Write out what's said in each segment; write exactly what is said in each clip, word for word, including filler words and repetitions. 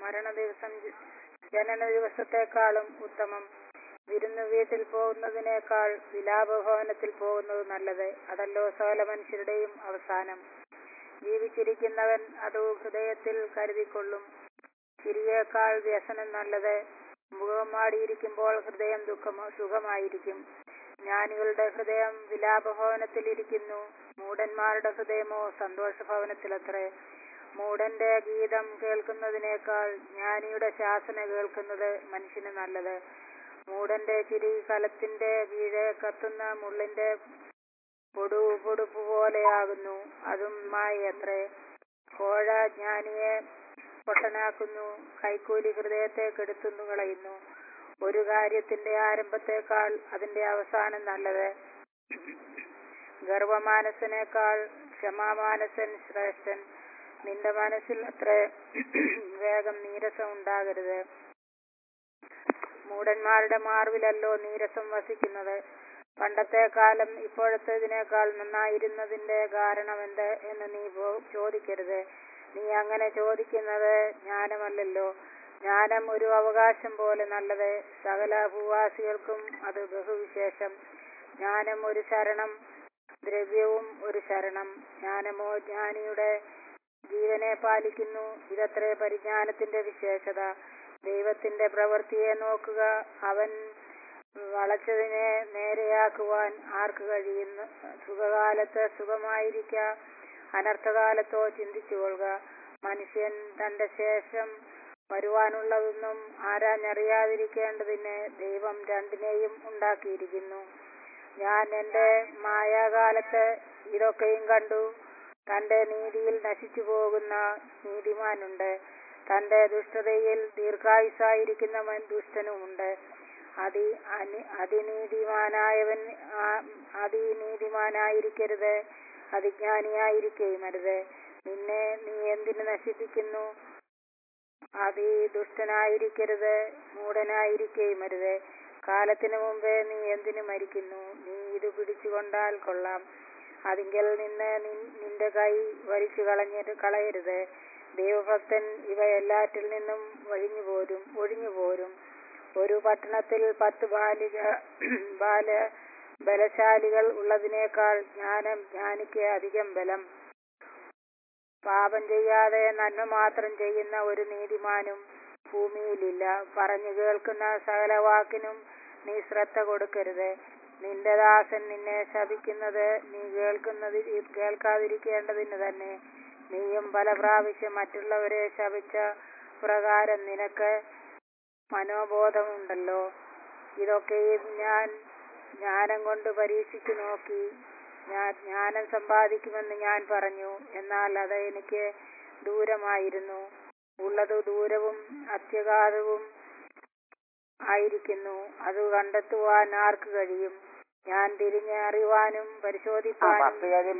മരണ ദിവസം ജനന ദിവസത്തെക്കാളും ഉത്തമം. വിരുന്നു വീട്ടിൽ പോകുന്നതിനേക്കാൾ വിലാപഭവനത്തിൽ പോകുന്നത് നല്ലത്. അതല്ലോ സകല മനുഷ്യരുടെയും അവസാനം. ജീവിച്ചിരിക്കുന്നവൻ അത് ഹൃദയത്തിൽ കരുതിക്കൊള്ളും. ചിരിയേക്കാൾ വ്യസനം നല്ലത്. മുഖം വാടിയിരിക്കുമ്പോൾ ഹൃദയം ദുഃഖമോ സുഖമായിരിക്കും. ജ്ഞാനികളുടെ ഹൃദയം വിലാപഭവനത്തിൽ ഇരിക്കുന്നു, മൂഢന്മാരുടെ ഹൃദയമോ സന്തോഷഭവനത്തിലത്രേ. മൂഢന്റെ ഗീതം കേൾക്കുന്നതിനേക്കാൾ ജ്ഞാനിയുടെ ശാസന കേൾക്കുന്നത് മനുഷ്യന് നല്ലത്. മൂഢന്റെ ചിരി കലത്തിന്റെ കീഴെ കത്തുന്ന മുള്ളിന്റെ പൊടു പൊടുപ്പ് പോലെയാകുന്നു, അതും മായയത്രേ. കോഴ ജ്ഞാനിയെ പൊട്ടനാക്കുന്നു, കൈക്കൂലി ഹൃദയത്തെ കെടുത്തുന്നു കളയുന്നു. ഒരു കാര്യത്തിന്റെ ആരംഭത്തെക്കാൾ അതിന്റെ അവസാനം നല്ലത്. ഗർവമാനസനേക്കാൾ ക്ഷമാമാനസൻ ശ്രേഷ്ഠൻ. നിന്റെ മനസ്സിൽ അത്ര വേഗം നീരസം ഉണ്ടാകരുത്. മൂഢന്മാരുടെ മാർവിലല്ലോ നീരസം വസിക്കുന്നത്. പണ്ടത്തെ കാലം ഇപ്പോഴത്തേതിനേക്കാൾ നന്നായിരുന്നതിന്റെ കാരണമെന്ത് എന്ന് നീ ചോദിക്കരുത്. നീ അങ്ങനെ ചോദിക്കുന്നത് ജ്ഞാനമല്ലല്ലോ. ജ്ഞാനം ഒരു അവകാശം പോലെ നല്ലത്. സകല ഭൂവാസികൾക്കും അത് ബഹുവിശേഷം. ജ്ഞാനം ഒരു ശരണം, ദ്രവ്യവും ഒരു ശരണം. ജ്ഞാനമോ ജ്ഞാനിയുടെ ജീവനെ പാലിക്കുന്നു. ഇതത്രേ പരിജ്ഞാനത്തിന്റെ വിശേഷത. ദൈവത്തിന്റെ പ്രവൃത്തിയെ നോക്കുക. അവൻ വളച്ചതിനെ നേരെയാക്കുവാൻ ആർക്ക് കഴിയുന്നു? സുഖകാലത്ത് സുഖമായിരിക്ക, അനർത്ഥകാലത്തോ ചിന്തിച്ചുകൊള്ളുക. മനുഷ്യൻ തന്റെ ശേഷം വരുവാനുള്ളതൊന്നും ആരാഞ്ഞറിയാതിരിക്കേണ്ടതിന് ദൈവം രണ്ടിനെയും ഉണ്ടാക്കിയിരിക്കുന്നു. ഞാൻ എന്റെ മായാകാലത്ത് ഇതൊക്കെയും കണ്ടു. തന്റെ നീതിയിൽ നശിച്ചു പോകുന്ന നീതിമാനുണ്ട്, തന്റെ ദുഷ്ടതയിൽ ദീർഘായുസായിരിക്കുന്നവൻ ദുഷ്ടനുമുണ്ട്. അതി അതിനീതിമാനായവൻ അതിനീതിമാനായിരിക്കരുത്, അതിജ്ഞാനിയായിരിക്കുകയും അരുത്. നിന്നെ നീ എന്തിനു നശിപ്പിക്കുന്നു? അതി ദുഷ്ടനായിരിക്കരുത്, മൂഢനായിരിക്കുകയും അരുത്. കാലത്തിനു മുമ്പേ നീ എന്തിനു മരിക്കുന്നു? നീ ഇത് പിടിച്ചുകൊണ്ടാൽ കൊള്ളാം. അതിങ്കൽ നിന്ന് നിന്റെ കൈ വലിച്ചു കളഞ്ഞ കളയരുത്. ദൈവഭക്തൻ ഇവ എല്ലാറ്റിൽ നിന്നും ഒഴിഞ്ഞു പോരും ഒഴിഞ്ഞു പോരും ഒരു പട്ടണത്തിൽ പത്ത് ബാലിക ബാല ബലശാലികൾ ഉള്ളതിനേക്കാൾ ജ്ഞാനം ജ്ഞാനിക്ക് അധികം ബലം. പാപം ചെയ്യാതെ നന്മ മാത്രം ചെയ്യുന്ന ഒരു നീതിമാനും ഭൂമിയിലില്ല. പറഞ്ഞു കേൾക്കുന്ന സകല വാക്കിനും നീ ശ്രദ്ധ കൊടുക്കരുത്. നിന്റെ ദാസൻ നിന്നെ ശപിക്കുന്നത് നീ കേൾക്കുന്നത് കേൾക്കാതിരിക്കേണ്ടതിന് തന്നെ. നീയും പല പ്രാവശ്യം മറ്റുള്ളവരെ ശപിച്ച പ്രകാരം നിനക്ക് മനോബോധമുണ്ടല്ലോ. ഇതൊക്കെയും ഞാൻ ജ്ഞാനം കൊണ്ട് പരീക്ഷിച്ചു നോക്കി. ഞാൻ ജ്ഞാനം സമ്പാദിക്കുമെന്ന് ഞാൻ പറഞ്ഞു, എന്നാൽ അത് എനിക്ക് ദൂരമായിരുന്നു. ഉള്ളത് ദൂരവും അത്യഗാധവും ആയിരിക്കുന്നു, അത് കണ്ടെത്തുവാൻ ആർക്ക് കഴിയും? ഞാൻ തിരിഞ്ഞ് അറിയുവാനും പരിശോധിപ്പാനും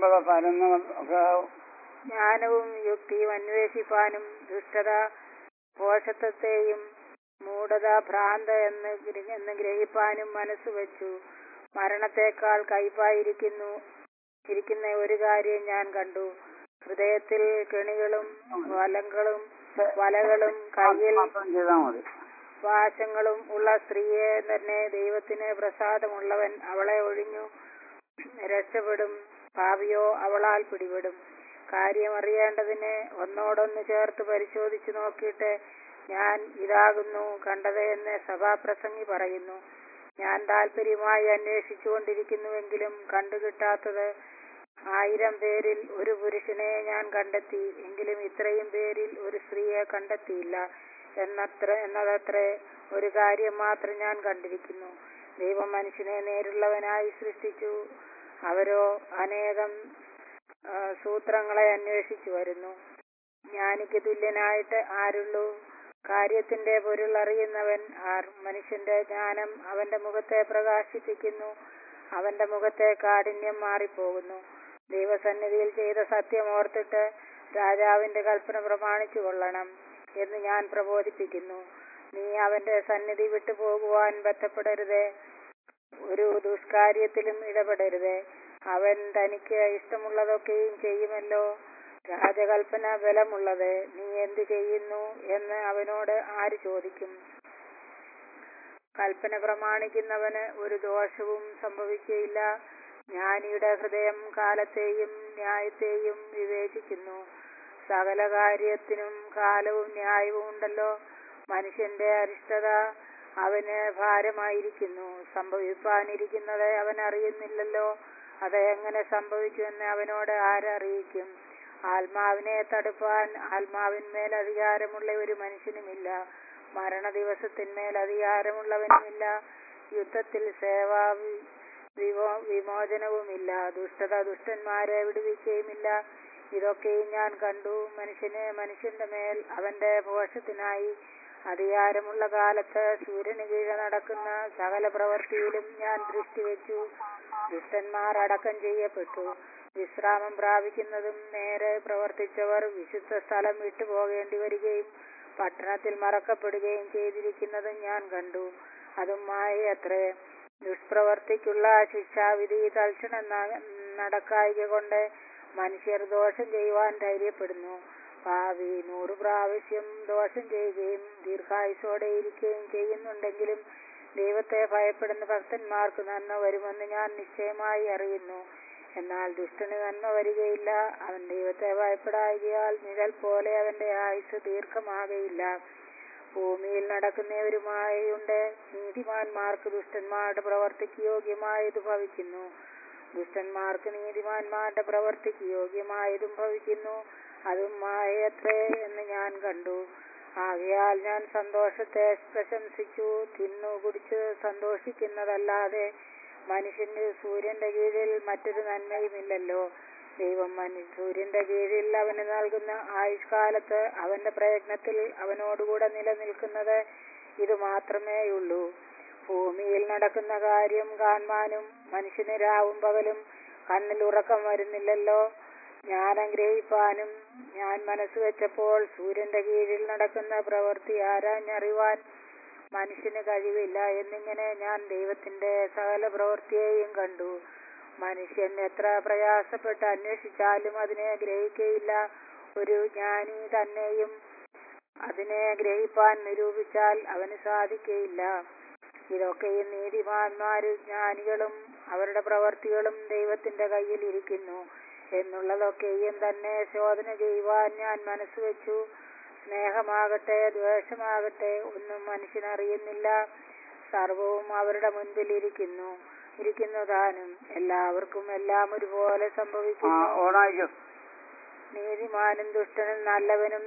ജ്ഞാനവും യുക്തിയും അന്വേഷിപ്പാനും ദുഷ്ടത ഭോഷത്വത്തെയും മൂഢത ഭ്രാന്ത് എന്ന് എന്ന് ഗ്രഹിപ്പാനും മനസ്സ് വെച്ചു. മരണത്തെക്കാൾ കയ്പായിരിക്കുന്നു ഇരിക്കുന്ന ഒരു കാര്യം ഞാൻ കണ്ടു. ഹൃദയത്തിൽ കെണികളും വലങ്ങളും വലകളും കയ്യിൽ പാശങ്ങളും ഉള്ള സ്ത്രീയെ തന്നെ ദൈവത്തിന് പ്രസാദമുള്ളവൻ അവളെ ഒഴിഞ്ഞു രക്ഷപ്പെടും. പാപിയോ അവളാൽ പിടിപെടും. കാര്യം അറിയേണ്ടതിന് ഒന്നോടൊന്ന് ചേർത്ത് പരിശോധിച്ചു നോക്കിയിട്ട് ഞാൻ ഇതാകുന്നു കണ്ടത് എന്ന് സഭാപ്രസംഗി പറയുന്നു. ഞാൻ താല്പര്യമായി അന്വേഷിച്ചു കൊണ്ടിരിക്കുന്നുവെങ്കിലും കണ്ടുകിട്ടാത്തത് ആയിരം പേരിൽ ഒരു പുരുഷനെ ഞാൻ കണ്ടെത്തി, എങ്കിലും ഇത്രയും പേരിൽ ഒരു സ്ത്രീയെ കണ്ടെത്തിയില്ല എന്നത്ര എന്നതത്രേ ഒരു കാര്യം മാത്രം ഞാൻ കണ്ടിരിക്കുന്നു. ദൈവം മനുഷ്യനെ നേരുള്ളവനായി സൃഷ്ടിച്ചു, അവരോ അനേകം സൂത്രങ്ങളെ അന്വേഷിച്ചു വരുന്നു. ജ്ഞാനിക്ക് തുല്യനായിട്ട് ആരുള്ളൂ? കാര്യത്തിന്റെ പൊരുൾ അറിയുന്നവൻ ആർ? മനുഷ്യന്റെ ജ്ഞാനം അവന്റെ മുഖത്തെ പ്രകാശിപ്പിക്കുന്നു, അവന്റെ മുഖത്തെ കാഠിന്യം മാറിപ്പോകുന്നു. ദൈവസന്നിധിയിൽ ചെയ്ത സത്യം ഓർത്തിട്ട് രാജാവിന്റെ കൽപ്പന പ്രമാണിച്ചു കൊള്ളണം എന്ന് ഞാൻ പ്രബോധിപ്പിക്കുന്നു. നീ അവന്റെ സന്നിധി വിട്ടു പോകുവാൻ ബന്ധപ്പെടരുത്, ഒരു ദുഷ്കാര്യത്തിലും ഇടപെടരുത്. അവൻ തനിക്ക് ഇഷ്ടമുള്ളതൊക്കെയും ചെയ്യുമല്ലോ. രാജകൽപ്പന ബലമുള്ളത്, നീ എന്തു ചെയ്യുന്നു എന്ന് അവനോട് ആര് ചോദിക്കും? കൽപ്പന പ്രമാണിക്കുന്നവന് ഒരു ദോഷവും സംഭവിക്കുകയില്ല. ജ്ഞാനിയുടെ ഹൃദയം കാലത്തെയും ന്യായത്തെയും വിവേചിക്കുന്നു. സകല കാര്യത്തിനും കാലവും ന്യായവും ഉണ്ടല്ലോ. മനുഷ്യന്റെ അരിഷ്ടത അവന് ഭാരമായിരിക്കുന്നു. സംഭവിപ്പാനിരിക്കുന്നത് അവൻ അറിയുന്നില്ലല്ലോ. അത് എങ്ങനെ സംഭവിക്കുമെന്ന് അവനോട് ആരറിയിക്കും? ആത്മാവിനെ തടുപ്പാൻ ആത്മാവിന്മേൽ അധികാരമുള്ള ഒരു മനുഷ്യനുമില്ല. മരണ ദിവസത്തിന്മേൽ അധികാരമുള്ളവനുമില്ല. യുദ്ധത്തിൽ സേവാ വിമോ വിമോചനവുമില്ല. ദുഷ്ടത ദുഷ്ടന്മാരെ വിടുവിക്കുകയുമില്ല. ഇതൊക്കെയും ഞാൻ കണ്ടു. മനുഷ്യന് മനുഷ്യന്റെ മേൽ അവന്റെ ഭോഷത്തിനായി അധികാരമുള്ള കാലത്ത് സൂര്യന് കീഴെ നടക്കുന്ന സകല പ്രവൃത്തിയിലും ഞാൻ ദൃഷ്ടി വെച്ചു. ദുഷ്ടന്മാർ അടക്കം ചെയ്യപ്പെട്ടു. വിശ്രാമം പ്രാപിക്കുന്നതും നേരെ പ്രവർത്തിച്ചവർ വിശുദ്ധ സ്ഥലം വിട്ടുപോകേണ്ടി വരികയും പട്ടണത്തിൽ മറക്കപ്പെടുകയും ചെയ്തിരിക്കുന്നതും ഞാൻ കണ്ടു. അതും മായയത്രേ. ദുഷ്പ്രവർത്തിക്കുള്ള ശിക്ഷാവിധി തൽക്ഷണം നടക്കായിക കൊണ്ട് മനുഷ്യർ ദോഷം ചെയ്യുവാൻ ധൈര്യപ്പെടുന്നു. പാവി നൂറു പ്രാവശ്യം ദോഷം ചെയ്യുകയും ദീർഘായുസോടെ ഇരിക്കുകയും ചെയ്യുന്നുണ്ടെങ്കിലും ദൈവത്തെ ഭയപ്പെടുന്ന ഭക്തന്മാർക്ക് നന്മ വരുമെന്ന് ഞാൻ നിശ്ചയമായി അറിയുന്നു. എന്നാൽ ദുഷ്ടന് നന്മ വരികയില്ല. അവൻ ദൈവത്തെ ഭയപ്പെടായികയാൽ നിഴൽ പോലെ അവന്റെ ആയുസ് ദീർഘമാകയില്ല. ഭൂമിയിൽ നടക്കുന്നവരുമായുണ്ട്. നീതിമാന്മാർക്ക് ദുഷ്ടന്മാരുടെ പ്രവർത്തിക്ക് യോഗ്യമായത് ഭവിക്കുന്നു. ദുഷ്ടന്മാർക്ക് നീതിമാന്മാരുടെ പ്രവർത്തിക്ക് യോഗ്യമായതും ഭവിക്കുന്നു. അതും മായയത്രേ എന്ന് ഞാൻ കണ്ടു. ആകയാൽ ഞാൻ സന്തോഷത്തെ പ്രശംസിച്ചു. തിന്നു കുടിച്ച് സന്തോഷിക്കുന്നതല്ലാതെ മനുഷ്യന് സൂര്യന്റെ കീഴിൽ മറ്റൊരു നന്മയുമില്ലല്ലോ. ദൈവം മനു സൂര്യന്റെ കീഴിൽ അവന് നൽകുന്ന ആയുഷ്കാലത്ത് അവന്റെ പ്രയത്നത്തിൽ അവനോടുകൂടെ നിലനിൽക്കുന്നത് ഇത് മാത്രമേയുള്ളൂ. ഭൂമിയിൽ നടക്കുന്ന കാര്യം കാണുവാനും മനുഷ്യന് രാവും പകലും കണ്ണിൽ ഉറക്കം വരുന്നില്ലല്ലോ. ജ്ഞാനം ഗ്രഹിപ്പാനും ഞാൻ മനസ്സ് വെച്ചപ്പോൾ സൂര്യന്റെ കീഴിൽ നടക്കുന്ന പ്രവൃത്തി ആരാഞ്ഞറിവാൻ മനുഷ്യന് കഴിവില്ല എന്നിങ്ങനെ ഞാൻ ദൈവത്തിന്റെ സകല പ്രവൃത്തിയെയും കണ്ടു. മനുഷ്യൻ എത്ര പ്രയാസപ്പെട്ട് അന്വേഷിച്ചാലും അതിനെ ഗ്രഹിക്കയില്ല. ഒരു ജ്ഞാനി തന്നെയും അതിനെ ഗ്രഹിപ്പാൻ നിരൂപിച്ചാൽ അവന് സാധിക്കയില്ല. ഇതൊക്കെയും നീതിമാന്മാരും ജ്ഞാനികളും അവരുടെ പ്രവൃത്തികളും ദൈവത്തിന്റെ കയ്യിൽ ഇരിക്കുന്നു എന്നുള്ളതൊക്കെയും തന്നെ ശോധന ചെയ്യുവാൻ ഞാൻ മനസ്സ് വെച്ചു. സ്നേഹമാകട്ടെ ദ്വേഷമാകട്ടെ ഒന്നും മനുഷ്യനറിയുന്നില്ല. സർവവും അവരുടെ മുൻപിൽ ഇരിക്കുന്നു ഇരിക്കുന്നതാനും എല്ലാവർക്കും എല്ലാം ഒരുപോലെ സംഭവിക്കുന്നു. നീതിമാനും ദുഷ്ടനും നല്ലവനും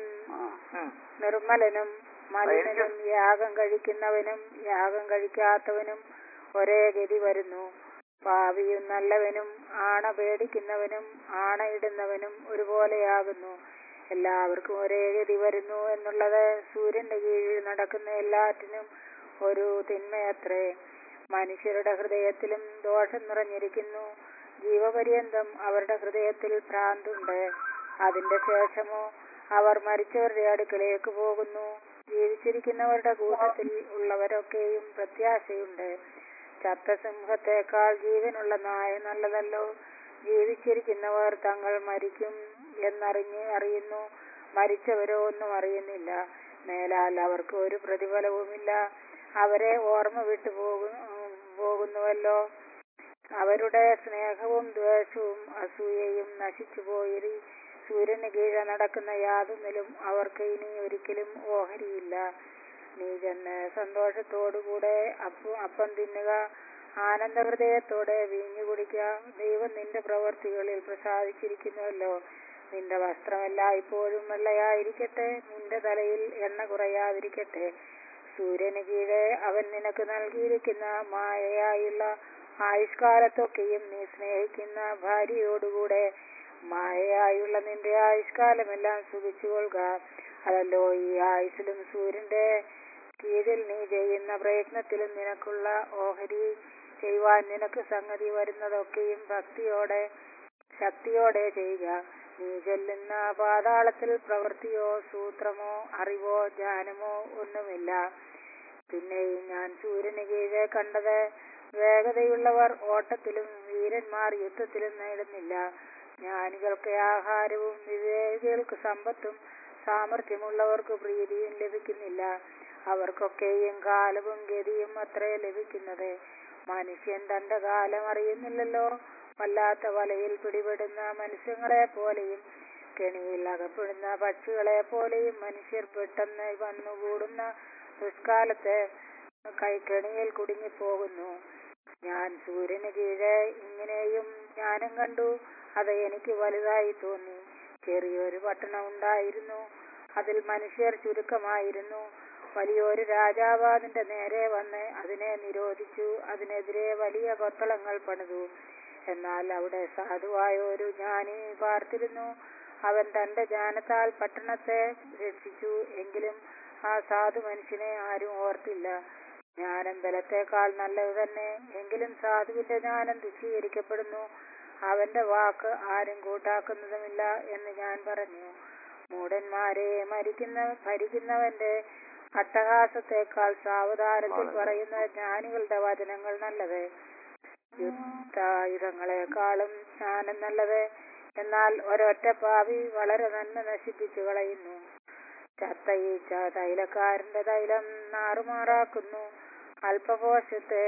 നിർമ്മലനും മലിനനും യാഗം കഴിക്കുന്നവനും യാഗം കഴിക്കാത്തവനും ഒരേ ഗതി വരുന്നു. പാപിയും നല്ലവനും ആണ പേടിക്കുന്നവനും ആണയിടുന്നവനും ഒരുപോലെയാകുന്നു. എല്ലാവർക്കും ഒരേ ഗതി വരുന്നു എന്നുള്ളത് സൂര്യന്റെ കീഴിൽ നടക്കുന്ന എല്ലാറ്റിനും ഒരു തിന്മയത്രേ. മനുഷ്യരുടെ ഹൃദയത്തിലും ദോഷം നിറഞ്ഞിരിക്കുന്നു. ജീവപര്യന്തം അവരുടെ ഹൃദയത്തിൽ ഭ്രാന്തുണ്ട്. അതിന്റെ ശേഷമോ അവർ മരിച്ചവരുടെ അടുക്കലേക്ക് പോകുന്നു. ജീവിച്ചിരിക്കുന്നവരുടെ കൂട്ടത്തിൽ ഉള്ളവരൊക്കെയും പ്രത്യാശയുണ്ട്. ചത്ത സിംഹത്തെക്കാൾ ജീവനുള്ള നായ നല്ലതല്ലോ. ജീവിച്ചിരിക്കുന്നവർ തങ്ങൾ മരിക്കും എന്നറിഞ്ഞ് അറിയുന്നു. മരിച്ചവരോ ഒന്നും അറിയുന്നില്ല. മേലാൽ അവർക്ക് ഒരു പ്രതിഫലവുമില്ല. അവരെ ഓർമ്മ വിട്ടു പോകു പോകുന്നുവല്ലോ. അവരുടെ സ്നേഹവും ദ്വേഷവും അസൂയയും നശിച്ചുപോയി. സൂര്യന് കീഴെ നടക്കുന്ന യാതൊന്നിലും അവർക്ക് ഇനി ഒരിക്കലും ഓഹരിയില്ല. നീ ചെന്ന് സന്തോഷത്തോടുകൂടെ അപ്പം അപ്പം തിന്നുക, ആനന്ദഹൃദയത്തോടെ വീഞ്ഞു കുടിക്കുക. ദൈവം നിന്റെ പ്രവൃത്തികളിൽ പ്രസാദിച്ചിരിക്കുന്നുവല്ലോ. നിന്റെ വസ്ത്രമെല്ലാം ഇപ്പോഴും വെള്ളയായിരിക്കട്ടെ, നിന്റെ തലയിൽ എണ്ണ കുറയാതിരിക്കട്ടെ. സൂര്യന് കീഴെ അവൻ നിനക്ക് നൽകിയിരിക്കുന്ന മായയായുള്ള ആയുഷ്കാലത്തൊക്കെയും നീ സ്നേഹിക്കുന്ന ഭാര്യയോടുകൂടെ മായയായുള്ള നിന്റെ ആയുഷ്കാലമെല്ലാം സുഖിച്ചുകൊള്ളുക. അതല്ലോ ഈ ആയുസ്സിലും സൂര്യന്റെ കീഴിൽ നീ ചെയ്യുന്ന പ്രയത്നത്തിലും നിനക്കുള്ള ഓഹരി ചെയ്യുവാൻ നിനക്ക് സംഗതി വരുന്നതൊക്കെയും ഭക്തിയോടെ ശക്തിയോടെ ചെയ്യുക. നീ ചെല്ലുന്ന പാതാളത്തിൽ പ്രവൃത്തിയോ സൂത്രമോ അറിവോ ജ്ഞാനമോ ഒന്നുമില്ല. പിന്നെയും ഞാൻ സൂര്യന് കീഴെ കണ്ടത് വേഗതയുള്ളവർ ഓട്ടത്തിലും വീരന്മാർ യുദ്ധത്തിലും നേടുന്നില്ല. ജ്ഞാനികൾക്ക് ആഹാരവും വിവേകികൾക്ക് സമ്പത്തും സാമർഥ്യമുള്ളവർക്ക് പ്രീതിയും ലഭിക്കുന്നില്ല. അവർക്കൊക്കെയും കാലവും ഗതിയും അത്രേ ലഭിക്കുന്നത്. മനുഷ്യൻ തന്റെ കാലം അറിയുന്നില്ലല്ലോ. വല്ലാത്ത വലയിൽ പിടിപെടുന്ന മനുഷ്യങ്ങളെ പോലെയും കെണിയിൽ അകപ്പെടുന്ന പക്ഷികളെ പോലെയും മനുഷ്യർ പെട്ടെന്ന് വന്നുകൂടുന്ന ദുഷ്കാലത്തെ കൈക്കെണിയിൽ കുടുങ്ങിപ്പോകുന്നു. ഞാൻ സൂര്യന് കീഴെ ഇങ്ങനെയും ജ്ഞാനം കണ്ടു. അത് എനിക്ക് വലുതായി തോന്നി. ചെറിയൊരു പട്ടണം ഉണ്ടായിരുന്നു. അതിൽ മനുഷ്യർ ചുരുക്കമായിരുന്നു. വലിയൊരു രാജാവ് അതിന്റെ നേരെ വന്ന് അതിനെ നിരോധിച്ചു. അതിനെതിരെ വലിയ കൊത്തളങ്ങൾ പണിതു. എന്നാൽ അവിടെ സാധുവായ ഒരു ജ്ഞാനി പാർത്തിരുന്നു. അവൻ തന്റെ ജ്ഞാനത്താൽ പട്ടണത്തെ രക്ഷിച്ചു. എങ്കിലും ആ സാധു മനുഷ്യനെ ആരും ഓർത്തില്ല. ജ്ഞാനം ബലത്തേക്കാൾ നല്ലത് തന്നെ. എങ്കിലും സാധുവിന്റെ ജ്ഞാനം തുച്ഛീകരിക്കപ്പെടുന്നു. അവന്റെ വാക്ക് ആരും കൂട്ടാക്കുന്നതുമില്ല എന്ന് ഞാൻ പറഞ്ഞു. മൂഢന്മാരെ മരിക്കുന്ന ഭരിക്കുന്നവന്റെ അട്ടഹാസത്തെക്കാൾ സാവധാനത്തിൽ പറയുന്ന ജ്ഞാനികളുടെ വചനങ്ങൾ നല്ലത്. യുദ്ധായുധങ്ങളെക്കാളും ജ്ഞാനം നല്ലത്. എന്നാൽ ഒരൊറ്റ പാപി വളരെ നന്മ നശിപ്പിച്ചു കളയുന്നു. ചത്ത ഈച്ച തൈലക്കാരന്റെ തൈലം നാറുമാറാക്കുന്നു. അല്പഘോഷത്തെ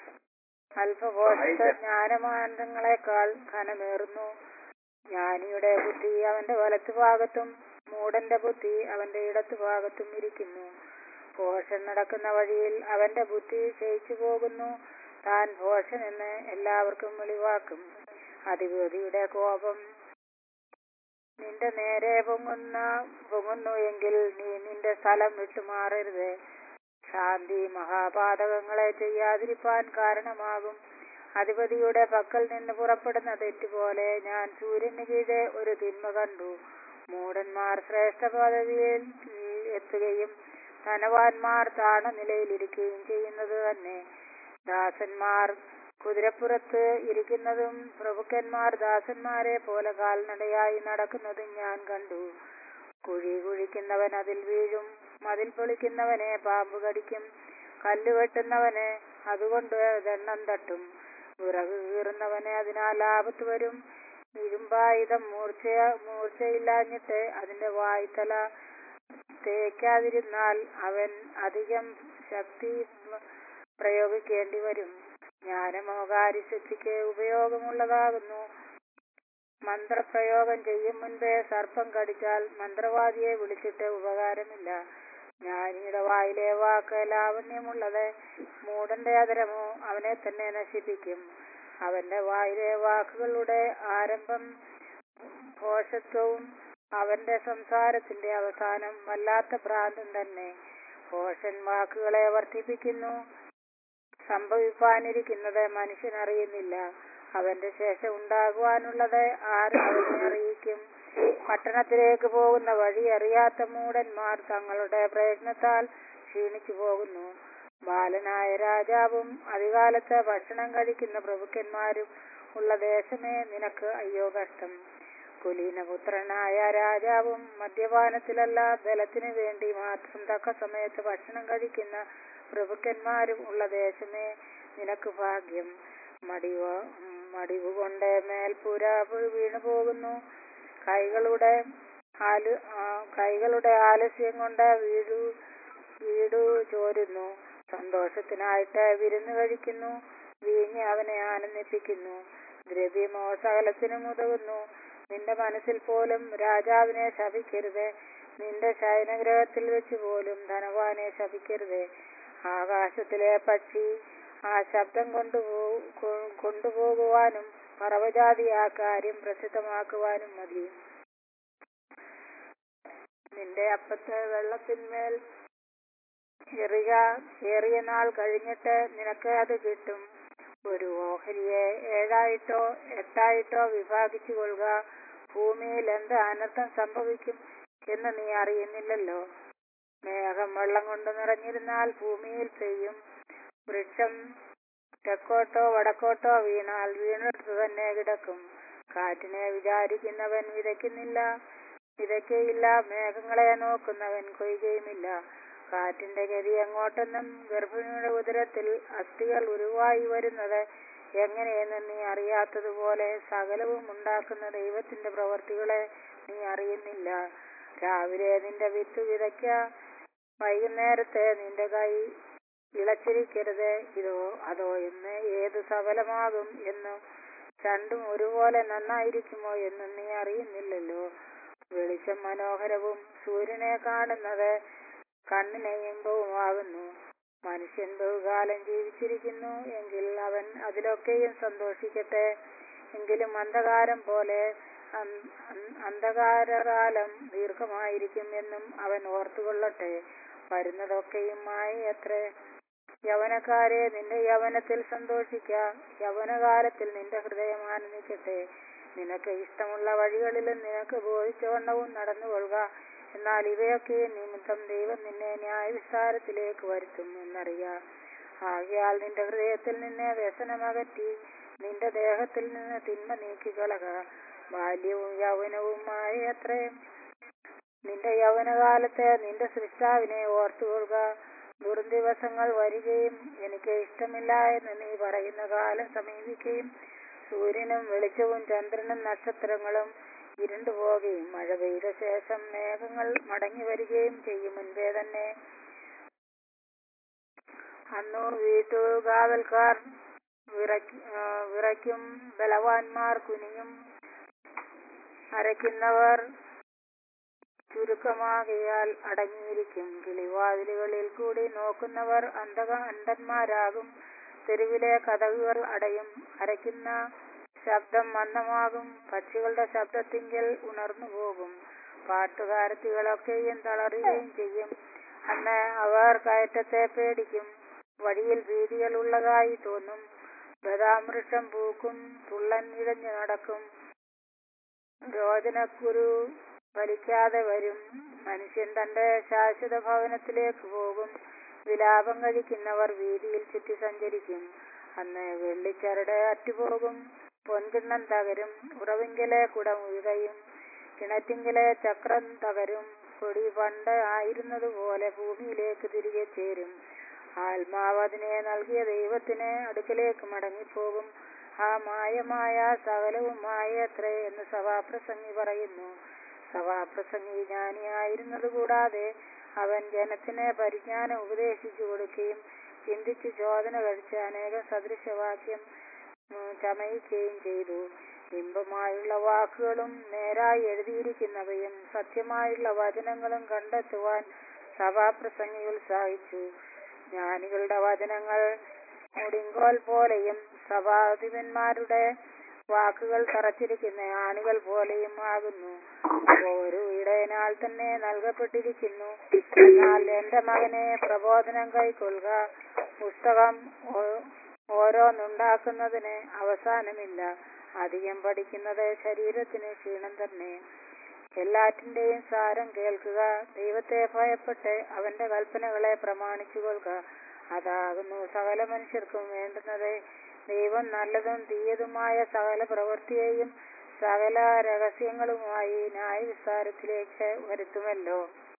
അല്പഘോഷത്തെ ജ്ഞാനമാനങ്ങളെക്കാൾ ഘനമേറുന്നു. ജ്ഞാനിയുടെ ബുദ്ധി അവന്റെ വലത്തുഭാഗത്തും മൂഢന്റെ ബുദ്ധി അവന്റെ ഇടത്തുഭാഗത്തും ഇരിക്കുന്നു. ഭോഷൻ നടക്കുന്ന വഴിയിൽ അവന്റെ ബുദ്ധി ക്ഷയിച്ചു പോകുന്നു. താൻ ഭോഷനെന്ന് എല്ലാവർക്കും വെളിവാക്കും. അധിപതിയുടെ കോപം നിന്റെ നേരെ പൊങ്ങുന്ന പൊങ്ങുന്നു എങ്കിൽ നീ നിന്റെ സ്ഥലം വിട്ടുമാറരുത്. ശാന്തി മഹാപാതകങ്ങളെ ചെയ്യാതിരിപ്പാൻ കാരണമാകും. അധിപതിയുടെ പക്കൽ നിന്ന് പുറപ്പെടുന്ന തെറ്റുപോലെ ഞാൻ സൂര്യന് കീഴെ ഒരു തിന്മ കണ്ടു. മൂഢന്മാർ ശ്രേഷ്ഠ പദവിയിൽ എത്തുകയും ധനവാന്മാർ താണ നിലയിലിരിക്കുകയും ചെയ്യുന്നത് തന്നെ. ദാസന്മാർ കുതിരപ്പുറത്ത് ഇരിക്കുന്നതും പ്രഭുക്കന്മാർ ദാസന്മാരെ പോലെ കാൽനടയായി നടക്കുന്നതും ഞാൻ കണ്ടു. കുഴി കുഴിക്കുന്നവൻ അതിൽ വീഴും. മതിൽ പൊളിക്കുന്നവനെ പാമ്പ് കടിക്കും. കല്ലുവെട്ടുന്നവന് അതുകൊണ്ട് ദണ്ഡം തട്ടും. വിറക് കീറുന്നവന് അതിനാൽ ആപത്ത് വരും. ഇരുമ്പായുധം മൂർച്ച മൂർച്ചയില്ലാഞ്ഞിട്ട് അതിന്റെ വായ്ത്തല തേക്കാതിരുന്നാൽ അവൻ അധികം ശക്തി പ്രയോഗിക്കേണ്ടി വരും. ജ്ഞാനമോ കാര്യസിദ്ധിക്ക് ഉപയോഗമുള്ളതാകുന്നു. മന്ത്രപ്രയോഗം ചെയ്യും മുൻപേ സർപ്പം കടിച്ചാൽ മന്ത്രവാദിയെ വിളിച്ചിട്ട് ഉപകാരമില്ല. ജ്ഞാനിയുടെ വായിലെ വാക്ക് ലാവണ്യമുള്ളത്. മൂഢന്റെ അധരമോ അവനെ തന്നെ നശിപ്പിക്കും. അവന്റെ വായിലെ വാക്കുകളുടെ ആരംഭം ഭോഷത്വവും അവന്റെ സംസാരത്തിന്റെ അവസാനം വല്ലാത്ത ഭ്രാന്തും തന്നെ. ഭോഷൻ വാക്കുകളെ വർദ്ധിപ്പിക്കുന്നു. സംഭവിപ്പാനിരിക്കുന്നത് മനുഷ്യൻ അറിയുന്നില്ല. അവന്റെ ശേഷം ഉണ്ടാകുവാനുള്ളത് ആര് അവനെ അറിയിക്കും? പട്ടണത്തിലേക്ക് പോകുന്ന വഴി അറിയാത്ത മൂഢന്മാർ തങ്ങളുടെ പ്രയത്നത്താൽ ക്ഷീണിച്ചു പോകുന്നു. ബാലനായ രാജാവും അധികാലത്ത് ഭക്ഷണം കഴിക്കുന്ന പ്രഭുക്കന്മാരും ഉള്ള ദേശമേ നിനക്ക് അയ്യോ കഷ്ടം. കുലീനപുത്രനായ രാജാവും മദ്യപാനത്തിലല്ല ബലത്തിനു വേണ്ടി മാത്രം തക്ക സമയത്ത് ഭക്ഷണം കഴിക്കുന്ന പ്രഭുക്കന്മാരും ഉള്ള ദേശമേ നിനക്ക് ഭാഗ്യം. മടിവ് മടിവുകൊണ്ട് മേൽപ്പുര വീണു പോകുന്നു. കൈകളുടെ ആലു കൈകളുടെ ആലസ്യം കൊണ്ട് വീടു വീടു ചോരുന്നു. സന്തോഷത്തിനായിട്ട് വിരുന്ന് കഴിക്കുന്നു. വീഞ്ഞ് അവനെ ആനന്ദിപ്പിക്കുന്നു. ദ്രവ്യമോ സകലത്തിനും ഉതകുന്നു. നിന്റെ മനസ്സിൽ പോലും രാജാവിനെ ശപിക്കരുത്. നിന്റെ ശയനഗ്രഹത്തിൽ വെച്ച് പോലും ധനവാനെ ശപിക്കരുത്. ആകാശത്തിലെ പക്ഷി ആ ശബ്ദം കൊണ്ടുപോ കൊണ്ടുപോകുവാനും പറവജാതി ആ കാര്യം പ്രസിദ്ധമാക്കുവാനും മതി. നിന്റെ അപ്പത്തെ വെള്ളത്തിന്മേൽ എറിക. ഏറിയ നാൾ കഴിഞ്ഞിട്ട് നിനക്ക് അത് കിട്ടും. ഒരു ഓഹരിയെ ഏഴായിട്ടോ എട്ടായിട്ടോ വിഭാഗിച്ചു കൊള്ളുക. ഭൂമിയിൽ എന്ത് അനർത്ഥം സംഭവിക്കും എന്ന് നീ അറിയുന്നില്ലല്ലോ. മേഘം വെള്ളം കൊണ്ട് നിറഞ്ഞിരുന്നാൽ ഭൂമിയിൽ പെയ്യും. വൃക്ഷം തെക്കോട്ടോ വടക്കോട്ടോ വീണാൽ വീണെടുത്ത് തന്നെ കിടക്കും. കാറ്റിനെ വിചാരിക്കുന്നവൻ വിതയ്ക്കുന്നില്ല വിതയ്ക്കയില്ല. മേഘങ്ങളെ നോക്കുന്നവൻ കൊയ്യുകയുമില്ല. കാറ്റിന്റെ ഗതി എങ്ങോട്ടെന്നും ഗർഭിണിയുടെ ഉദരത്തിൽ അസ്ഥികൾ ഉരുവായി വരുന്നത് എങ്ങനെയെന്ന് നീ അറിയാത്തതുപോലെ സകലവും ഉണ്ടാക്കുന്ന ദൈവത്തിന്റെ പ്രവർത്തികളെ നീ അറിയുന്നില്ല. രാവിലെ നിന്റെ വിത്ത് വിതയ്ക്ക, വൈകുന്നേരത്തെ നിന്റെ കൈ ഇളച്ചിരിക്കരുത്. ഇതോ അതോ ഇന്ന് ഏത് സഫലമാകും എന്നും രണ്ടും ഒരുപോലെ നന്നായിരിക്കുമോ എന്നും നീ അറിയുന്നില്ലല്ലോ. വെളിച്ചം മനോഹരവും സൂര്യനെ കാണുന്നത് കണ്ണിന് ഇമ്പവുമാകുന്നു. മനുഷ്യൻ ബഹുകാലം ജീവിച്ചിരിക്കുന്നു എങ്കിൽ അവൻ അതിലൊക്കെയും സന്തോഷിക്കട്ടെ. എങ്കിലും അന്ധകാരം പോലെ അന്ധകാരകാലം ദീർഘമായിരിക്കും എന്നും അവൻ ഓർത്തുകൊള്ളട്ടെ. വരുന്നതൊക്കെയും മായയത്രേ. യൗവനക്കാരെ, നിന്റെ യൗവനത്തിൽ സന്തോഷിക്ക, യൗവനകാലത്തിൽ നിന്റെ ഹൃദയം ആനന്ദിക്കട്ടെ. നിനക്ക് ഇഷ്ടമുള്ള വഴികളിലും നിനക്ക് ബോധിച്ചവണ്ണവും നടന്നുകൊള്ളുക. എന്നാൽ ഇവയൊക്കെ നിമിത്തം ദൈവം നിന്നെ ന്യായവിസ്താരത്തിലേക്ക് വരുത്തും എന്നറിയ. ആകയാൽ നിന്റെ ഹൃദയത്തിൽ നിന്ന് വ്യസനമകറ്റി നിന്റെ ദേഹത്തിൽ നിന്ന് തിന്മ നീക്കിക്കളക. ബാല്യവും യൗവനവും മായയത്രേ. നിന്റെ യൗവനകാലത്ത് നിന്റെ സൃഷ്ടാവിനെ ഓർത്തുകൊള്ളുക. ദുർദിവസങ്ങൾ വരികയും എനിക്ക് ഇഷ്ടമില്ല എന്ന് നീ പറയുന്ന കാലം സമീപിക്കുകയും സൂര്യനും വെളിച്ചവും ചന്ദ്രനും നക്ഷത്രങ്ങളും ഇരുണ്ടുപോകുകയും മഴ പെയ്ത ശേഷം മേഘങ്ങൾ മടങ്ങി വരികയും ചെയ്യും മുൻപേ തന്നെ അന്നു വീട്ടുകാവൽക്കാർ വിറയ്ക്കും, ബലവാന്മാർ കുനിയും, അരയ്ക്കുന്നവർ ചുരുക്കമാകയാൽ അടങ്ങിയിരിക്കും. കിളിവാതിലുകളിൽ കൂടി നോക്കുന്നവർ അന്ധക അന്ധന്മാരാകും. തെരുവിലെ കതകുകൾ അടയും. അരയ്ക്കുന്ന ശബ്ദം മന്ദമാകും. പക്ഷികളുടെ ശബ്ദത്തിങ്കൽ ഉണർന്നു പോകും. പാട്ടുകാരത്തികളൊക്കെയും തളരുകയും ചെയ്യും. അന്ന് അവർ കയറ്റത്തെ പേടിക്കും. വഴിയിൽ ഭീതികൾ ഉള്ളതായി തോന്നും. ബദാമൃക്ഷം പൂക്കും. തുള്ളൻ ഇഴഞ്ഞു നടക്കും. രോചനക്കുരു വലിക്കാതെ വരും. മനുഷ്യൻ തന്റെ ശാശ്വത ഭവനത്തിലേക്ക് പോകും. വിലാപം കഴിക്കുന്നവർ വീതിയിൽ ചുറ്റി സഞ്ചരിക്കും. അന്ന് വെള്ളിച്ചരട് അറ്റുപോകും. പൊൻകിണ്ണം തകരും. ഉറവിങ്കലെ കുടം ഉയരും. കിണറ്റിങ്കലെ ചക്രം തകരും. പൊടി പണ്ട് ആയിരുന്നതുപോലെ ഭൂമിയിലേക്ക് തിരികെ ചേരും. ആത്മാവ് അതിനെ നൽകിയ ദൈവത്തിന് അടുക്കലേക്ക് മടങ്ങിപ്പോകും. ആ മായമായ സകലവും മായയത്രേ എന്ന് സഭാപ്രസംഗി പറയുന്നു. സഭാപ്രസംഗി ജ്ഞാനിയായിരുന്നത് കൂടാതെ അവൻ ജനത്തിന് പരിജ്ഞാനം ഉപദേശിച്ചു കൊടുക്കുകയും ചിന്തിച്ച് ചോദന കഴിച്ച് അനേക സദൃശവാക്യം ചമയിക്കുകയും ചെയ്തു. ബിംബമായുള്ള വാക്കുകളും നേരായി എഴുതിയിരിക്കുന്നവയും സത്യമായുള്ള വചനങ്ങളും കണ്ടെത്തുവാൻ സഭാപ്രസംഗി ഉത്സാഹിച്ചു. ജ്ഞാനികളുടെ വചനങ്ങൾ മുടിങ്കോൽ പോലെയും സഭാധിപന്മാരുടെ വാക്കുകൾ തറച്ചിരിക്കുന്ന ആണികൾ പോലെയും ആകുന്നു. ഓരോ ഇടയനാൽ തന്നെ നൽകപ്പെട്ടിരിക്കുന്നു. എന്നാൽ എന്റെ മകനെ പ്രബോധനം കൈക്കൊള്ളുക. പുസ്തകം ഓരോന്നുണ്ടാക്കുന്നതിന് അവസാനമില്ല. അധികം പഠിക്കുന്നത് ശരീരത്തിന് ക്ഷീണം തന്നെ. എല്ലാറ്റിന്റെയും സാരം കേൾക്കുക. ദൈവത്തെ ഭയപ്പെട്ട് അവന്റെ കൽപ്പനകളെ പ്രമാണിച്ചു കൊള്ളുക. അതാകുന്നു സകല മനുഷ്യർക്കും വേണ്ടുന്നത്. ദൈവം നല്ലതും തീയതുമായ സകല പ്രവൃത്തിയെയും സകല രഹസ്യങ്ങളുമായി ന്യായവിസ്താരത്തിലേക്ക് വരുത്തുമല്ലോ.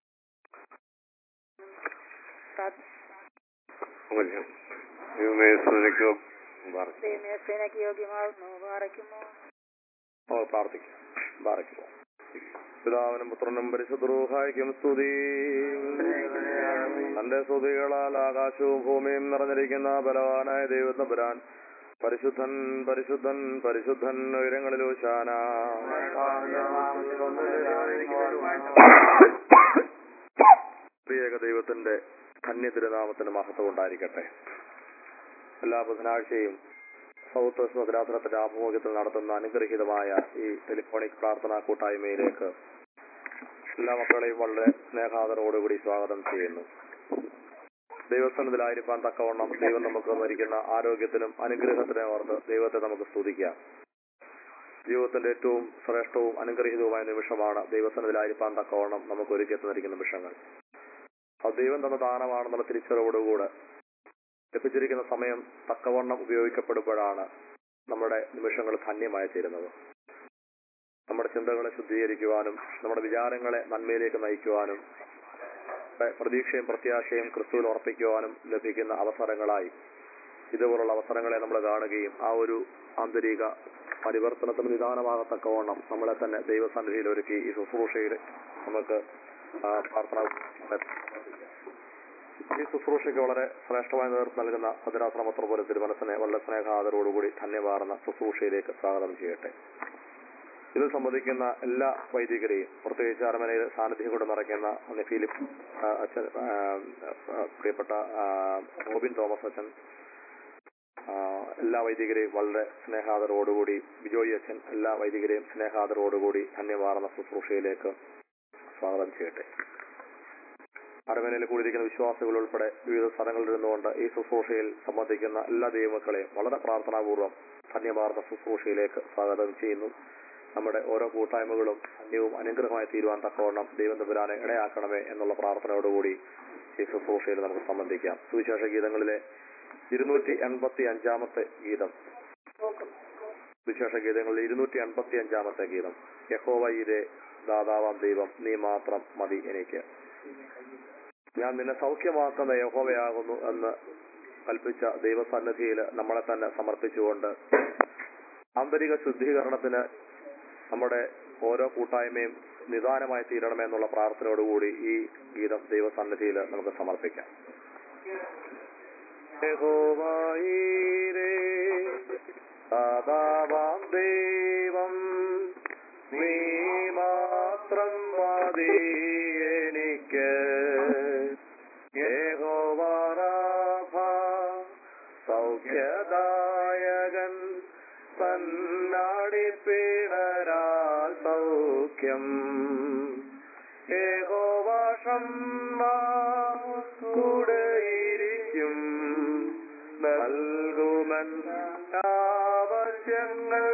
ദൈവമേശനയ്ക്ക് യോഗ്യമാകുന്നു. പാറയ്ക്കുമോ പ്രാർത്ഥിക്കും. പിതാവിനും പുത്രനും പരിശുദ്ധ റൂഹായിക്കും സ്തുതി. തന്റെ സ്തുതികളാൽ ആകാശവും ഭൂമിയും നിറഞ്ഞിരിക്കുന്ന ബലവാനായ ദൈവം തമ്പുരാൻ പരിശുദ്ധൻ പരിശുദ്ധൻ പരിശുദ്ധൻ ഉയരങ്ങളിൽ ഓശാന. പ്രിയേക ദൈവത്തിന്റെ ധന്യ തിരുനാമത്തിന് മഹത്വം ഉണ്ടായിരിക്കട്ടെ. എല്ലാ ബുധനാഴ്ചയും സൗത്ത് വെസ്റ്റ് മദ്രാസനത്തിന്റെ ആഭിമുഖ്യത്തിൽ നടത്തുന്ന അനുഗ്രഹീതമായ ഈ ടെലിഫോണിക് പ്രാർത്ഥനാ കൂട്ടായ്മയിലേക്ക് എല്ലാ മക്കളെയും വളരെ സ്നേഹാദരോടുകൂടി സ്വാഗതം ചെയ്യുന്നു. ദൈവസ്ഥാനത്തിലായിരിക്കാൻ തക്കവണ്ണം ദൈവം നമുക്ക് തന്നിരിക്കുന്ന ആരോഗ്യത്തിനും അനുഗ്രഹത്തിനും ഓർത്ത് ദൈവത്തെ നമുക്ക് സ്തുതിക്കാം. ജീവിതത്തിന്റെ ഏറ്റവും ശ്രേഷ്ഠവും അനുഗ്രഹീതവുമായ നിമിഷമാണ് ദൈവസ്ഥാനത്തിലായിരിക്കാൻ തക്കവണ്ണം നമുക്ക് ഒരുക്കി തന്നിരിക്കുന്ന നിമിഷങ്ങൾ. അത് ദൈവം തന്ന ദാനമാണെന്നുള്ള തിരിച്ചറിവോടുകൂടെ ലഭിച്ചിരിക്കുന്ന സമയം തക്കവണ്ണം ഉപയോഗിക്കപ്പെടുമ്പോഴാണ് നമ്മുടെ നിമിഷങ്ങൾ ധന്യമായി തീരുന്നത്. നമ്മുടെ ചിന്തകളെ ശുദ്ധീകരിക്കുവാനും നമ്മുടെ വിചാരങ്ങളെ നന്മയിലേക്ക് നയിക്കുവാനും പ്രതീക്ഷയും പ്രത്യാശയും ക്രിസ്തുവിൽ ഉറപ്പിക്കുവാനും ലഭിക്കുന്ന അവസരങ്ങളായി ഇതുപോലുള്ള അവസരങ്ങളെ നമ്മൾ കാണുകയും ആ ഒരു ആന്തരിക പരിവർത്തനത്തിന് നിദാനമാകത്തക്കവണ്ണം നമ്മളെ തന്നെ ദൈവസന്നിധിയിൽ ഒരുക്കി ഈ ശുശ്രൂഷയിൽ നമുക്ക് പ്രാർത്ഥന ഈ ശുശ്രൂഷയ്ക്ക് വളരെ ശ്രേഷ്ഠമായ നേതൃത്വം നൽകുന്ന ഭദ്രാശ്രമത്ര പോലെ തിരുമനസ്സിനെ വളരെ സ്നേഹാദരോടുകൂടി ധന്യവാർന്ന ശുശ്രൂഷയിലേക്ക് സ്വാഗതം ചെയ്യട്ടെ. ഇതിൽ സംബന്ധിക്കുന്ന എല്ലാ വൈദികരെയും, പ്രത്യേകിച്ച് അരമനയിൽ സാന്നിധ്യം കൊണ്ട് നിറയ്ക്കുന്ന ഫിലിപ്പ് അച്ഛൻ, പ്രിയപ്പെട്ട റോബിൻ തോമസ് അച്ഛൻ, എല്ലാ വൈദികരെയും വളരെ സ്നേഹാദരോടുകൂടി, ബിജോയി അച്ഛൻ, എല്ലാ വൈദികരെയും സ്നേഹാദരോടുകൂടി ധന്യവാർന്ന ശുശ്രൂഷയിലേക്ക് സ്വാഗതം ചെയ്യട്ടെ. അരമനയിൽ കൂടിയിരിക്കുന്ന വിശ്വാസികൾ ഉൾപ്പെടെ വിവിധ സ്ഥലങ്ങളിൽ ഇരുന്നുകൊണ്ട് ഈ ശുശ്രൂഷയിൽ സംബന്ധിക്കുന്ന എല്ലാ ദൈവമക്കളെയും വളരെ പ്രാർത്ഥനാപൂർവ്വം ധന്യവാർന്ന ശുശ്രൂഷയിലേക്ക് സ്വാഗതം ചെയ്യുന്നു. നമ്മുടെ ഓരോ കൂട്ടായ്മകളും ധന്യവും അനുഗ്രഹമായി തീരുവാൻ തക്കവണ്ണം ദൈവം തമ്പുരാനെ ഇടയാക്കണമേ എന്നുള്ള പ്രാർത്ഥനയോടുകൂടി ഈ ശുശ്രൂഷയിൽ നമുക്ക് സംബന്ധിക്കാം. സുവിശേഷ ഗീതങ്ങളിലെ ഇരുന്നൂറ്റി എൺപത്തി അഞ്ചാമത്തെ ഗീതം, വിശേഷ ഗീതങ്ങളിൽ ഇരുന്നൂറ്റി എൺപത്തി അഞ്ചാമത്തെ ഗീതം, യഹോവയിലെ ദാതാവാം ദൈവം നീ മാത്രം മതി എനിക്ക്. ഞാൻ നിന്നെ സൗഖ്യമാക്കുന്ന യഹോവയാകുന്നു എന്ന് കൽപ്പിച്ച ദൈവസന്നിധിയിൽ നമ്മളെ തന്നെ സമർപ്പിച്ചുകൊണ്ട് ആന്തരിക ശുദ്ധീകരണത്തിന് നമ്മുടെ ഓരോ കൂട്ടായ്മയും നിദാനമായി തീരണമെന്നുള്ള പ്രാർത്ഥനയോടുകൂടി ഈ ഗീതം ദൈവസന്നിധിയിൽ നമുക്ക് സമർപ്പിക്കാം. യഹോവയിലെ ദാതാവാം ദൈവം നീ മാത്രം മതി എനിക്ക്. യഹോവ റാഫ സൗഖ്യദായകൻ തന്നാടിപ്പിണരാൽ സൗഖ്യം. യഹോവ ഷമ്മ കൂടെയിരിക്കും നൽകുമൻ ആവശ്യങ്ങൾ.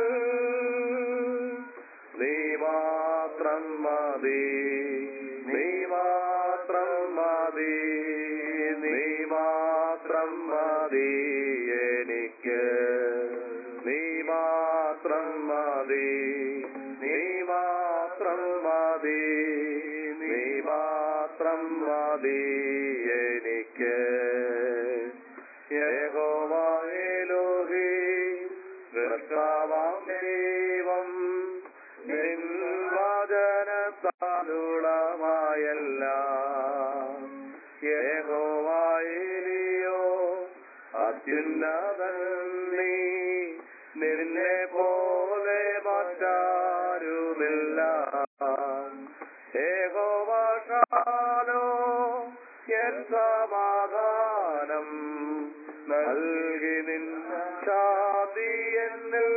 നീ മാത്രം മതി, നീ മാത്രം മതി, നീ മാത്രം മതി എനിക്ക്. നീ മാത്രം മതി, നീ മാത്രം മതി, നീ മാത്രം മതി എനിക്ക്. യഹോവ എലോഹീം കർത്താവാം ദൈവം നിൻ വചനത്താലുളമായെല്ലാം. യഹോവ എലിയോ അത്യുന്നതൻ നീ, നിന്നെ പോലെ മറ്റാരുമില്ല. യഹോവ ഷാലോ എൻ സമാധാനം നൽകി നിൻ ശാന്തി എന്നിൽ.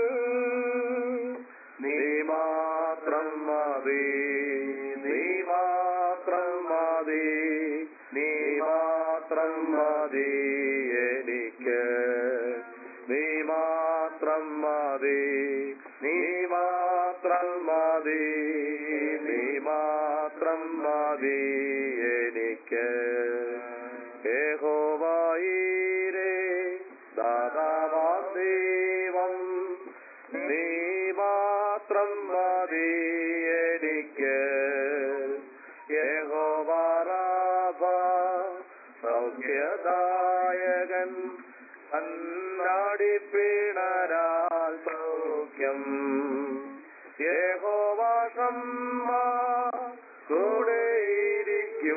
നീ മാത്രം മതി, നീ മാത്രം മതി, നീ മാത്രം മതി എനിക്ക്. നീ മാത്രം മതി, നീ മാത്രം മതി, നീ മാത്രം മതി എനിക്ക്. യഹോവയിലെ ദാതാവാം ദൈവം നീ മാത്രം മതി എനിക്ക്. യഹോവ റാഫ സൗഖ്യദായകൻ തന്നാടിപ്പിണരാൽ സൗഖ്യം. യഹോവ ഷമ്മ കൂടെയിരിക്കും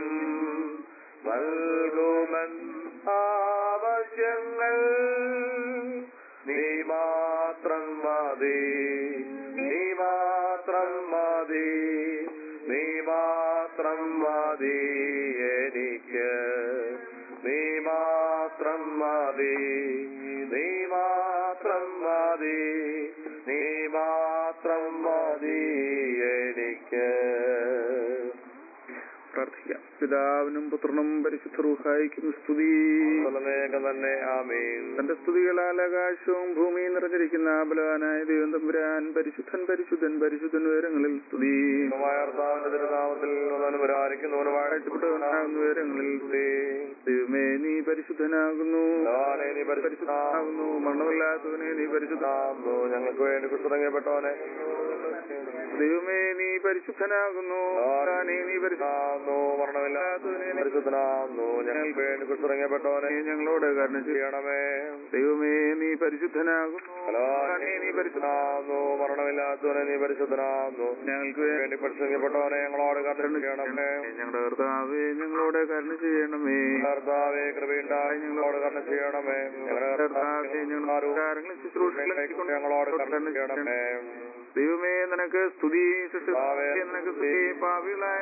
നൽകുമൻ ആവശ്യങ്ങൾ. നീ മാത്രം മതി, നീ മാത്രം മതി, നീ മാത്രം മതി എനിക്ക്. നീ മാത്രം മതി, നീ മാത്രം മതി, നീ മാത്രം മതി എനിക്ക്. പ്രാർത്ഥിക്കാം. പിതാവിനും പുത്രനും പരിശുദ്ധ റൂഹായിക്കും സ്തുതി. തന്നെ ആമേൻ. തന്റെ സ്തുതികളാൽ ആകാശവും ഭൂമിയും നിറഞ്ഞിരിക്കുന്ന ബലവാനായ ദൈവം തമ്പുരാൻ പരിശുദ്ധൻ പരിശുദ്ധൻ പരിശുദ്ധൻ ഉയരങ്ങളിൽ സ്തുതി. ഉയരങ്ങളിൽ ദൈവമേ നീ പരിശുദ്ധനാകുന്നു, പരിശുദ്ധനാകുന്നു. മരണമില്ലാത്തവനെ നീ പരിശുദ്ധനാകുന്നു. ഞങ്ങൾക്ക് വേണ്ടി തുടങ്ങപ്പെട്ടവനെ ദൈവമേ നീ പരിശുദ്ധനാകുന്നു. നീ പരിശുദ്ധനാകുന്നു, മരണമില്ലാത്തവനെ പരിശുദ്ധനാകുന്നു, ഞങ്ങൾക്ക് വേണ്ടി കുറിച്ചിറങ്ങപ്പെട്ടവനെ ഞങ്ങളോട് കരുണ ചെയ്യണമേ. ദൈവമേ നീ പരിശുദ്ധനാകുന്നു. നീ പരിശുദ്ധനാകുന്നു, മരണമില്ലാത്തവനെ നീ പരിശുദ്ധനാകുന്നു, ഞങ്ങൾക്ക് വേണ്ടി പരിശുദ്ധപ്പെട്ടവനെ ഞങ്ങളോട് കരുണ ചെയ്യണമേ. ഞങ്ങളുടെ കർത്താവേ ഞങ്ങളോട് കരുണ ചെയ്യണമേ. കർത്താവേ കൃപയുണ്ടായി ഞങ്ങളോട് കരുണ ചെയ്യണമേ. ഞങ്ങളുടെ കർത്താവേ ഞങ്ങളുടെ ശുശ്രൂഷകളെ ഞങ്ങളോട് കരുണ ചെയ്യണമേ. ദൈവമേ നിനക്ക് സ്തുതി. നിനക്ക് സ്തുതി. പാപികളായ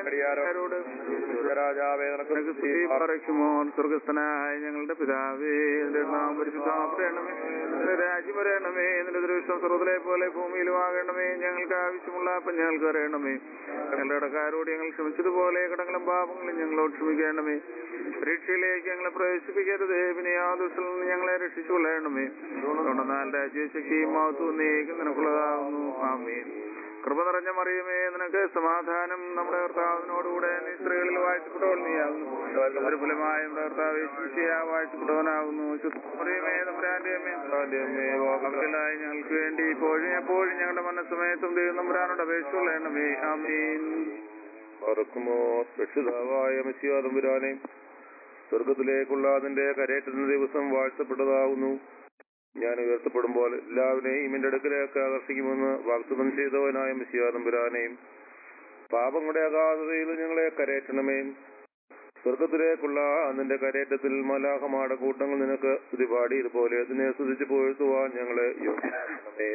രാജാവേ നിനക്ക് സ്തുതി പറയുമോ. സ്വർഗസ്ഥനായ ഞങ്ങളുടെ പിതാവേ നിന്റെ നാമം പരിശുദ്ധമാക്കണമേ. നിന്റെ രാജ്യം വരണമേ. നിന്റെ ദൃഷ്ടം സ്വർഗ്ഗത്തിലെ പോലെ ഭൂമിയിലും ആകണമേ. ഞങ്ങൾക്ക് ആവശ്യമുള്ള അപ്പം ഞങ്ങൾക്ക് അറിയണമേ. ഞങ്ങളുടെ കടക്കാരോട് ഞങ്ങൾ ക്ഷമിച്ചതുപോലെ കടങ്ങളും പാപങ്ങളും ഞങ്ങളോട് ക്ഷമിക്കണമേ. പരീക്ഷയിലേക്ക് ഞങ്ങളെ പ്രവേശിപ്പിക്കരുത്. പിന്നെ യാതൊരു ഞങ്ങളെ രക്ഷിച്ചുകൊള്ളണമേ. തൊണ്ണനാൽ രാജ്യശക്തിയും മഹത്വവും നീക്കും നിനക്കുള്ളതാകുന്നു. ആമേൻ. കൃപ നിറഞ്ഞ മറിയമേ നിനക്ക് സമാധാനം. നമ്മുടെ കർത്താവിനോടുകൂടെ നീ സ്ത്രീകളിൽ വാഴ്ത്തപ്പെട്ടവൾ നീയാകുന്നു. ഒരു ഫലമായ കർത്താവ് വാഴ്ത്തപ്പെട്ടവനാകുന്നു. മറിയമേ തമ്പുരാന്റെ അമ്മേ മക്കളായി ഞങ്ങൾക്ക് വേണ്ടി ഇപ്പോഴും എപ്പോഴും ഞങ്ങളുടെ മനസ്സമയത്തും ദൈവം തമ്പുരാനോട് അപേക്ഷിച്ചുകൊള്ളണമേ. ആമേൻ. ഓർക്കുമോ രക്ഷിതാവായ മെസ്സിയാ തമ്പുരാനെ, സ്വർഗത്തിലേക്കുള്ള അതിന്റെ കരേറ്റുന്ന ദിവസം വാഴ്ത്തപ്പെട്ടതാകുന്നു. ഞാൻ ഉയർത്തപ്പെടുമ്പോൾ എല്ലാവരെയും എന്റെ അടുക്കലേക്ക് ആകർഷിക്കുമെന്ന് വാഗ്ദത്തം ചെയ്തവനായ മെസ്സിയാ തമ്പുരാനെയും, പാപങ്ങളുടെ അഗാധതയിൽ ഞങ്ങളെ കരേറ്റണമേ. സ്വർഗത്തിലേക്കുള്ള അതിന്റെ കരേറ്റത്തിൽ മലാഹമാടെ കൂട്ടങ്ങൾ നിനക്ക് സ്തുതി പാടിയതുപോലെ അതിനെ സ്തുതിച്ച് പുകഴ്ത്തുവാൻ ഞങ്ങളെ യോഗ്യമാക്കണമേ.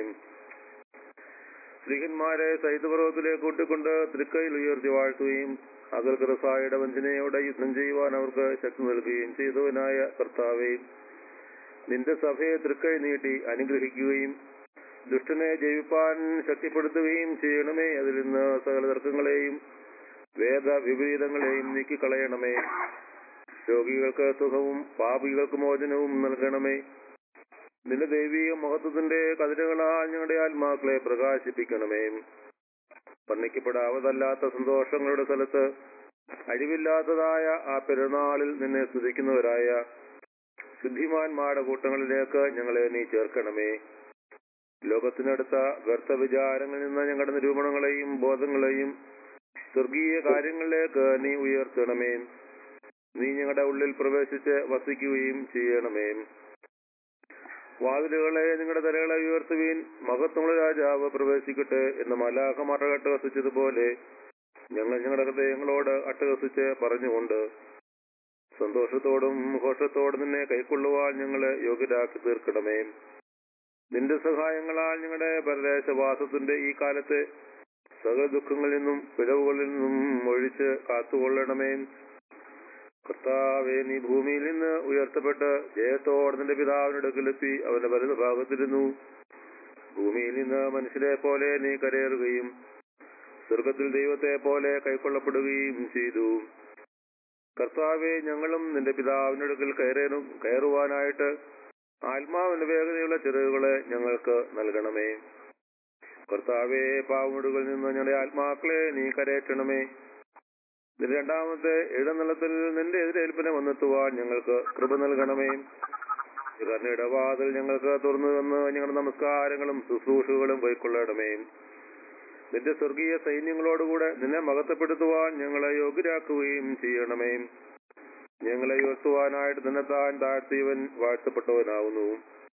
സ്ത്രീഹന്മാരെ സൈതപർവ്വത്തിലേക്ക് കൂട്ടിക്കൊണ്ട് തൃക്കൈയിൽ ഉയർത്തി വാഴ്ത്തുകയും അകൽക്കറസായുടെ വഞ്ചനയോടെ യുദ്ധം ചെയ്യുവാൻ അവർക്ക് ശക്തി നൽകുകയും ചെയ്തവനായ കർത്താവേ, നിന്റെ സഭയെ തൃക്കൈ നീട്ടി അനുഗ്രഹിക്കുകയും ദുഷ്ടനെ ജയിപ്പാൻ ശക്തിപ്പെടുത്തുകയും ചെയ്യണമേ. അതിൽ നിന്ന് സകല തർക്കങ്ങളെയും വേദ വിപരീതങ്ങളെയും നീക്കിക്കളയണമേ. രോഗികൾക്ക് സുഖവും പാപികൾക്ക് മോചനവും നൽകണമേ. നിന്റെ ദൈവീക മഹത്വത്തിന്റെ കതിരുകളാൽ ഞങ്ങളുടെ ആത്മാക്കളെ പ്രകാശിപ്പിക്കണമേ. വർണ്ണിക്കപ്പെടാവതല്ലാത്ത സന്തോഷങ്ങളുടെ സ്ഥലത്ത് അഴിവില്ലാത്തതായ ആ പെരുന്നാളിൽ നിന്നെ സ്തുതിക്കുന്നവരായ ശുദ്ധിമാന്മാരുടെ കൂട്ടങ്ങളിലേക്ക് ഞങ്ങളെ നീ ചേർക്കണമേ. ലോകത്തിനടുത്ത വ്യർത്ഥ വിചാരങ്ങളിൽ നിന്ന് ഞങ്ങളുടെ നിരൂപണങ്ങളെയും ബോധങ്ങളെയും സ്വർഗീയ കാര്യങ്ങളിലേക്ക് നീ ഉയർത്തണമേ. നീ ഞങ്ങളുടെ ഉള്ളിൽ പ്രവേശിച്ച് വസിക്കുകയും ചെയ്യണമേ. വാതിലുകളെ നിങ്ങളുടെ തലകളെ ഉയർത്തുവീൻ, മഹത്വമുള്ള രാജാവ് പ്രവേശിക്കട്ടെ എന്ന് മലാഖമാർ അട്ടഹസിച്ചതുപോലെ ഞങ്ങൾ ഞങ്ങളുടെ ഹൃദയങ്ങളോട് അട്ടഹസിച്ച് പറഞ്ഞുകൊണ്ട് സന്തോഷത്തോടും ഘോഷത്തോടും നിന്നെ കൈക്കൊള്ളുവാൻ ഞങ്ങളെ യോഗ്യരാക്കി തീർക്കണമേ. നിന്റെ സഹായങ്ങളാൽ ഞങ്ങളുടെ പരദേശവാസത്തിന്റെ ഈ കാലത്തെ സകല ദുഃഖങ്ങളിൽ നിന്നും പിഴവുകളിൽ നിന്നും ഒഴിച്ച് കാത്തുകൊള്ളണമേ. കർത്താവേ, നീ ഭൂമിയിൽ നിന്ന് ഉയർത്തപ്പെട്ട് ജയത്തോടെ നിന്റെ പിതാവിന്റെ അടുക്കലെത്തി അവന്റെ വലതു ഭാഗത്തിരുന്നു. ഭൂമിയിൽ നിന്ന് മനുഷ്യരെ പോലെ നീ കരയേറുകയും സ്വർഗത്തിൽ ദൈവത്തെ പോലെ കൈക്കൊള്ളപ്പെടുകയും ചെയ്തു. കർത്താവെ, ഞങ്ങളും നിന്റെ പിതാവിന്റെ അടുക്കൽ കയറേനും കയറുവാനായിട്ട് ആത്മാവിന്റെ വേഗതയുള്ള ചിറകുകളെ ഞങ്ങൾക്ക് നൽകണമേ. കർത്താവെ, പാവമുടുകളിൽ നിന്ന് ഞങ്ങളുടെ ആത്മാക്കളെ നീ കരയറ്റണമേ. നിന്റെ രണ്ടാമത്തെ എഴുന്നള്ളത്തിൽ നിന്റെ എതിരേൽപ്പിനെ വന്നെത്തുവാൻ ഞങ്ങൾക്ക് കൃപ നൽകണമേ. കരുണയുടെ വാതിൽ ഞങ്ങൾക്ക് തുറന്നു തന്ന് ഞങ്ങളുടെ നമസ്കാരങ്ങളും ശുശ്രൂഷകളും കൈക്കൊള്ളണമേ. നിന്റെ സ്വർഗീയ സൈന്യങ്ങളോടുകൂടെ നിന്നെ മഹത്വപ്പെടുത്തുവാൻ ഞങ്ങളെ യോഗ്യരാക്കുകയും ചെയ്യണമേ. ഞങ്ങളെ ഉയർത്തുവാനായിട്ട് നിന്നെ താൻ താഴ്ത്തിയവൻ വാഴ്ത്തപ്പെട്ടവനാവുന്നു.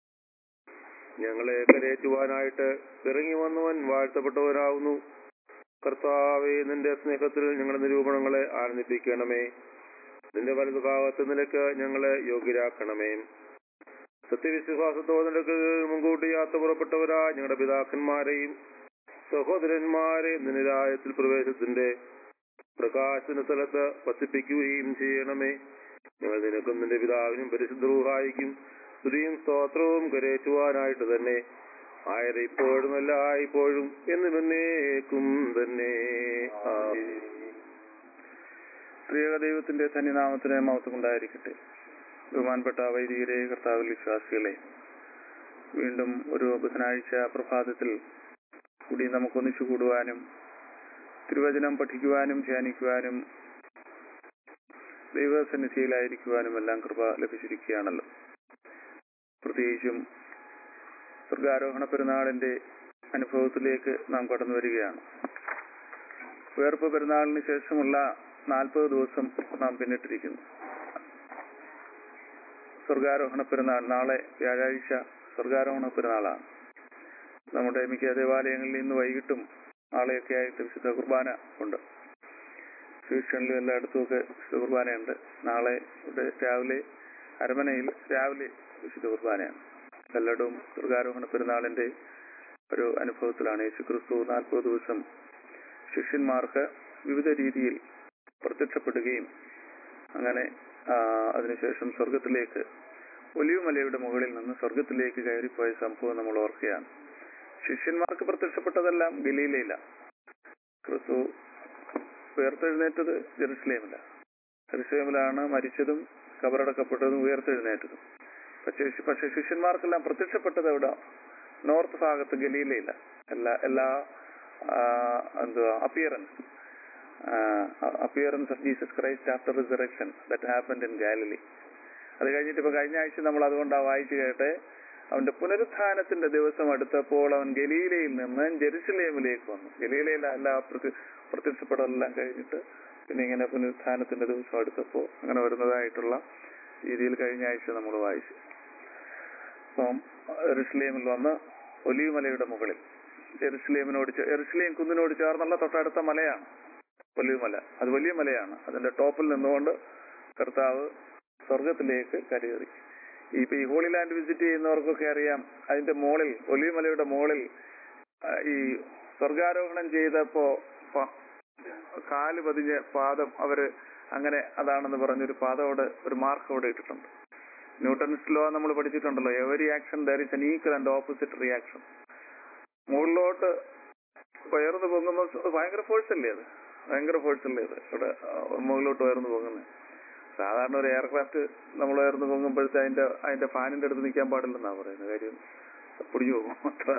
ഞങ്ങളെ കരയേറ്റുവാനായിട്ട് ഇറങ്ങി വന്നവൻ വാഴ്ത്തപ്പെട്ടവനാവുന്നു. കർത്താവേ, നിന്റെ സ്നേഹത്തിൽ ഞങ്ങളുടെ നിരൂപണങ്ങളെ ആനന്ദിപ്പിക്കണമേ. നിന്റെ വലതു ഭാഗത്ത് നിലക്ക് ഞങ്ങളെ യോഗ്യരാക്കണമേ. സത്യവിശ്വാസത്തോടെ നിനക്ക് മുൻകൂട്ടി യാത്ര പുറപ്പെട്ടവരാ ഞങ്ങളുടെ പിതാക്കന്മാരെയും സഹോദരന്മാരെയും നിരായത്തിൽ പ്രവേശത്തിന്റെ പ്രകാശന സ്ഥലത്ത് വസിപ്പിക്കുകയും ചെയ്യണമേ. ഞങ്ങൾ നിനക്കും നിന്റെ പിതാവിനും പരിശുദ്ധ റൂഹായിക്കും സ്തുതിയും സ്തോത്രവും കരേറ്റുവാനായിട്ട് തന്നെ ആയത് ഇപ്പോഴും അല്ല ഇപ്പോഴും എന്ന് എന്നേക്കും തന്നെ. പ്രിയ ദൈവത്തിന്റെ ധന്യനാമത്തിന് മഹത്വം ഉണ്ടായിരിക്കട്ടെ. ബഹുമാനപ്പെട്ട വൈദികരെ, കർത്താവിൽ വിശ്വാസികളെ, വീണ്ടും ഒരു ബുധനാഴ്ച പ്രഭാതത്തിൽ കൂടി നമുക്കൊന്നിച്ചു കൂടുവാനും തിരുവചനം പഠിക്കുവാനും ധ്യാനിക്കുവാനും ദൈവസന്നിധിയിലായിരിക്കുവാനും എല്ലാം കൃപ ലഭിച്ചിരിക്കുകയാണല്ലോ. പ്രത്യേകിച്ചും സ്വർഗാരോഹണ പെരുന്നാളിന്റെ അനുഭവത്തിലേക്ക് നാം കടന്നു വരികയാണ്. ഉയർപ്പ് പെരുന്നാളിന് ശേഷമുള്ള നാൽപ്പത് ദിവസം നാം പിന്നിട്ടിരിക്കുന്നു. സ്വർഗാരോഹണ പെരുന്നാൾ നാളെ വ്യാഴാഴ്ച സ്വർഗാരോഹണ പെരുന്നാളാണ്. നമ്മുടെ മിക്ക ദേവാലയങ്ങളിൽ ഇന്ന് വൈകിട്ടും നാളെയൊക്കെ ആയിട്ട് വിശുദ്ധ കുർബാന ഉണ്ട്. ട്യൂഷനിലും എല്ലായിടത്തും ഒക്കെ വിശുദ്ധ കുർബാനയുണ്ട്. നാളെ ഇവിടെ രാവിലെ അരമനയിൽ രാവിലെ വിശുദ്ധ കുർബാനയാണ്. എല്ലായിടവും സ്വർഗാരോഹണ പെരുന്നാളിന്റെ ഒരു അനുഭവത്തിലാണ്. യേശു ക്രിസ്തു നാൽപ്പത് ദിവസം ശിഷ്യന്മാർക്ക് വിവിധ രീതിയിൽ പ്രത്യക്ഷപ്പെടുകയും അങ്ങനെ അതിനുശേഷം സ്വർഗത്തിലേക്ക് ഒലിവുമലയുടെ മുകളിൽ നിന്ന് സ്വർഗത്തിലേക്ക് കയറിപ്പോയ സംഭവം നമ്മൾ ഓർക്കുകയാണ്. ശിഷ്യന്മാർക്ക് പ്രത്യക്ഷപ്പെട്ടതെല്ലാം ഗലീലയില. ക്രിസ്തു ഉയർത്തെഴുന്നേറ്റത് ജെറുസലേമില. ജെറുസലേമിലാണ് മരിച്ചതും കബറടക്കപ്പെട്ടതും ഉയർത്തെഴുന്നേറ്റതും. പക്ഷേ പക്ഷെ ശിഷ്യന്മാർക്കെല്ലാം പ്രത്യക്ഷപ്പെട്ടത് എവിടെ? നോർത്ത് ഭാഗത്ത് ഗലീലയില. എല്ലാ എല്ലാ എന്തുവാ appearance appearance of Jesus Christ after resurrection that happened in Galilee. അത് കഴിഞ്ഞിട്ട് ഇപ്പൊ കഴിഞ്ഞ ആഴ്ച നമ്മൾ അതുകൊണ്ടാണ് വായിച്ചു കേട്ടെ, അവന്റെ പുനരുത്ഥാനത്തിന്റെ ദിവസം അടുത്തപ്പോൾ അവൻ ഗലീലയിൽ നിന്ന് ജെറുസലേമിലേക്ക് വന്നു. ഗലീലയിൽ എല്ലാ പ്രത്യക്ഷപ്പെടലെല്ലാം കഴിഞ്ഞിട്ട് പിന്നെ ഇങ്ങനെ പുനരുത്ഥാനത്തിന്റെ ദിവസം അടുത്തപ്പോൾ അങ്ങനെ വരുന്നതായിട്ടുള്ള രീതിയിൽ കഴിഞ്ഞ ആഴ്ച നമ്മൾ വായിച്ചു. അപ്പം ജെറുസലേമിൽ വന്ന് ഒലിവുമലയുടെ മുകളിൽ ജെറുസലേമിനോട് ജെറുസലേം കുന്നിനോട് ചേർന്നുള്ള തൊട്ടടുത്ത മലയാണ് ഒലിവുമല. അത് വലിയ മലയാണ്. അതിന്റെ ടോപ്പിൽ നിന്നുകൊണ്ട് കർത്താവ് സ്വർഗത്തിലേക്ക് കരയേറി. ഇപ്പൊ ഈ ഹോളി ലാൻഡ് വിസിറ്റ് ചെയ്യുന്നവർക്കൊക്കെ അറിയാം, അതിന്റെ മുകളിൽ ഒലിവുമലയുടെ മുകളിൽ ഈ സ്വർഗാരോഹണം ചെയ്തപ്പോ കാല് പതിഞ്ഞ പാദം അവര് അങ്ങനെ അതാണെന്ന് പറഞ്ഞൊരു പാദം അവിടെ ഒരു മാർക്ക് അവിടെ ഇട്ടിട്ടുണ്ട്. ന്യൂട്ടൺസ് ലോ നമ്മൾ പഠിച്ചിട്ടുണ്ടല്ലോ, every action there is an equal and opposite reaction. മുകളിലോട്ട് ഉയർന്നു പൊങ്ങുമ്പോൾ ഭയങ്കര ഫോഴ്സ് അല്ലേ അത്, ഭയങ്കര ഫോഴ്സ് അല്ലേ അത് ഇവിടെ മുകളിലോട്ട് ഉയർന്നു പൊങ്ങുന്നത്. സാധാരണ ഒരു എയർക്രാഫ്റ്റ് നമ്മൾ ഉയർന്നു പൊങ്ങുമ്പോഴത്തെ അതിന്റെ അതിന്റെ ഫാനിന്റെ അടുത്ത് നിൽക്കാൻ പാടില്ലെന്നാ പറയുന്നത്. കാര്യം പൊടിഞ്ഞു പോകും, അത്ര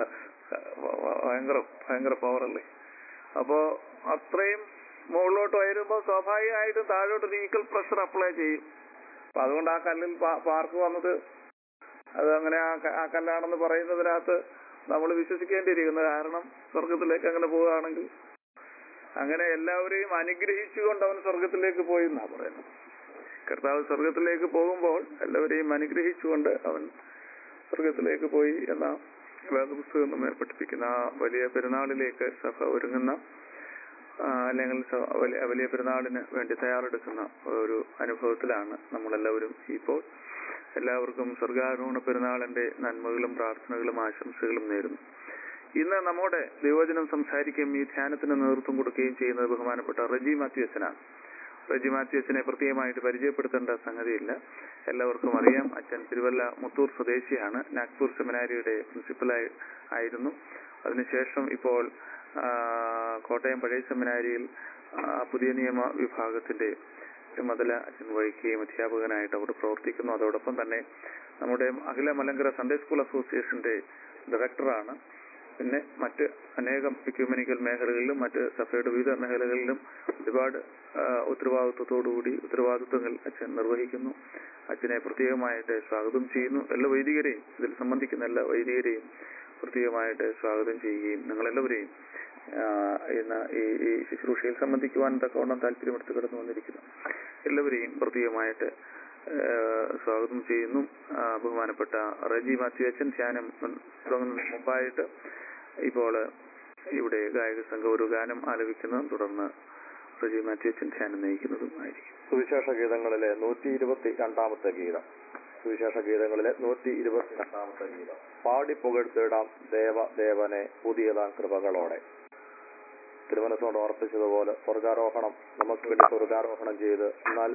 ഭയങ്കര ഭയങ്കര പവറല്ലേ. അപ്പോ അത്രയും മുകളിലോട്ട് ഉയരുമ്പോൾ സ്വാഭാവികമായിട്ടും താഴോട്ട് ഈക്വൽ പ്രഷർ അപ്ലൈ ചെയ്യും. അപ്പൊ അതുകൊണ്ട് ആ കല്ലിൽ പാർക്ക് വന്നത് അത് അങ്ങനെ ആ കല്ലാണെന്ന് പറയുന്നതിനകത്ത് നമ്മൾ വിശ്വസിക്കേണ്ടിയിരിക്കുന്നത്. കാരണം സ്വർഗത്തിലേക്ക് അങ്ങനെ പോവുകയാണെങ്കിൽ അങ്ങനെ എല്ലാവരെയും അനുഗ്രഹിച്ചുകൊണ്ട് അവൻ സ്വർഗത്തിലേക്ക് പോയി എന്നാ പറയുന്നത്. കർത്താവ് സ്വർഗത്തിലേക്ക് പോകുമ്പോൾ എല്ലാവരെയും അനുഗ്രഹിച്ചുകൊണ്ട് അവൻ സ്വർഗത്തിലേക്ക് പോയി എന്ന വേദപുസ്തകം നമ്മെ പഠിപ്പിക്കുന്ന ആ വലിയ പെരുന്നാളിലേക്ക് സഭ ഒരുങ്ങുന്ന അല്ലെങ്കിൽ വലിയ പെരുന്നാളിന് വേണ്ടി തയ്യാറെടുക്കുന്ന ഒരു അനുഭവത്തിലാണ് നമ്മളെല്ലാവരും ഇപ്പോൾ. എല്ലാവർക്കും സ്വർഗാരോഹണ പെരുന്നാളിന്റെ നന്മകളും പ്രാർത്ഥനകളും ആശംസകളും നേരുന്നു. ഇന്ന് നമ്മുടെ ദൈവവചനം സംസാരിക്കുകയും ഈ ധ്യാനത്തിന് നേതൃത്വം കൊടുക്കുകയും ചെയ്യുന്നത് ബഹുമാനപ്പെട്ട റജി മാത്യു അച്ഛനാണ്. റജി മാത്യു അച്ഛനെ പ്രത്യേകമായിട്ട് പരിചയപ്പെടുത്തേണ്ട സംഗതിയില്ല, എല്ലാവർക്കും അറിയാം. അച്ഛൻ തിരുവല്ല മുത്തൂർ സ്വദേശിയാണ്. നാഗ്പൂർ സെമിനാരിയുടെ പ്രിൻസിപ്പലായി ആയിരുന്നു. അതിനുശേഷം ഇപ്പോൾ കോട്ടയം പഴയ സെമിനാരിയിൽ പുതിയ നിയമ വിഭാഗത്തിന്റെ ചുമതല അച്ഛൻ വഹിക്കുകയും അധ്യാപകനായിട്ട് അവിടെ പ്രവർത്തിക്കുന്നു. അതോടൊപ്പം തന്നെ നമ്മുടെ അഖില മലങ്കര സൺഡേ സ്കൂൾ അസോസിയേഷന്റെ ഡയറക്ടറാണ്. പിന്നെ മറ്റ് അനേകം എക്യുമെനിക്കൽ മേഖലകളിലും മറ്റ് സഭയുടെ വിവിധ മേഖലകളിലും ഒരുപാട് ഉത്തരവാദിത്വത്തോടുകൂടി ഉത്തരവാദിത്വങ്ങൾ അച്ഛൻ നിർവഹിക്കുന്നു. അച്ഛനെ പ്രത്യേകമായിട്ട് സ്വാഗതം ചെയ്യുന്നു. എല്ലാ വൈദികരെയും ഇതിൽ സംബന്ധിക്കുന്ന എല്ലാ വൈദികരെയും പ്രത്യേകമായിട്ട് സ്വാഗതം ചെയ്യുകയും നിങ്ങളെല്ലാവരെയും ഇന്ന് ഈ ഈ ശുശ്രൂഷയിൽ സംബന്ധിക്കുവാൻ തക്കവണ്ണം താല്പര്യമെടുത്ത് കടന്നു വന്നിരിക്കുന്നു എല്ലാവരെയും പ്രത്യേകമായിട്ട് സ്വാഗതം ചെയ്യുന്നു. ബഹുമാനപ്പെട്ട റജി മാത്യു അച്ഛൻ ധ്യാനം തുടങ്ങുന്നതിന് മുമ്പായിട്ട് ഇപ്പോൾ ഇവിടെ ഗായക സംഘം ഒരു ഗാനം ആലപിക്കുന്നതും തുടർന്ന് റജി മാത്യു അച്ഛൻ ധ്യാനം നയിക്കുന്നതും ആയിരിക്കും. സുവിശേഷ ഗീതങ്ങളിലെ നൂറ്റി ഇരുപത്തി രണ്ടാമത്തെ ഗീതം സുവിശേഷ ഗീതങ്ങളിലെ നൂറ്റി ഇരുപത്തി രണ്ടാമത്തെ ഗീതം. പാടി പുകഴ്ത്തിടാം ദേവ ദേവനെ പുതിയതാം കൃപകളോടെ. തിരുമനസ്സോട് ഓർപ്പിച്ചതുപോലെ സ്വർഗാരോഹണം നമുക്ക് വേണ്ടി സ്വർഗാരോഹണം ചെയ്ത്, എന്നാൽ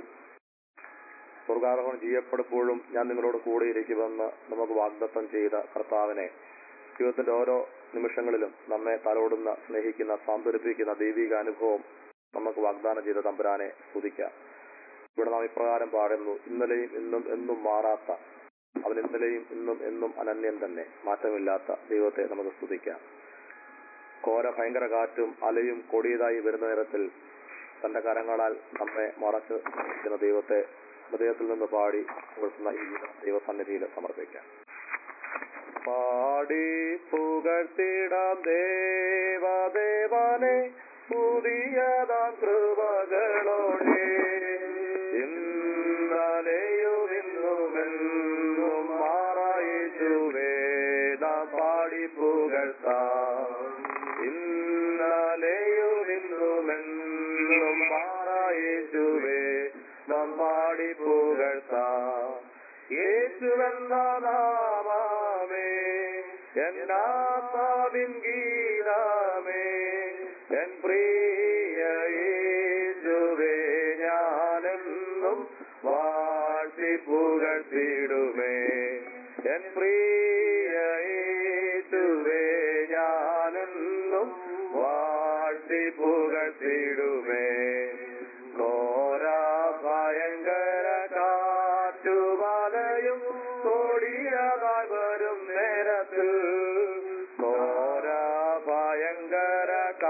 സ്വർഗാരോഹണം ചെയ്യപ്പെടുമ്പോഴും ഞാൻ നിങ്ങളോട് കൂടിയിരിക്കുമെന്ന് നമുക്ക് വാഗ്ദത്തം ചെയ്ത കർത്താവിനെ ജീവിതത്തിന്റെ ഓരോ നിമിഷങ്ങളിലും നമ്മെ തലോടുന്ന, സ്നേഹിക്കുന്ന, സാന്ത്വനിപ്പിക്കുന്ന ദൈവിക അനുഭവം നമുക്ക് വാഗ്ദാനം ചെയ്ത തമ്പുരാനെ സ്തുതിക്കാം. ഇവിടെ നാം ഇപ്രകാരം പാടുന്നു: ഇന്നലെയും ഇന്നും എന്നും മാറാത്ത അവൻ, ഇന്നലെയും ഇന്നും എന്നും അനന്യൻ തന്നെ, മാറ്റമില്ലാത്ത ദൈവത്തെ നമുക്ക് സ്തുതിക്കാം. ഘോര ഭയങ്കര കാറ്റും അലയും കൊടിയതായി വരുന്ന നേരത്തിൽ തന്റെ കരങ്ങളാൽ നമ്മെ മറച്ച് നിൽക്കുന്ന ദൈവത്തെ ഹൃദയത്തിൽ നിന്ന് പാടി പുകഴ്ത്തുന്ന ഈ ഗീതം ദൈവസന്നിധിയിൽ സമർപ്പിക്കാം. പാടി പുകഴ്ത്തിടാം ദേവദേവനെ പുതിയതാം കൃപകളോടെ ഇന്നലെയും ഇന്നുമെന്നും മാറായേശുവേ നാം പാടി പുകഴ്ത്താം. ഇന്നലെയും ഇന്നുമെന്നും മാറായേശുവേ നാം പാടി പുകഴ്ത്താം. യേശുവെന്ന നാമമേ എന്നാത്മാവിൻ ഗീതമേ എൻ പ്രിയ യേശുവേ ഞാനെന്നും വാഴ്ത്തി പുകഴ്ത്തിടുമേ. എൻ പ്രിയ യേശുവേ ഞാനെന്നും വാഴ്ത്തി പുകഴ്ത്തിടുമേ. ഘോരാ ഭയങ്കര കാറ്റുമലയും കൊടിയതായി വരും നേരത്തിൽ, ഘോരാ ഭയങ്കര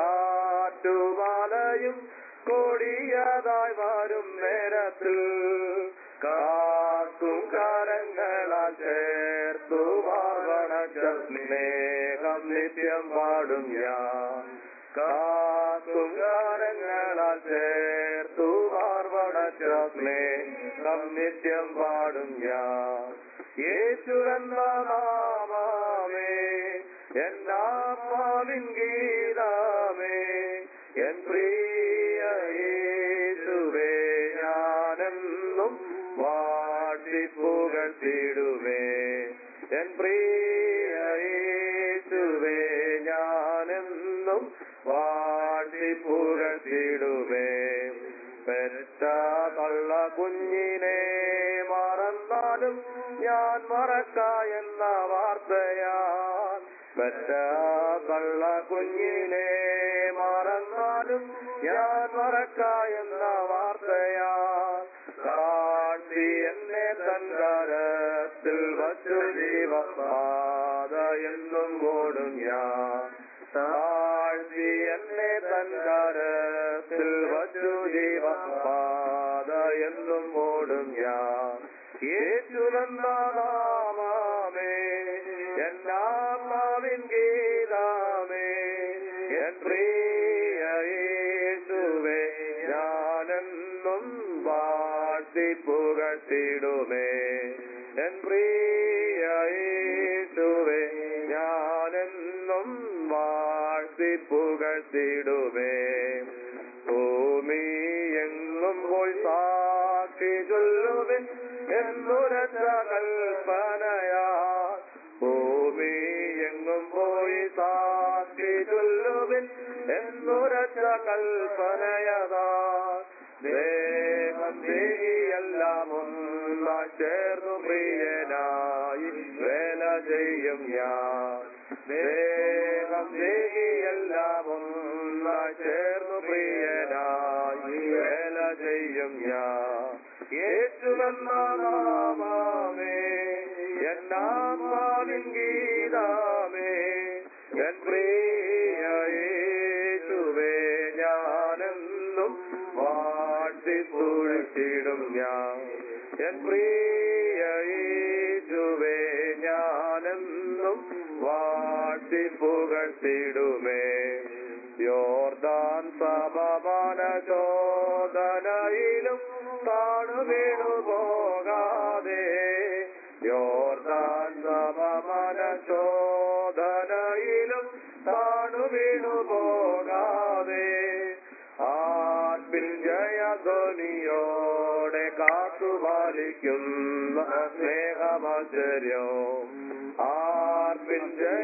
കാറ്റുമലയും കൊടിയതായി വരും നേരത്തിൽ കാക്കും കരങ്ങളാൽ ചേർത്തു വാഴണച്ച സ്നേഹം നിത്യം പാടും ഞാൻ. കാക്കും കരങ്ങളാൽ ചേർത്തു വാർവണച്ച സ്നേഹം നിത്യം പാടും ഞാൻ. യേശുവെന്ന നാമമേ എന്നാത്മാവിൻ ഗീതമേ എൻ പ്രിയ യേശുവേ ഞാനെന്നും വാഴ്ത്തി പുകഴ്ത്തിടുമേ. എൻ പ്രിയ യേശുവേ ഞാനെന്നും വാഴ്ത്തി പുകഴ്ത്തിടുമേ. പെറ്റ തള്ള കുഞ്ഞിനെ മറന്നാലും ഞാൻ മറക്ക എന്ന വാർത്തയാൽ, പെറ്റ തള്ള കുഞ്ഞിനെ മറന്നാലും ഞാൻ മറക്ക എന്ന വാർത്തയാൽ കാട്ടി എന്നെ തൻ കരത്തിൽ വച്ചു ജീവപാത എന്നും ഓടും ഞാൻ. താഴ്ത്തി എന്നെ തൻ കരത്തിൽ വച്ചു ജീവപാത എന്നും ഓടും ഞാൻ. യേശുവെന്ന നാമമേ എന്നാത്മാവിൻ ഗീതമേ എൻ പ്രിയ യേശുവേ ഞാനെന്നും വാഴ്ത്തി പുകഴ്ത്തിടുമേ. എൻ പ്രിയ യേശുവേ ഞാനെന്നും വാഴ്ത്തി പുകഴ്ത്തിടുമേ. ഭൂമി എങ്ങും പോയി സാക്ഷി ചൊല്ലുവിൻ എന്നുരച്ച കൽപ്പനയാ. ഭൂമി എങ്ങും പോയി സാക്ഷി ചൊല്ലുവിൻ എന്നുരച്ച കൽപ്പനയതാ. ദേഹം ദേഹിയെല്ലാം ഒന്നായി ചേർന്നു പ്രിയനായി വേല ചെയ്യും ഞാൻ. ദേഹം ദേഹിയെല്ലാം ഒന്നായി ചേർന്നു പ്രിയനായി വേല ചെയ്യും ഞാൻ. യേശുവെന്ന നാമമേ എന്നാത്മാവിൻ ഗീതമേ എൻ പ്രിയ യേശുവേ ഞാനെന്നും വാഴ്ത്തി പുകഴ്ത്തിടും ഞാൻ. എൻ പ്രിയ യേശുവേ ഞാനെന്നും വാഴ്ത്തി പുകഴ്ത്തിടുമേ. യോർദാൻ സമമാന ചോദനയിലും താണു വീണു പോകാതെ, യോർദാൻ സമമാന ചോദനയിലും താണു വീണു പോകാതെ ആത്മിൽ ജയധ്വനിയോടെ കാത്തുപാലിക്കുന്ന സ്നേഹമാശ്ചര്യം, ആർപ്പിൽ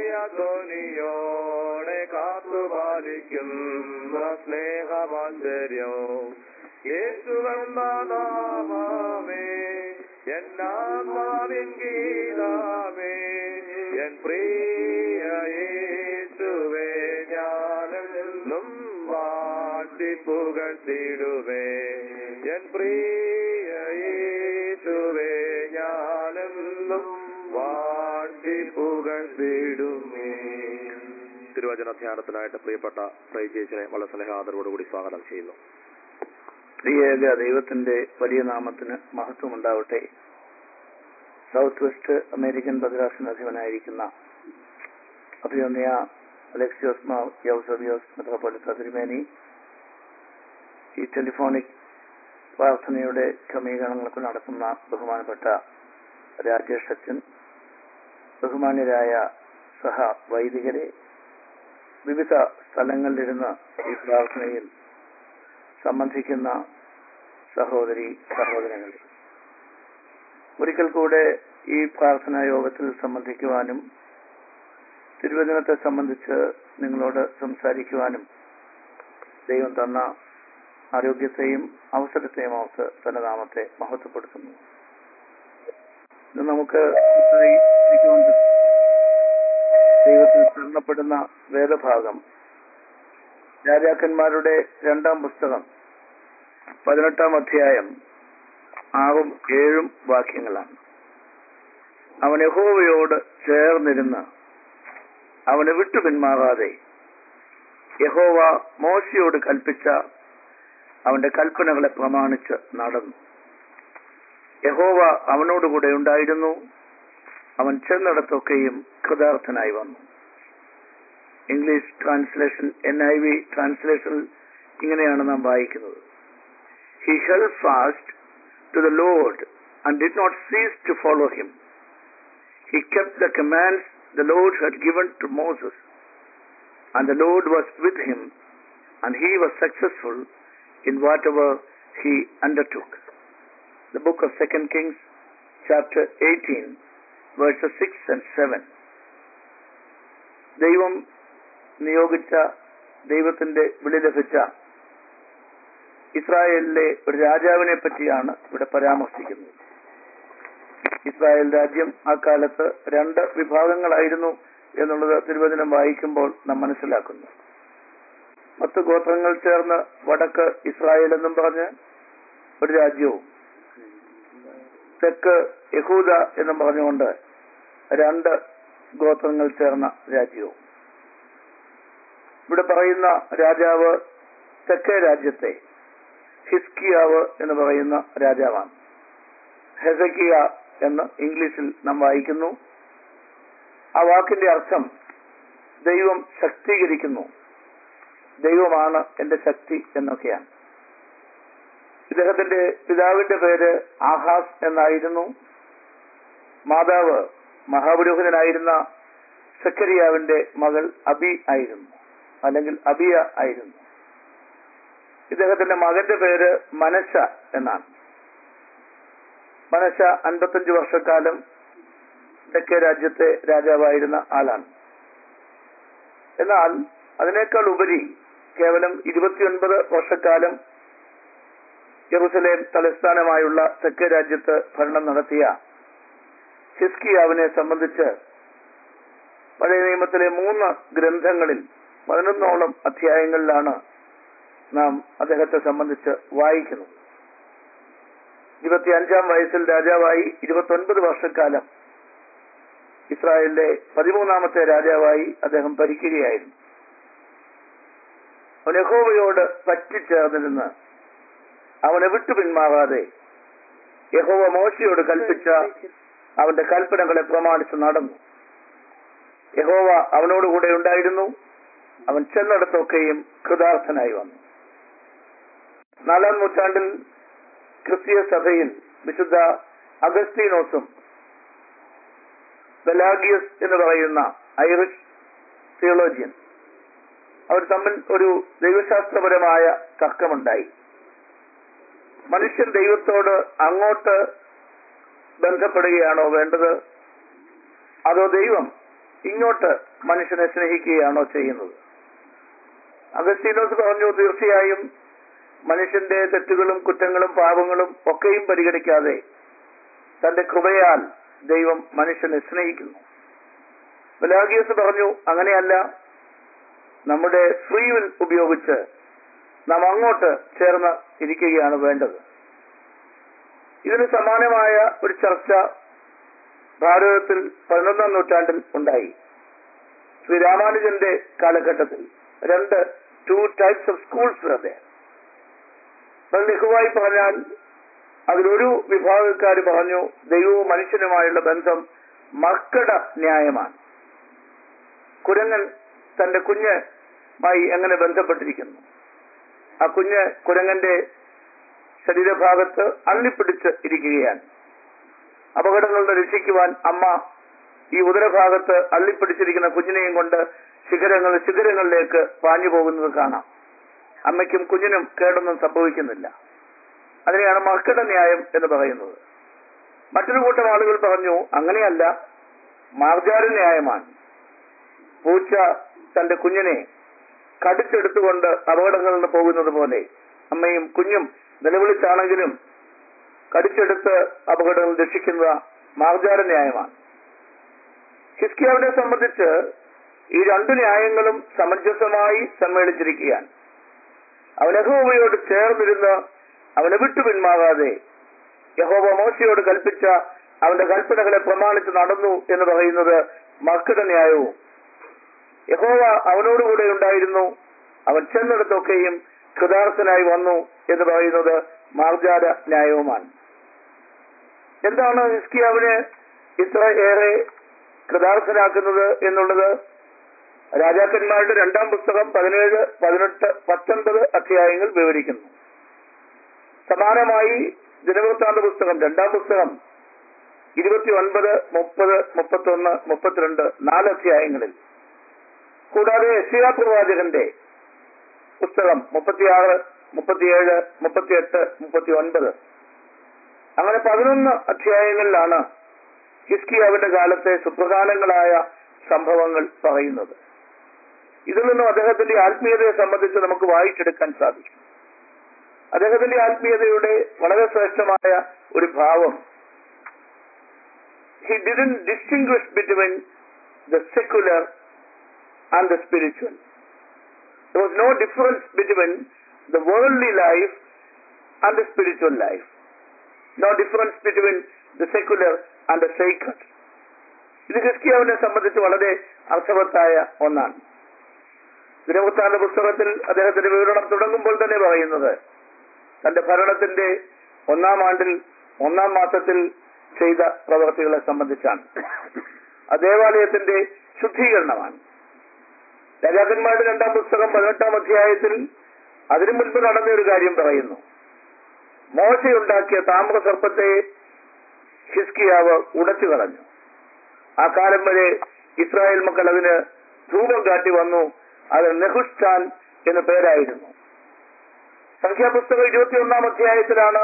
ജയധ്വനിയോടെ കാത്തുപാലിക്കുന്ന സ്നേഹമാശ്ചര്യം. യേശുവെന്ന നാമമേ എന്നാത്മാവിൻ ഗീതമേ എൻ പ്രിയ യേശുവേ ഞാനെന്നും വാഴ്ത്തി പുകഴ്ത്തിടുമേ. എൻ പ്രിയ യേശുവേ ഞാനെന്നും വാഴ്ത്തി പുകഴ്ത്തിടുമേ. തിരുവചന ധ്യാനത്തിനായിട്ട് പ്രിയപ്പെട്ട പ്രൈജേച്ചിനെ വളരെ സ്നേഹാദരവോടുകൂടി സ്വാഗതം ചെയ്യുന്നു. പ്രിയേക ദൈവത്തിന്റെ വലിയ നാമത്തിന് മഹത്വമുണ്ടാവട്ടെ. സൗത്ത് വെസ്റ്റ് അമേരിക്കൻ ഭദ്രാസനാധിപനായിരിക്കുന്ന അഭിനന്ദ അലക്സിയോസ് മാർ യൗസബിയോസ് മെത്രാപ്പൊലീത്ത തിരുമേനി, ഈ ടെലിഫോണിക് പ്രാർത്ഥനയുടെ ക്രമീകരണങ്ങൾക്ക് നടത്തുന്ന ബഹുമാനപ്പെട്ട രാജേഷ് അച്ഛൻ, ബഹുമാന്യരായ സഹ വൈദികരെ, വിവിധ സ്ഥലങ്ങളിലിരുന്ന് ഈ പ്രാർത്ഥനയിൽ സംബന്ധിക്കുന്ന സഹോദരി സഹോദരങ്ങളെ, ഒരിക്കൽ കൂടെ ഈ പ്രാർത്ഥനാ യോഗത്തിൽ സംബന്ധിക്കുവാനും തിരുവചനത്തെ സംബന്ധിച്ച് നിങ്ങളോട് സംസാരിക്കുവാനും ദൈവം തന്ന ആരോഗ്യത്തെയും അവസരത്തെയും ഓർത്ത് തന്റെ നാമത്തെ മഹത്വപ്പെടുത്തുന്നു. ഇന്ന് നമുക്ക് ദൈവത്തിൽ ശരണപ്പെടുന്ന വേദഭാഗം രാജാക്കന്മാരുടെ രണ്ടാം പുസ്തകം പതിനെട്ടാം അധ്യായം ആറും ഏഴും വാക്യങ്ങളാണ്. അവൻ യഹോവയോട് ചേർന്നിരുന്ന് അവനെ വിട്ടു പിന്മാറാതെ യഹോവ മോശയോട് കൽപ്പിച്ച അവന്റെ കൽപ്പനകളെ പ്രമാണിച്ച് നടന്നു. യഹോവ അവനോടുകൂടെ ഉണ്ടായിരുന്നു. അവൻ ചെന്നിടത്തൊക്കെയും കൃതാർത്ഥനായി വന്നു. English translation, N I V ട്രാൻസ്ലേഷനിൽ ഇങ്ങനെയാണ് നാം വായിക്കുന്നത്: He held fast to the Lord and did not cease to follow him. He kept the commands the Lord had given to Moses, and the Lord was with him, and he was successful in whatever he undertook. The book of Second Kings, chapter eighteen, verses six and seven. ദൈവം നിയോഗിച്ച, ദൈവത്തിന്റെ വിളി ലഭിച്ച ഇസ്രായേലിലെ ഒരു രാജാവിനെ പറ്റിയാണ് ഇവിടെ പരാമർശിക്കുന്നത്. ഇസ്രായേൽ രാജ്യം ആ കാലത്ത് രണ്ട് വിഭാഗങ്ങളായിരുന്നു എന്നുള്ളത് തിരുവചനം വായിക്കുമ്പോൾ നാം മനസ്സിലാക്കുന്നു. പത്ത് ഗോത്രങ്ങൾ ചേർന്ന് വടക്ക് ഇസ്രായേൽ എന്നും പറഞ്ഞ് ഒരു രാജ്യവും, തെക്ക് യഹൂദ എന്നും പറഞ്ഞുകൊണ്ട് രണ്ട് ഗോത്രങ്ങൾ ചേർന്ന രാജ്യവും. ഇവിടെ പറയുന്ന രാജാവ് തെക്കേ രാജ്യത്തെ ഹിസ്കിയാവ് എന്ന് പറയുന്ന രാജാവാണ്. ഹെസക്കിയ എന്ന് ഇംഗ്ലീഷിൽ നാം വായിക്കുന്നു. ആ വാക്കിന്റെ അർത്ഥം ദൈവം ശക്തീകരിക്കുന്നു, ദൈവമാണ് എന്റെ ശക്തി എന്നൊക്കെയാണ്. ഇദ്ദേഹത്തിന്റെ പിതാവിന്റെ പേര് ആഹാസ് എന്നായിരുന്നു. മാതാവ് മഹാപുരോഹിതനായിരുന്ന സെക്കരിയാവിന്റെ മകൾ അബി ആയിരുന്നു, അല്ലെങ്കിൽ അബിയ ആയിരുന്നു. ഇദ്ദേഹത്തിന്റെ മകന്റെ പേര് മനശ എന്നാണ്. മനശ അൻപത്തഞ്ചു വർഷക്കാലം തെക്കേ രാജ്യത്തെ രാജാവായിരുന്ന ആളാണ്. എന്നാൽ അതിനേക്കാൾ ഉപരി കേവലം ഇരുപത്തിയൊൻപത് വർഷക്കാലം യെരൂശലേം തലസ്ഥാനമായുള്ള തെക്കേ രാജ്യത്ത് ഭരണം നടത്തിയ ഹിസ്കിയാവിനെ സംബന്ധിച്ച് പഴയ നിയമത്തിലെ മൂന്ന് ഗ്രന്ഥങ്ങളിൽ പതിനൊന്നോളം അധ്യായങ്ങളിലാണ് നാം അദ്ദേഹത്തെ സംബന്ധിച്ച് വായിക്കുന്നത്. ഇരുപത്തി അഞ്ചാം വയസ്സിൽ രാജാവായി ഇരുപത്തി ഒൻപത് വർഷക്കാലം ഇസ്രായേലിലെ പതിമൂന്നാമത്തെ രാജാവായി അദ്ദേഹം ഭരിക്കുകയായിരുന്നു. അവൻ യഹോവയോട് പറ്റിച്ചേർന്നിരുന്ന് അവനെ വിട്ടു പിന്മാറാതെ യഹോവ മോശയോട് കൽപ്പിച്ച അവന്റെ കൽപ്പനകളെ പ്രമാണിച്ച് നടന്നു. യഹോവ അവനോടുകൂടെ ഉണ്ടായിരുന്നു. അവൻ ചെന്നിടത്തൊക്കെയും കൃതാർത്ഥനായി വന്നു. നാലാം നൂറ്റാണ്ടിൽ ക്രിസ്തീയ സഭയിൽ വിശുദ്ധ അഗസ്തീനോസും പെലാഗിയസ് എന്ന് പറയുന്ന ഐറിഷ് തിയോളജിയൻ, അവർ തമ്മിൽ ഒരു ദൈവശാസ്ത്രപരമായ തർക്കമുണ്ടായി. മനുഷ്യൻ ദൈവത്തോട് അങ്ങോട്ട് ബന്ധപ്പെടുകയാണോ വേണ്ടത്, അതോ ദൈവം ഇങ്ങോട്ട് മനുഷ്യനെ സ്നേഹിക്കുകയാണോ ചെയ്യുന്നത്? അഗസ്തീനോസ് പറഞ്ഞു, തീർച്ചയായും മനുഷ്യന്റെ തെറ്റുകളും കുറ്റങ്ങളും പാപങ്ങളും ഒക്കെയും പരിഗണിക്കാതെ തന്റെ കൃപയാൽ ദൈവം മനുഷ്യനെ സ്നേഹിക്കുന്നു. പെലാഗിയസ് പറഞ്ഞു, അങ്ങനെയല്ല, നമ്മുടെ ഫ്രീ വിൽ ഉപയോഗിച്ച് നാം അങ്ങോട്ട് ചേർന്ന് ഇരിക്കുകയാണ് വേണ്ടത്. ഇതിന് സമാനമായ ഒരു ചർച്ച ഭാരതത്തിൽ പതിനൊന്നാം നൂറ്റാണ്ടിൽ ഉണ്ടായി. ശ്രീ രാമാനുജന്റെ കാലഘട്ടത്തിൽ രണ്ട് ടു ടൈപ്സ് ഓഫ് സ്കൂൾസ് അതെ. ലഘുവായി പറഞ്ഞാൽ അതിലൊരു വിഭാഗക്കാർ പറഞ്ഞു ദൈവവും മനുഷ്യനുമായുള്ള ബന്ധം മർക്കട ന്യായമാണ്. കുരങ്ങൻ തന്റെ കുഞ്ഞുമായി എങ്ങനെ ബന്ധപ്പെട്ടിരിക്കുന്നു, ആ കുഞ്ഞ് കുരങ്ങന്റെ ശരീരഭാഗത്ത് അള്ളിപ്പിടിച്ച് ഇരിക്കുകയാണ്. അപകടങ്ങളിൽ നിന്ന് രക്ഷിക്കുവാൻ അമ്മ ഈ ഉദരഭാഗത്ത് അള്ളിപ്പിടിച്ചിരിക്കുന്ന കുഞ്ഞിനെയും കൊണ്ട് ശിഖരങ്ങൾ ശിഖരങ്ങളിലേക്ക് പാഞ്ഞു പോകുന്നത് കാണാം. അമ്മയ്ക്കും കുഞ്ഞിനും കേടൊന്നും സംഭവിക്കുന്നില്ല. അതിനെയാണ് മർക്കട ന്യായം എന്ന് പറയുന്നത്. മറ്റൊരു കൂട്ടം ആളുകൾ പറഞ്ഞു, അങ്ങനെയല്ല, മാർജാര ന്യായമാണ്. പൂച്ച തന്റെ കുഞ്ഞിനെ കടിച്ചെടുത്തുകൊണ്ട് അപകടങ്ങളിൽ നിന്ന് പോകുന്നത് പോലെ അമ്മയും കുഞ്ഞും നിലവിളിച്ചാണെങ്കിലും കടിച്ചെടുത്ത് അപകടങ്ങൾ രക്ഷിക്കുന്ന മാർജാര ന്യായമാണ്. ഹിസ്കിയാവിനെ സംബന്ധിച്ച് ഈ രണ്ടു ന്യായങ്ങളും സമഞ്ജസമായി സമ്മേളിച്ചിരിക്കുകയാണ്. അവൻ യഹോവയോട് ചേർന്നിരുന്ന് അവനെ വിട്ടു പിന്മാകാതെ യഹോവ മോശയോട് കൽപ്പിച്ച അവന്റെ കൽപ്പനകളെ പ്രമാണിച്ച് നടന്നു എന്ന് പറയുന്നത് മർക്കട ന്യായവും, യഹോവ അവനോടുകൂടെ ഉണ്ടായിരുന്നു, അവൻ ചെന്നിടത്തൊക്കെയും കൃതാർത്ഥനായി വന്നു എന്ന് പറയുന്നത് മാർജാര ന്യായവുമാണ്. എന്താണ് ഹിസ്കിയാവിനെ ഇത്ര ഏറെ കൃതാർത്ഥനാക്കുന്നത് എന്നുള്ളത് രാജാക്കന്മാരുടെ രണ്ടാം പുസ്തകം പതിനേഴ് പതിനെട്ട് പത്തൊൻപത് അധ്യായങ്ങൾ വിവരിക്കുന്നു. സമാനമായി ദിനവൃത്താന്ത പുസ്തകം രണ്ടാം പുസ്തകം ഇരുപത്തി ഒൻപത് മുപ്പത് മുപ്പത്തൊന്ന് മുപ്പത്തിരണ്ട് നാല് അധ്യായങ്ങളിൽ, കൂടാതെ യെശയ്യാ പ്രവാചകന്റെ പുസ്തകം മുപ്പത്തിയാറ് മുപ്പത്തിയേഴ് മുപ്പത്തിയെട്ട് മുപ്പത്തി ഒൻപത് അങ്ങനെ പതിനൊന്ന് അധ്യായങ്ങളിലാണ് ഹിസ്കിയാവിന്റെ കാലത്തെ സുപ്രധാനങ്ങളായ സംഭവങ്ങൾ പറയുന്നത്. ഇതിൽ നിന്നും അദ്ദേഹത്തിന്റെ ആത്മീയതയെ സംബന്ധിച്ച് നമുക്ക് വായിച്ചെടുക്കാൻ സാധിക്കും. അദ്ദേഹത്തിന്റെ ആത്മീയതയുടെ വളരെ ശ്രേഷ്ഠമായ ഒരു ഭാവം, he didn't distinguish between the secular and the spiritual. There was no difference between the worldly life and the spiritual life. No difference between the secular and the sacred. ഇത് ഹിസ്കിയാവിനെ സംബന്ധിച്ച് വളരെ അർത്ഥവത്തായ ഒന്നാണ്. ദിനവൃത്താന്ത പുസ്തകത്തിൽ അദ്ദേഹത്തിന്റെ വിവരണം തുടങ്ങുമ്പോൾ തന്നെ പറയുന്നത് തന്റെ ഭരണത്തിന്റെ ഒന്നാം ആണ്ടിൽ ഒന്നാം മാസത്തിൽ ചെയ്ത പ്രവർത്തികളെ സംബന്ധിച്ചാണ്. ആ ദേവാലയത്തിന്റെ ശുദ്ധീകരണമാണ്. രാജാക്കന്മാരുടെ രണ്ടാം പുസ്തകം പതിനെട്ടാം അധ്യായത്തിൽ അതിനു മുൻപ് നടന്ന ഒരു കാര്യം പറയുന്നു. മോശയുണ്ടാക്കിയ താമ്ര സർപ്പത്തെ ഹിസ്കിയാവ് ഉടച്ചു കളഞ്ഞു. ആ കാലം വരെ ഇസ്രായേൽ മക്കൾ അതിന് ധൂപം കാട്ടി വന്നു. അത് നെഹുഷ്ഠാൻ എന്ന പേരായിരുന്നു. സംഖ്യാപുസ്തകം ഇരുപത്തിയൊന്നാം അധ്യായത്തിലാണ്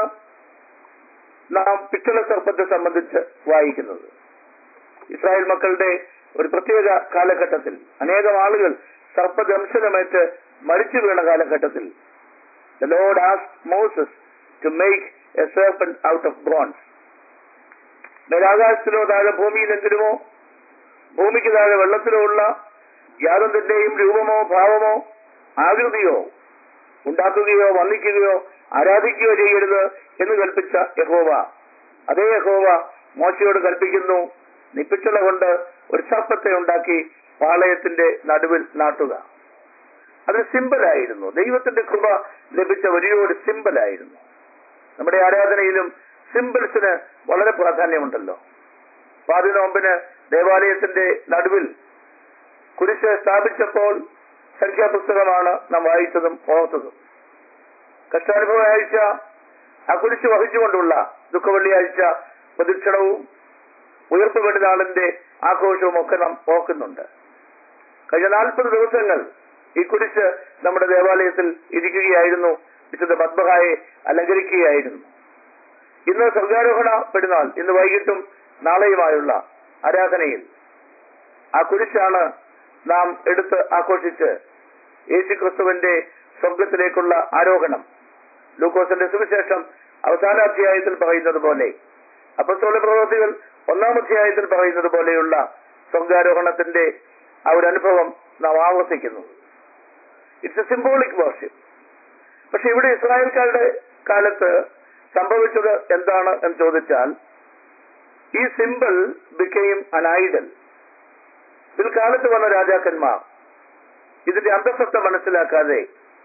നാം പിച്ചള സർപ്പത്തെ സംബന്ധിച്ച് വായിക്കുന്നത്. ഇസ്രായേൽ മക്കളുടെ ഒരു പ്രത്യേക കാലഘട്ടത്തിൽ അനേകം ആളുകൾ സർപ്പദംശനമേറ്റ് മരിച്ചു വീണ കാലഘട്ടത്തിൽ the Lord asked Moses to make a serpent out of bronze. മേലാകാശത്തിലോ താഴെ ഭൂമിയിലെങ്കിലുമോ ഭൂമിക്ക് താഴെ വെള്ളത്തിലോ ഉള്ള യാതൊന്നിന്റെയും രൂപമോ ഭാവമോ ആകൃതിയോ ഉണ്ടാക്കുകയോ വന്ദിക്കുകയോ ആരാധിക്കുകയോ ചെയ്യരുത് എന്ന് കൽപ്പിച്ച യഹോവ, അതേ യഹോവ മോശയോട് കൽപ്പിക്കുന്നു, നിപ്പിച്ചള കൊണ്ട് ഒരു സർപ്പത്തെ ഉണ്ടാക്കി പാളയത്തിന്റെ നടുവിൽ നാട്ടുക. അത് സിമ്പലായിരുന്നു. ദൈവത്തിന്റെ കൃപ ലഭിച്ച വലിയൊരു സിമ്പലായിരുന്നു. നമ്മുടെ ആരാധനയിലും സിമ്പിൾസിന് വളരെ പ്രാധാന്യമുണ്ടല്ലോ. പാതിനോമ്പിന് ദേവാലയത്തിന്റെ നടുവിൽ കുരിശ് സ്ഥാപിച്ചപ്പോൾ സംഖ്യാപുസ്തകമാണ് നാം വായിച്ചതും ഓർത്തതും. കഷ്ടാനുഭവ ആഴ്ച ആ കുരിശ് വഹിച്ചുകൊണ്ടുള്ള ദുഃഖവെള്ളിയാഴ്ച പ്രദക്ഷിണവും ഉയർപ്പ് പെരുന്നാളിന്റെ ആഘോഷവും ഒക്കെ നാം ഓർക്കുന്നുണ്ട്. കഴിഞ്ഞ നാൽപ്പത് ദിവസങ്ങൾ ഈ കുരിശ് നമ്മുടെ ദേവാലയത്തിൽ ഇരിക്കുകയായിരുന്നു. വിശുദ്ധ മദ്ബഹായെ അലങ്കരിക്കുകയായിരുന്നു. ഇന്ന് സ്വർഗാരോഹണ പെരുന്നാൾ, ഇന്ന് വൈകിട്ടും നാളെയുമായുള്ള ആരാധനയിൽ ആ കുരിശാണ് നാം എടുത്ത് ആഘോഷിച്ച് യേശു ക്രിസ്തുവിന്റെ സ്വർഗത്തിലേക്കുള്ള ആരോഹണം ലൂക്കോസിന്റെ സുവിശേഷം അവസാന അധ്യായത്തിൽ പറയുന്നത് പോലെ, അപ്പസ്തോല പ്രവൃത്തികൾ ഒന്നാം അധ്യായത്തിൽ പറയുന്നത് പോലെയുള്ള സ്വർഗാരോഹണത്തിന്റെ ആ ഒരു അനുഭവം നാം ആവർത്തിക്കുന്നു. It's a symbolic worship. പക്ഷെ ഇവിടെ ഇസ്രായേൽക്കാരുടെ കാലത്ത് സംഭവിച്ചത് എന്താണ് എന്ന് ചോദിച്ചാൽ, ഈ സിംബൽ ബിക്കെയിം അൻ ഐഡൽ. പിൽക്കാലത്ത് വന്ന രാജാക്കന്മാർ ഇതിന്റെ അന്തസത്ത മനസ്സിലാക്കാതെ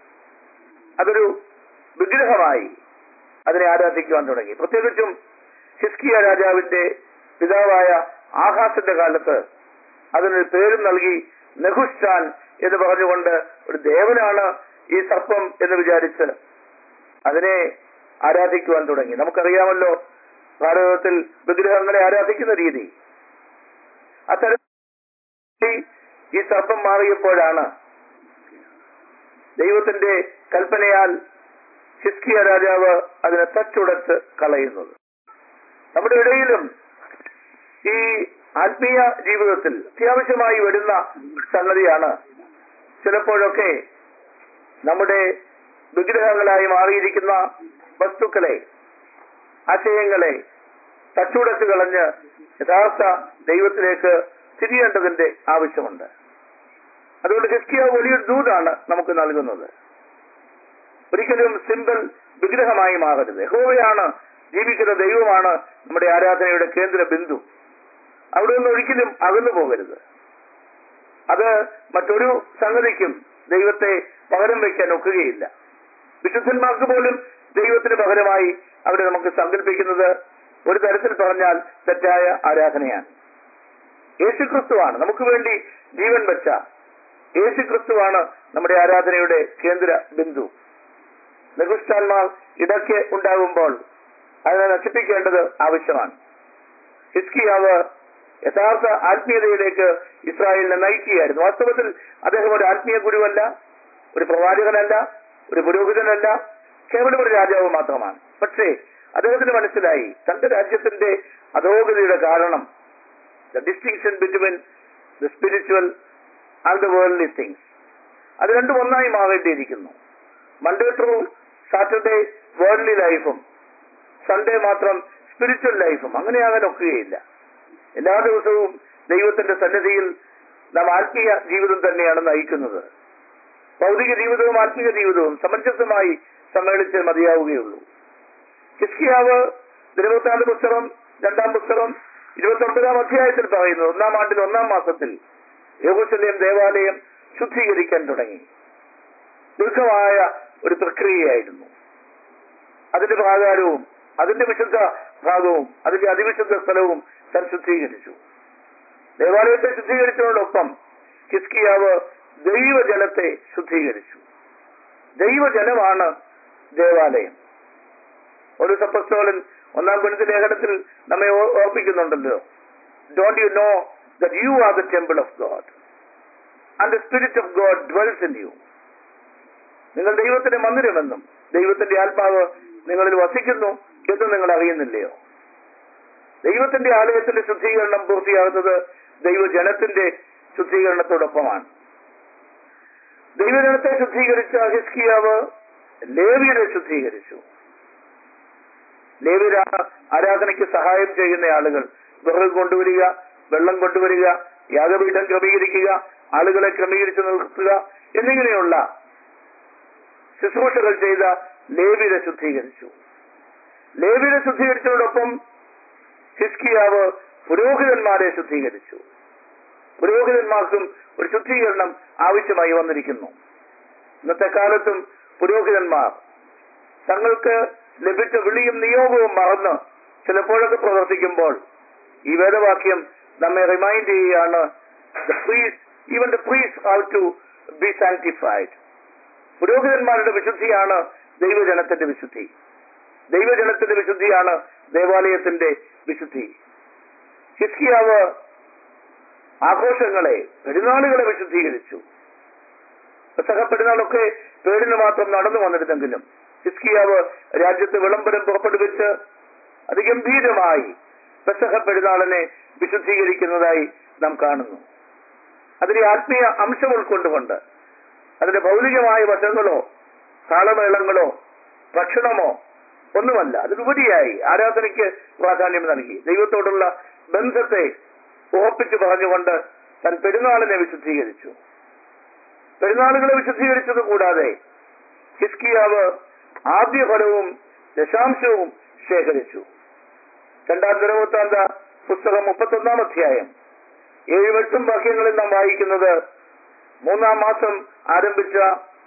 അതൊരു വിഗ്രഹമായി അതിനെ ആരാധിക്കുവാൻ തുടങ്ങി. പ്രത്യേകിച്ചും ഹിസ്കിയ രാജാവിന്റെ പിതാവായ ആഹാസിന്റെ കാലത്ത് അതിനൊരു പേരും നൽകി നെഹുഷ്ഠാൻ എന്ന് പറഞ്ഞുകൊണ്ട് ഒരു ദേവനാണ് ഈ സർപ്പം എന്ന് വിചാരിച്ച് അതിനെ ആരാധിക്കുവാൻ തുടങ്ങി. നമുക്കറിയാമല്ലോ ഭാരതത്തിൽ വിഗ്രഹങ്ങളെ ആരാധിക്കുന്ന രീതി. അത്തരത്തിൽ ഈ സർപ്പം മാറിയപ്പോഴാണ് ദൈവത്തിന്റെ കൽപ്പനയാൽ ഹിസ്കിയ രാജാവ് അതിനെ തച്ചുടച്ച് കളയുന്നത്. നമ്മുടെ ഇടയിലും ഈ ആത്മീയ ജീവിതത്തിൽ അത്യാവശ്യമായി വരുന്ന സംഗതിയാണ് ചിലപ്പോഴൊക്കെ നമ്മുടെ വിഗ്രഹങ്ങളായി മാറിയിരിക്കുന്ന വസ്തുക്കളെ, ആശയങ്ങളെ തച്ചുടച്ച് കളഞ്ഞ് യഥാർത്ഥ ദൈവത്തിലേക്ക് തിരിയേണ്ടതിന്റെ ആവശ്യമുണ്ട്. അതുകൊണ്ട് ഹിസ്കിയ വലിയൊരു ദൂതാണ് നമുക്ക് നൽകുന്നത്. ഒരിക്കലും സിമ്പിൾ വിഗ്രഹമായി മാറരുത്. യഹോവയാണ്, ജീവിക്കുന്ന ദൈവമാണ് നമ്മുടെ ആരാധനയുടെ കേന്ദ്ര ബിന്ദു. അവിടെ നിന്ന് ഒരിക്കലും അകന്നു പോകരുത്. അത് മറ്റൊരു സംഗതിക്കും ദൈവത്തെ പകരം വയ്ക്കാൻ ഒക്കുകയില്ല. വിശുദ്ധന്മാർക്ക് പോലും ദൈവത്തിന് പകരമായി അവരെ നമുക്ക് സങ്കല്പിക്കുന്നത് ഒരു തരത്തിൽ പറഞ്ഞാൽ തെറ്റായ ആരാധനയാണ്. യേശുക്രിസ്തുവാണ് നമുക്ക് വേണ്ടി ജീവൻ വെച്ച യേശുക്രിസ്തുവാണ് നമ്മുടെ ആരാധനയുടെ കേന്ദ്ര ബിന്ദു. നികൃഷ്ടാന്മാർ ഇടയ്ക്ക് ഉണ്ടാകുമ്പോൾ അതിനെ നശിപ്പിക്കേണ്ടത് ആവശ്യമാണ്. ഹിസ്കിയാവ് യഥാർത്ഥ ആത്മീയതയിലേക്ക് ഇസ്രായേലിനെ നയിക്കുകയായിരുന്നു. വാസ്തവത്തിൽ അദ്ദേഹം ഒരു ആത്മീയ ഗുരുവല്ല, ഒരു പ്രവാചകനല്ല, ഒരു പുരോഹിതനല്ല, കേവലം ഒരു രാജാവ് മാത്രമാണ്. പക്ഷേ അദ്ദേഹത്തിന് മനസ്സിലായി തന്റെ രാജ്യത്തിന്റെ അധോഗതിയുടെ കാരണം the distinction between the spiritual and the worldly things, അത് രണ്ടും ഒന്നായി മാറേണ്ടിയിരിക്കുന്നു. മൺഡേ ത്രൂ സാറ്റർഡേ വേൾഡ്ലി ലൈഫും സൺഡേ മാത്രം സ്പിരിച്വൽ ലൈഫും അങ്ങനെയാകാൻ ഒക്കുകയില്ല. എല്ലാ ദിവസവും ദൈവത്തിന്റെ സന്നിധിയിൽ നാം ആത്മീയ ജീവിതം തന്നെയാണ് നയിക്കുന്നത്. ഭൗതിക ജീവിതവും ആത്മീയ ജീവിതവും സമഞ്ജസമായി സമ്മേളിച്ച് മതിയാവുകയുള്ളൂ. ഹിസ്കിയാവ് ദിനവൃത്താന്ത പുസ്തകം രണ്ടാം പുസ്തകം ഇരുപത്തി ഒമ്പതാം അധ്യായത്തിൽ പറയുന്നു, ഒന്നാം ആണ്ടിൽ ഒന്നാം മാസത്തിൽ യെരൂശലേം ദേവാലയം ശുദ്ധീകരിക്കാൻ തുടങ്ങി. ദീർഘമായ ഒരു പ്രക്രിയയായിരുന്നു. അതിന്റെ പ്രാകാരവും അതിന്റെ വിശുദ്ധ ഭാഗവും അതിന്റെ അതിവിശുദ്ധ സ്ഥലവും താൻ ശുദ്ധീകരിച്ചു. ദേവാലയത്തെ ശുദ്ധീകരിച്ചതോടൊപ്പം ഹിസ്കിയാവ് ദൈവജനത്തെ ശുദ്ധീകരിച്ചു. ദൈവജനമാണ് ദേവാലയം. ഒരു അപ്പോസ്തലൻ ഒന്നാം കൊരിന്ത്യർ ലേഖനത്തിൽ നമ്മെ ഓർപ്പിക്കുന്നുണ്ടല്ലോ, don't you know that you are the temple of God and the spirit of God dwells in you. നിങ്ങൾ ദൈവത്തിന്റെ മന്ദിരമെന്നും ദൈവത്തിന്റെ ആത്മാവ് നിങ്ങളിൽ വസിക്കുന്നു എന്നും നിങ്ങൾ അറിയുന്നില്ലയോ? ദൈവത്തിന്റെ ആലയത്തിന്റെ ശുദ്ധീകരണം പൂർത്തിയാകുന്നത് ദൈവജനത്തിന്റെ ശുദ്ധീകരണത്തോടൊപ്പമാണ്. ദൈവജനത്തെ ശുദ്ധീകരിച്ച ഹിസ്കിയാവ് ലേവ്യരെ ശുദ്ധീകരിച്ചു. ലേവ്യർ ആരാധനയ്ക്ക് സഹായം ചെയ്യുന്ന ആളുകൾ, വിറക് കൊണ്ടുവരിക, വെള്ളം കൊണ്ടുവരിക, യാഗപീഠം ക്രമീകരിക്കുക, ആളുകളെ ക്രമീകരിച്ച് നിർത്തുക എന്നിങ്ങനെയുള്ള ശുശ്രൂഷകൾ ചെയ്ത ലേവ്യരെ ശുദ്ധീകരിച്ചു. ലേവ്യരെ ശുദ്ധീകരിച്ചതോടൊപ്പം ഹിസ്കിയാവ് പുരോഹിതന്മാരെ ശുദ്ധീകരിച്ചു. പുരോഹിതന്മാർക്കും ഒരു ശുദ്ധീകരണം ആവശ്യമായി വന്നിരിക്കുന്നു. ഇന്നത്തെ കാലത്തും പുരോഹിതന്മാർ തങ്ങൾക്ക് ലഭിച്ച വിളിയും നിയോഗവും മറന്ന് ചിലപ്പോഴൊക്കെ പ്രവർത്തിക്കുമ്പോൾ ഈ വേദവാക്യം നമ്മെ റിമൈൻഡ് ചെയ്യുകയാണ്, even the priest have to be sanctified. പുരോഹിതന്മാരുടെ വിശുദ്ധിയാണ് ദൈവജനത്തിന്റെ വിശുദ്ധി. ദൈവജനത്തിന്റെ വിശുദ്ധിയാണ് ദേവാലയത്തിന്റെ വിശുദ്ധി. ഹിസ്കിയാവ് ആഘോഷങ്ങളെ, പെരുന്നാളുകളെ വിശുദ്ധീകരിച്ചു. പെസഹ പെരുന്നാളൊക്കെ പേരിന് മാത്രം നടന്നു വന്നിരുന്നെങ്കിലും ഹിസ്കിയാവ് രാജ്യത്ത് വിളംബരം പുറപ്പെടുവിച്ച് അതിഗംഭീരമായി പെസഹ പെരുന്നാളിനെ വിശുദ്ധീകരിക്കുന്നതായി നാം കാണുന്നു. അതിലെ ആത്മീയ അംശം ഉൾക്കൊണ്ടുകൊണ്ട് അതിന്റെ ഭൗതികമായ വശങ്ങളോ താളമേളങ്ങളോ ഭക്ഷണമോ ഒന്നുമല്ല, അതിലുപരിയായി ആരാധനയ്ക്ക് പ്രാധാന്യം നൽകി ദൈവത്തോടുള്ള ബന്ധത്തെ ഉറപ്പിച്ചു പറഞ്ഞുകൊണ്ട് താൻ പെരുന്നാളിനെ വിശുദ്ധീകരിച്ചു. പെരുന്നാളുകളെ വിശുദ്ധീകരിച്ചത് കൂടാതെ ഹിസ്കിയാവ് ആദ്യഫലവും ദശാംശവും ശേഖരിച്ചു. രണ്ടാം ദിനവൃത്താന്ത പുസ്തകം മുപ്പത്തൊന്നാം അധ്യായം ഏഴും എട്ടും വാക്യങ്ങളിൽ നാം വായിക്കുന്നത്, മൂന്നാം മാസം ആരംഭിച്ച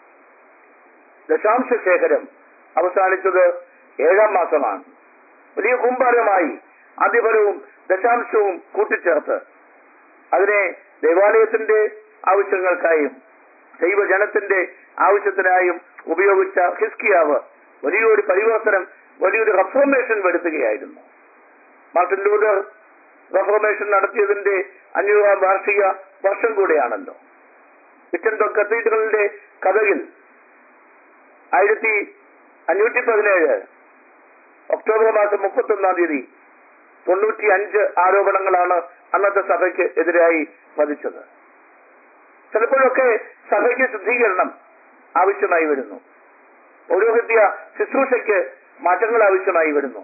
ദശാംശ ശേഖരം അവസാനിച്ചത് ഏഴാം മാസമാണ്. വലിയ കുംഭാരമായി ആദ്യഫലവും ദശാംശവും കൂട്ടിച്ചേർത്ത് അതിനെ ദേവാലയത്തിന്റെ ആവശ്യങ്ങൾക്കായും ദൈവജനത്തിന്റെ ആവശ്യത്തിനായും ഉപയോഗിച്ച ഹിസ്കിയാവ് വലിയൊരു പരിവർത്തനം, വലിയൊരു റെഫോർമേഷൻ വരുത്തുകയായിരുന്നു. മാർട്ടിൻ ലൂതർ റെഫോർമേഷൻ നടത്തിയതിന്റെ അഞ്ഞൂറാം വാർഷിക വർഷം കൂടെയാണല്ലോ. വിറ്റൻബർഗ് കത്തീഡ്രലിന്റെ കഥയിൽ ആയിരത്തി അഞ്ഞൂറ്റി പതിനേഴ് ഒക്ടോബർ മാസം മുപ്പത്തി ഒന്നാം തീയതി തൊണ്ണൂറ്റി അഞ്ച് ആരോപണങ്ങളാണ് അന്നത്തെ സഭയ്ക്ക് എതിരായി വധിച്ചത്. ചിലപ്പോഴൊക്കെ സഭയ്ക്ക് ശുദ്ധീകരണം ആവശ്യമായി വരുന്നു. പൗരോഹിത്യ ശുശ്രൂഷയ്ക്ക് മാറ്റങ്ങൾ ആവശ്യമായി വരുന്നു.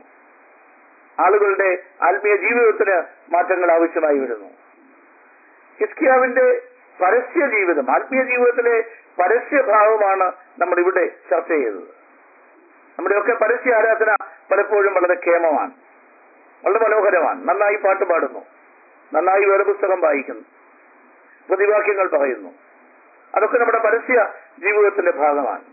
ആളുകളുടെ ആത്മീയ ജീവിതത്തിന് മാറ്റങ്ങൾ ആവശ്യമായി വരുന്നു. ഹിസ്കിയാവിന്റെ പരസ്യ ജീവിതം, ആത്മീയ ജീവിതത്തിലെ പരസ്യഭാവമാണ് നമ്മൾ ഇവിടെ ചർച്ച ചെയ്തത്. നമ്മുടെയൊക്കെ പരസ്യ ആരാധന പലപ്പോഴും വളരെ ക്ഷേമമാണ്, വളരെ മനോഹരമാണ്. നന്നായി പാട്ട് പാടുന്നു, നന്നായി വേദപുസ്തകം വായിക്കുന്നു, പ്രതിവാക്യങ്ങൾ പറയുന്നു. അതൊക്കെ നമ്മുടെ പരസ്യ ജീവിതത്തിന്റെ ഭാഗമാണ്.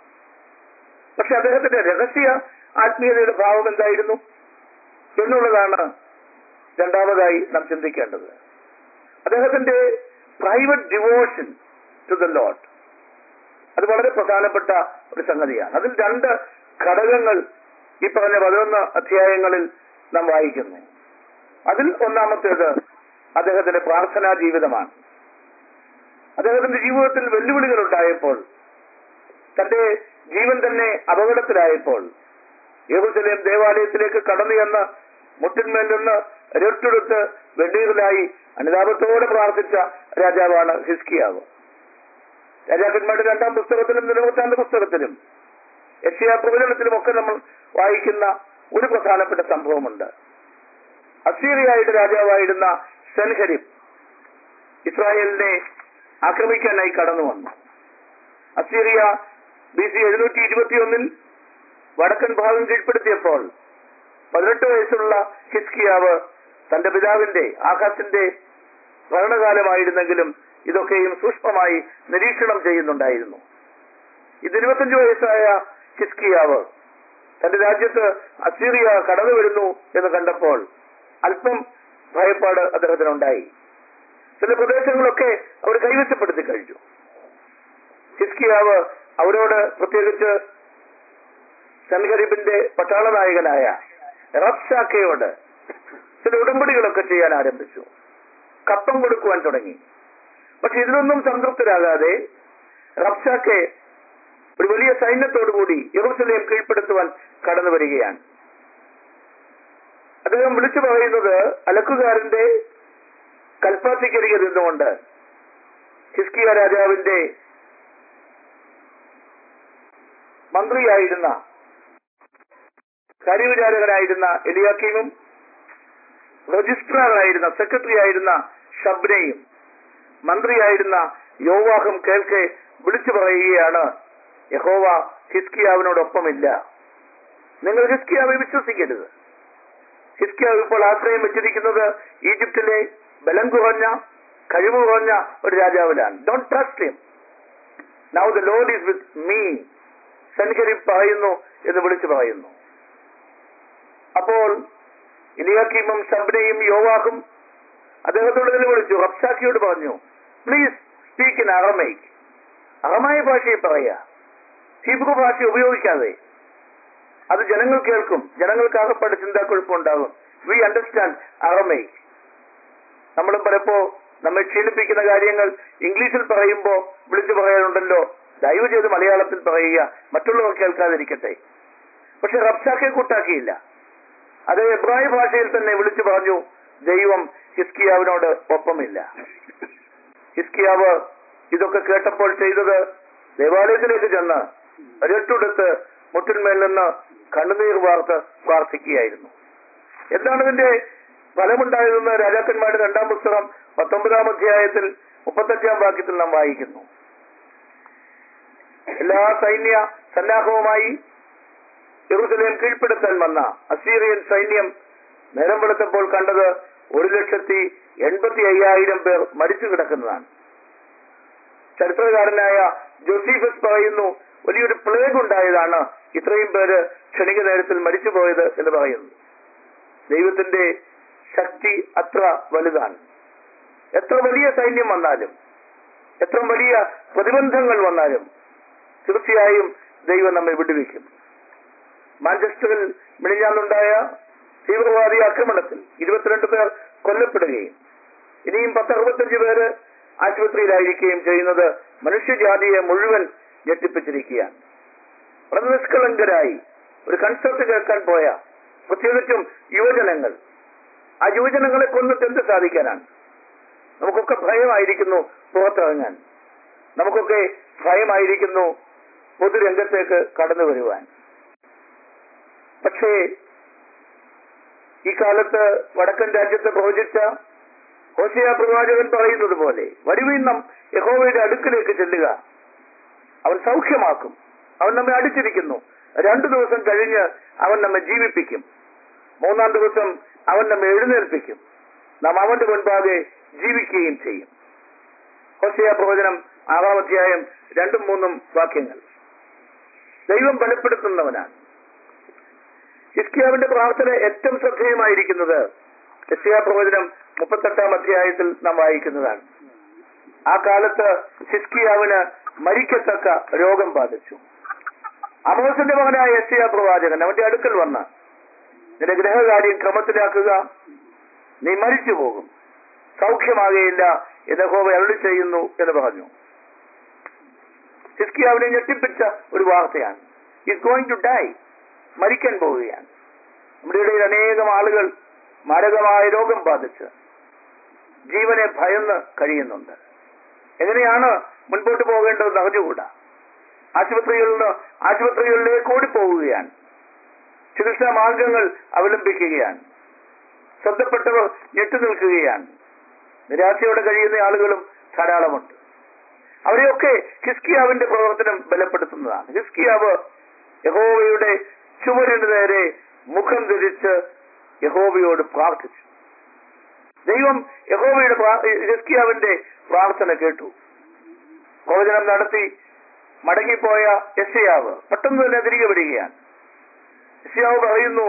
പക്ഷെ അദ്ദേഹത്തിന്റെ രഹസ്യ ആത്മീയതയുടെ ഭാവം എന്തായിരുന്നു എന്നുള്ളതാണ് രണ്ടാമതായി നാം ചിന്തിക്കേണ്ടത്. അദ്ദേഹത്തിന്റെ private devotion to the Lord, അത് വളരെ പ്രധാനപ്പെട്ട ഒരു സംഗതിയാണ്. അതിൽ രണ്ട് ഘടകങ്ങൾ ഈ പറഞ്ഞ പതിനൊന്ന് അധ്യായങ്ങളിൽ നാം വായിക്കുന്നു. അതിൽ ഒന്നാമത്തേത് അദ്ദേഹത്തിന്റെ പ്രാർത്ഥനാ ജീവിതമാണ്. അദ്ദേഹത്തിന്റെ ജീവിതത്തിൽ വെല്ലുവിളികൾ ഉണ്ടായപ്പോൾ, തന്റെ ജീവൻ തന്നെ അപകടത്തിലായപ്പോൾ യെരൂശലേം ദേവാലയത്തിലേക്ക് കടന്നു ചെന്ന് മുട്ടിന്മേൽ നിന്ന് രട്ടെടുത്ത് വെണ്ണീറിലായി അനുതാപത്തോടെ പ്രാർത്ഥിച്ച രാജാവാണ് ഹിസ്കിയാവ്. രാജാക്കന്മാരുടെ രണ്ടാം പുസ്തകത്തിലും നിലവൃത്താന്ത പുസ്തകത്തിലും യെശയ്യാ പ്രവചനത്തിലും ഒക്കെ നമ്മൾ വായിക്കുന്ന ഒരു പ്രധാനപ്പെട്ട സംഭവമുണ്ട്. അസീറിയയുടെ രാജാവായിരുന്ന സെൻഹെരിബ് ഇസ്രായേലിനെ ആക്രമിക്കാനായി കടന്നു വന്നു. അസീറിയ ബി സി എഴുന്നൂറ്റി ഇരുപത്തി ഒന്നിൽ വടക്കൻ ഭാഗം കീഴ്പ്പെടുത്തിയപ്പോൾ പതിനെട്ട് വയസ്സുള്ള ഹിസ്കിയാവ് തന്റെ പിതാവിന്റെ ആഹാസിന്റെ ഭരണകാലമായിരുന്നെങ്കിലും ഇതൊക്കെയും സൂക്ഷ്മമായി നിരീക്ഷണം ചെയ്യുന്നുണ്ടായിരുന്നു. ഇത് ഇരുപത്തഞ്ചു വയസ്സായ ഹിസ്കിയാവ് തന്റെ രാജ്യത്ത് അസീറിയ കടന്നു വരുന്നു എന്ന് കണ്ടപ്പോൾ അല്പം ഭയപ്പാട് അദ്ദേഹത്തിനുണ്ടായി. ചില പ്രദേശങ്ങളൊക്കെ അവർ കൈവശപ്പെടുത്തി കഴിഞ്ഞു. ഹിസ്കിയാവ് അവരോട്, പ്രത്യേകിച്ച് സെൻഹെരീബിന്റെ പട്ടാള നായകനായ റബ്ശാക്കയോട് ചില ഉടമ്പടികളൊക്കെ ചെയ്യാൻ ആരംഭിച്ചു. കപ്പം കൊടുക്കുവാൻ തുടങ്ങി. പക്ഷെ ഇതിലൊന്നും സംതൃപ്തരാകാതെ റബ്ശാക്കെ ഒരു വലിയ സൈന്യത്തോടുകൂടി യെരൂശലേം കീഴ്പ്പെടുത്തുവാൻ കടന്നു വരികയാണ്. അദ്ദേഹം വിളിച്ചു പറയുന്നത് അലക്കുകാരന്റെ കൽപ്പാത്തിക്കരികെ നിന്നുകൊണ്ട് ഹിസ്കിയ രാജാവിന്റെ മന്ത്രിയായിരുന്ന കാര്യവിചാരകനായിരുന്ന എലിയാക്കീമും രജിസ്ട്രാറായിരുന്ന സെക്രട്ടറി ആയിരുന്ന ഷബ്നയും മന്ത്രിയായിരുന്ന യോവാഹും കേൾക്കെ വിളിച്ചു പറയുകയാണ്, യഹോവ ഹിസ്കിയാവിനോടൊപ്പമില്ല. നിങ്ങൾ ഹിസ്കിയാവെ വിശ്വസിക്കരുത്. ഹിസ്കിയാവ് ഇപ്പോൾ ആശ്രയം വെച്ചിരിക്കുന്നത് ഈജിപ്തിലെ ബലം കുറഞ്ഞ, കഴിവ് കുറഞ്ഞ ഒരു രാജാവിലാണ്. Don't trust him. Now the Lord is with me, Sennacherib പറയുന്നു എന്ന് വിളിച്ചു പറയുന്നു. അപ്പോൾ എലിയാക്കീമും ശബ്നയും യോവാഹും അദ്ദേഹത്തോട് തന്നെ വിളിച്ചു, റബ്ശാക്കിയോട് പറഞ്ഞു, പ്ലീസ് സ്പീക്ക് ഇൻ അറമൈക്. അറമായ ഭാഷയിൽ പറയാ, ഹീബ്രു ഭാഷ ഉപയോഗിക്കാതെ. അത് ജനങ്ങൾ കേൾക്കും, ജനങ്ങൾക്ക് ആകപ്പാട് ചിന്താക്കുഴപ്പമുണ്ടാകും. We understand അറമൈക്. നമ്മളും പലപ്പോ നമ്മെ ക്ഷീണിപ്പിക്കുന്ന കാര്യങ്ങൾ ഇംഗ്ലീഷിൽ പറയുമ്പോ വിളിച്ചു പറയാനുണ്ടല്ലോ, ദയവ് ചെയ്ത് മലയാളത്തിൽ പറയുക, മറ്റുള്ളവർ കേൾക്കാതിരിക്കട്ടെ. പക്ഷെ റബ്ശാക്കെ കൂട്ടാക്കിയില്ല. അത് എബ്രായ ഭാഷയിൽ തന്നെ വിളിച്ചു പറഞ്ഞു, ദൈവം ഹിസ്കിയാവിനോട് ഒപ്പമില്ല. ഹിസ്കിയാവ് ഇതൊക്കെ കേട്ടപ്പോൾ ചെയ്തത് ദേവാലയത്തിലേക്ക് ചെന്ന് രട്ടെടുത്ത് മുട്ടിന്മേൽ നിന്ന് കണ്ണുനീർ വാർത്ത് പ്രാർത്ഥിക്കുകയായിരുന്നു. എന്താണ് ഇതിന്റെ ഫലമുണ്ടായതെന്ന് രാജാക്കന്മാരുടെ രണ്ടാം പുസ്തകം പത്തൊമ്പതാം അധ്യായത്തിൽ മുപ്പത്തഞ്ചാം വാക്യത്തിൽ നാം വായിക്കുന്നു. എല്ലാ സൈന്യ സന്നാഹവുമായി യെരൂശലേം കീഴ്പ്പെടുത്താൻ വന്ന അസീറിയൻ സൈന്യം നേരം വെളുത്തപ്പോൾ കണ്ടത് ഒരു ലക്ഷത്തി എൺപത്തി അയ്യായിരം പേർ മരിച്ചു കിടക്കുന്നതാണ്. ചരിത്രകാരനായ ജോസീഫസ് പറയുന്നു, വലിയൊരു പ്ലേഗ് ഉണ്ടായതാണ് ഇത്രയും പേര് ക്ഷണിക നേരത്തിൽ മരിച്ചുപോയത് എന്ന് പറയുന്നു. ദൈവത്തിന്റെ ശക്തി അത്ര വലുതാണ്. എത്ര വലിയ സൈന്യം വന്നാലും എത്ര വലിയ പ്രതിബന്ധങ്ങൾ വന്നാലും തീർച്ചയായും ദൈവം നമ്മെ വിടുവിക്കും. മാഞ്ചസ്റ്ററിൽ മിനിഞ്ഞാന്നുണ്ടായ തീവ്രവാദി ആക്രമണത്തിൽ ഇരുപത്തിരണ്ട് പേർ കൊല്ലപ്പെടുകയും ഇനിയും പത്തറുപത്തഞ്ച് പേര് ആശുപത്രിയിലായിരിക്കുകയും ചെയ്യുന്നത് മനുഷ്യജാതിയെ മുഴുവൻ ഞെട്ടിപ്പിച്ചിരിക്കുകയാണ്. വളരെ നിഷ്കളങ്കരായി ഒരു കൺസേർട്ട് കേൾക്കാൻ പോയ പ്രത്യേകിച്ചും യുവജനങ്ങൾ, ആ യുവജനങ്ങളെ കൊന്നിട്ട് എന്ത് സാധിക്കാനാണ്? നമുക്കൊക്കെ ഭയമായിരിക്കുന്നു പുറത്തിറങ്ങാൻ, നമുക്കൊക്കെ ഭയമായിരിക്കുന്നു പൊതുരംഗത്തേക്ക് കടന്നു വരുവാൻ. പക്ഷേ ഈ കാലത്ത് വടക്കൻ രാജ്യത്ത് പ്രവചിച്ച ഹോശേയ പ്രവാചകൻ പറയുന്നത് പോലെ, വരുവിൻ നാം യഹോവയുടെ അടുക്കിലേക്ക് ചെല്ലുക, അവൻ സൗഖ്യമാക്കും, അവൻ നമ്മെ അടിച്ചിരിക്കുന്നു, രണ്ടു ദിവസം കഴിഞ്ഞ് അവൻ നമ്മെ ജീവിപ്പിക്കും, മൂന്നാം ദിവസം അവൻ നമ്മെ എഴുന്നേൽപ്പിക്കും, നാം അവന്റെ മുൻപാകെ ജീവിക്കുകയും ചെയ്യും. ഹോശേയ പ്രവചനം ആറാം അധ്യായം രണ്ടും മൂന്നും വാക്യങ്ങൾ. ദൈവം ബലപ്പെടുത്തുന്നവനാണ്. ഹിസ്കിയാവിന്റെ പ്രാർത്ഥന ഏറ്റവും ശ്രദ്ധേയമായിരിക്കുന്നത് യെശയ്യാ പ്രവചനം മുപ്പത്തെട്ടാം അധ്യായത്തിൽ നാം വായിക്കുന്നതാണ്. ആ കാലത്ത് ഹിസ്കിയാവിന് മരിക്കത്തക്ക രോഗം ബാധിച്ചു. ആമോസിന്റെ മകനായ യെശയ്യാ പ്രവാചകൻ അവന്റെ അടുക്കൽ വന്ന്, നിന്റെ ഗ്രഹകാര്യം ക്രമത്തിലാക്കുക, നീ മരിച്ചു പോകും, സൗഖ്യമാകുകയില്ല എന്ന് യഹോവ അരുളി ചെയ്യുന്നു എന്ന് പറഞ്ഞു. ഹിസ്കിയാവിനെ ഞെട്ടിപ്പിച്ച ഒരു വാർത്തയാണ്. ഈസ് ഗോയിങ് ടു ഡൈ, മരിക്കാൻ പോവുകയാണ്. നമ്മുടെ ഇടയിൽ അനേകം ആളുകൾ മാരകമായ രോഗം ബാധിച്ച് ജീവനെ ഭയന്ന് കഴിയുന്നുണ്ട്. എങ്ങനെയാണ് മുൻപോട്ട് പോകേണ്ടതെന്ന് അറിഞ്ഞുകൂടാ. ആശുപത്രികളിൽ നിന്ന് ആശുപത്രികളിലേക്ക് ഓടിപ്പോവുകയാണ്. ചികിത്സാ മാർഗങ്ങൾ അവലംബിക്കുകയാണ്. ശ്രദ്ധപ്പെട്ടവർ ഞെട്ടു നിൽക്കുകയാണ്. നിരാശയോടെ കഴിയുന്ന ആളുകളും ധാരാളമുണ്ട്. അവരെയൊക്കെ ഹിസ്കിയാവിന്റെ പ്രവർത്തനം ബലപ്പെടുത്തുന്നതാണ്. ഹിസ്കിയാവ് യഹോവയുടെ ചുമരിന് നേരെ മുഖം തിരിച്ച് യഹോവയോട് പ്രാർത്ഥിച്ചു. ദൈവം യഹോവയുടെ ഹിസ്കിയാവിന്റെ പ്രാർത്ഥന കേട്ടു. പ്രവചനം നടത്തി മടങ്ങിപ്പോയ യെശയ്യാവ് പെട്ടെന്ന് തന്നെ തിരികെ വരികയാണ്. യെശയ്യാവ് പറയുന്നു,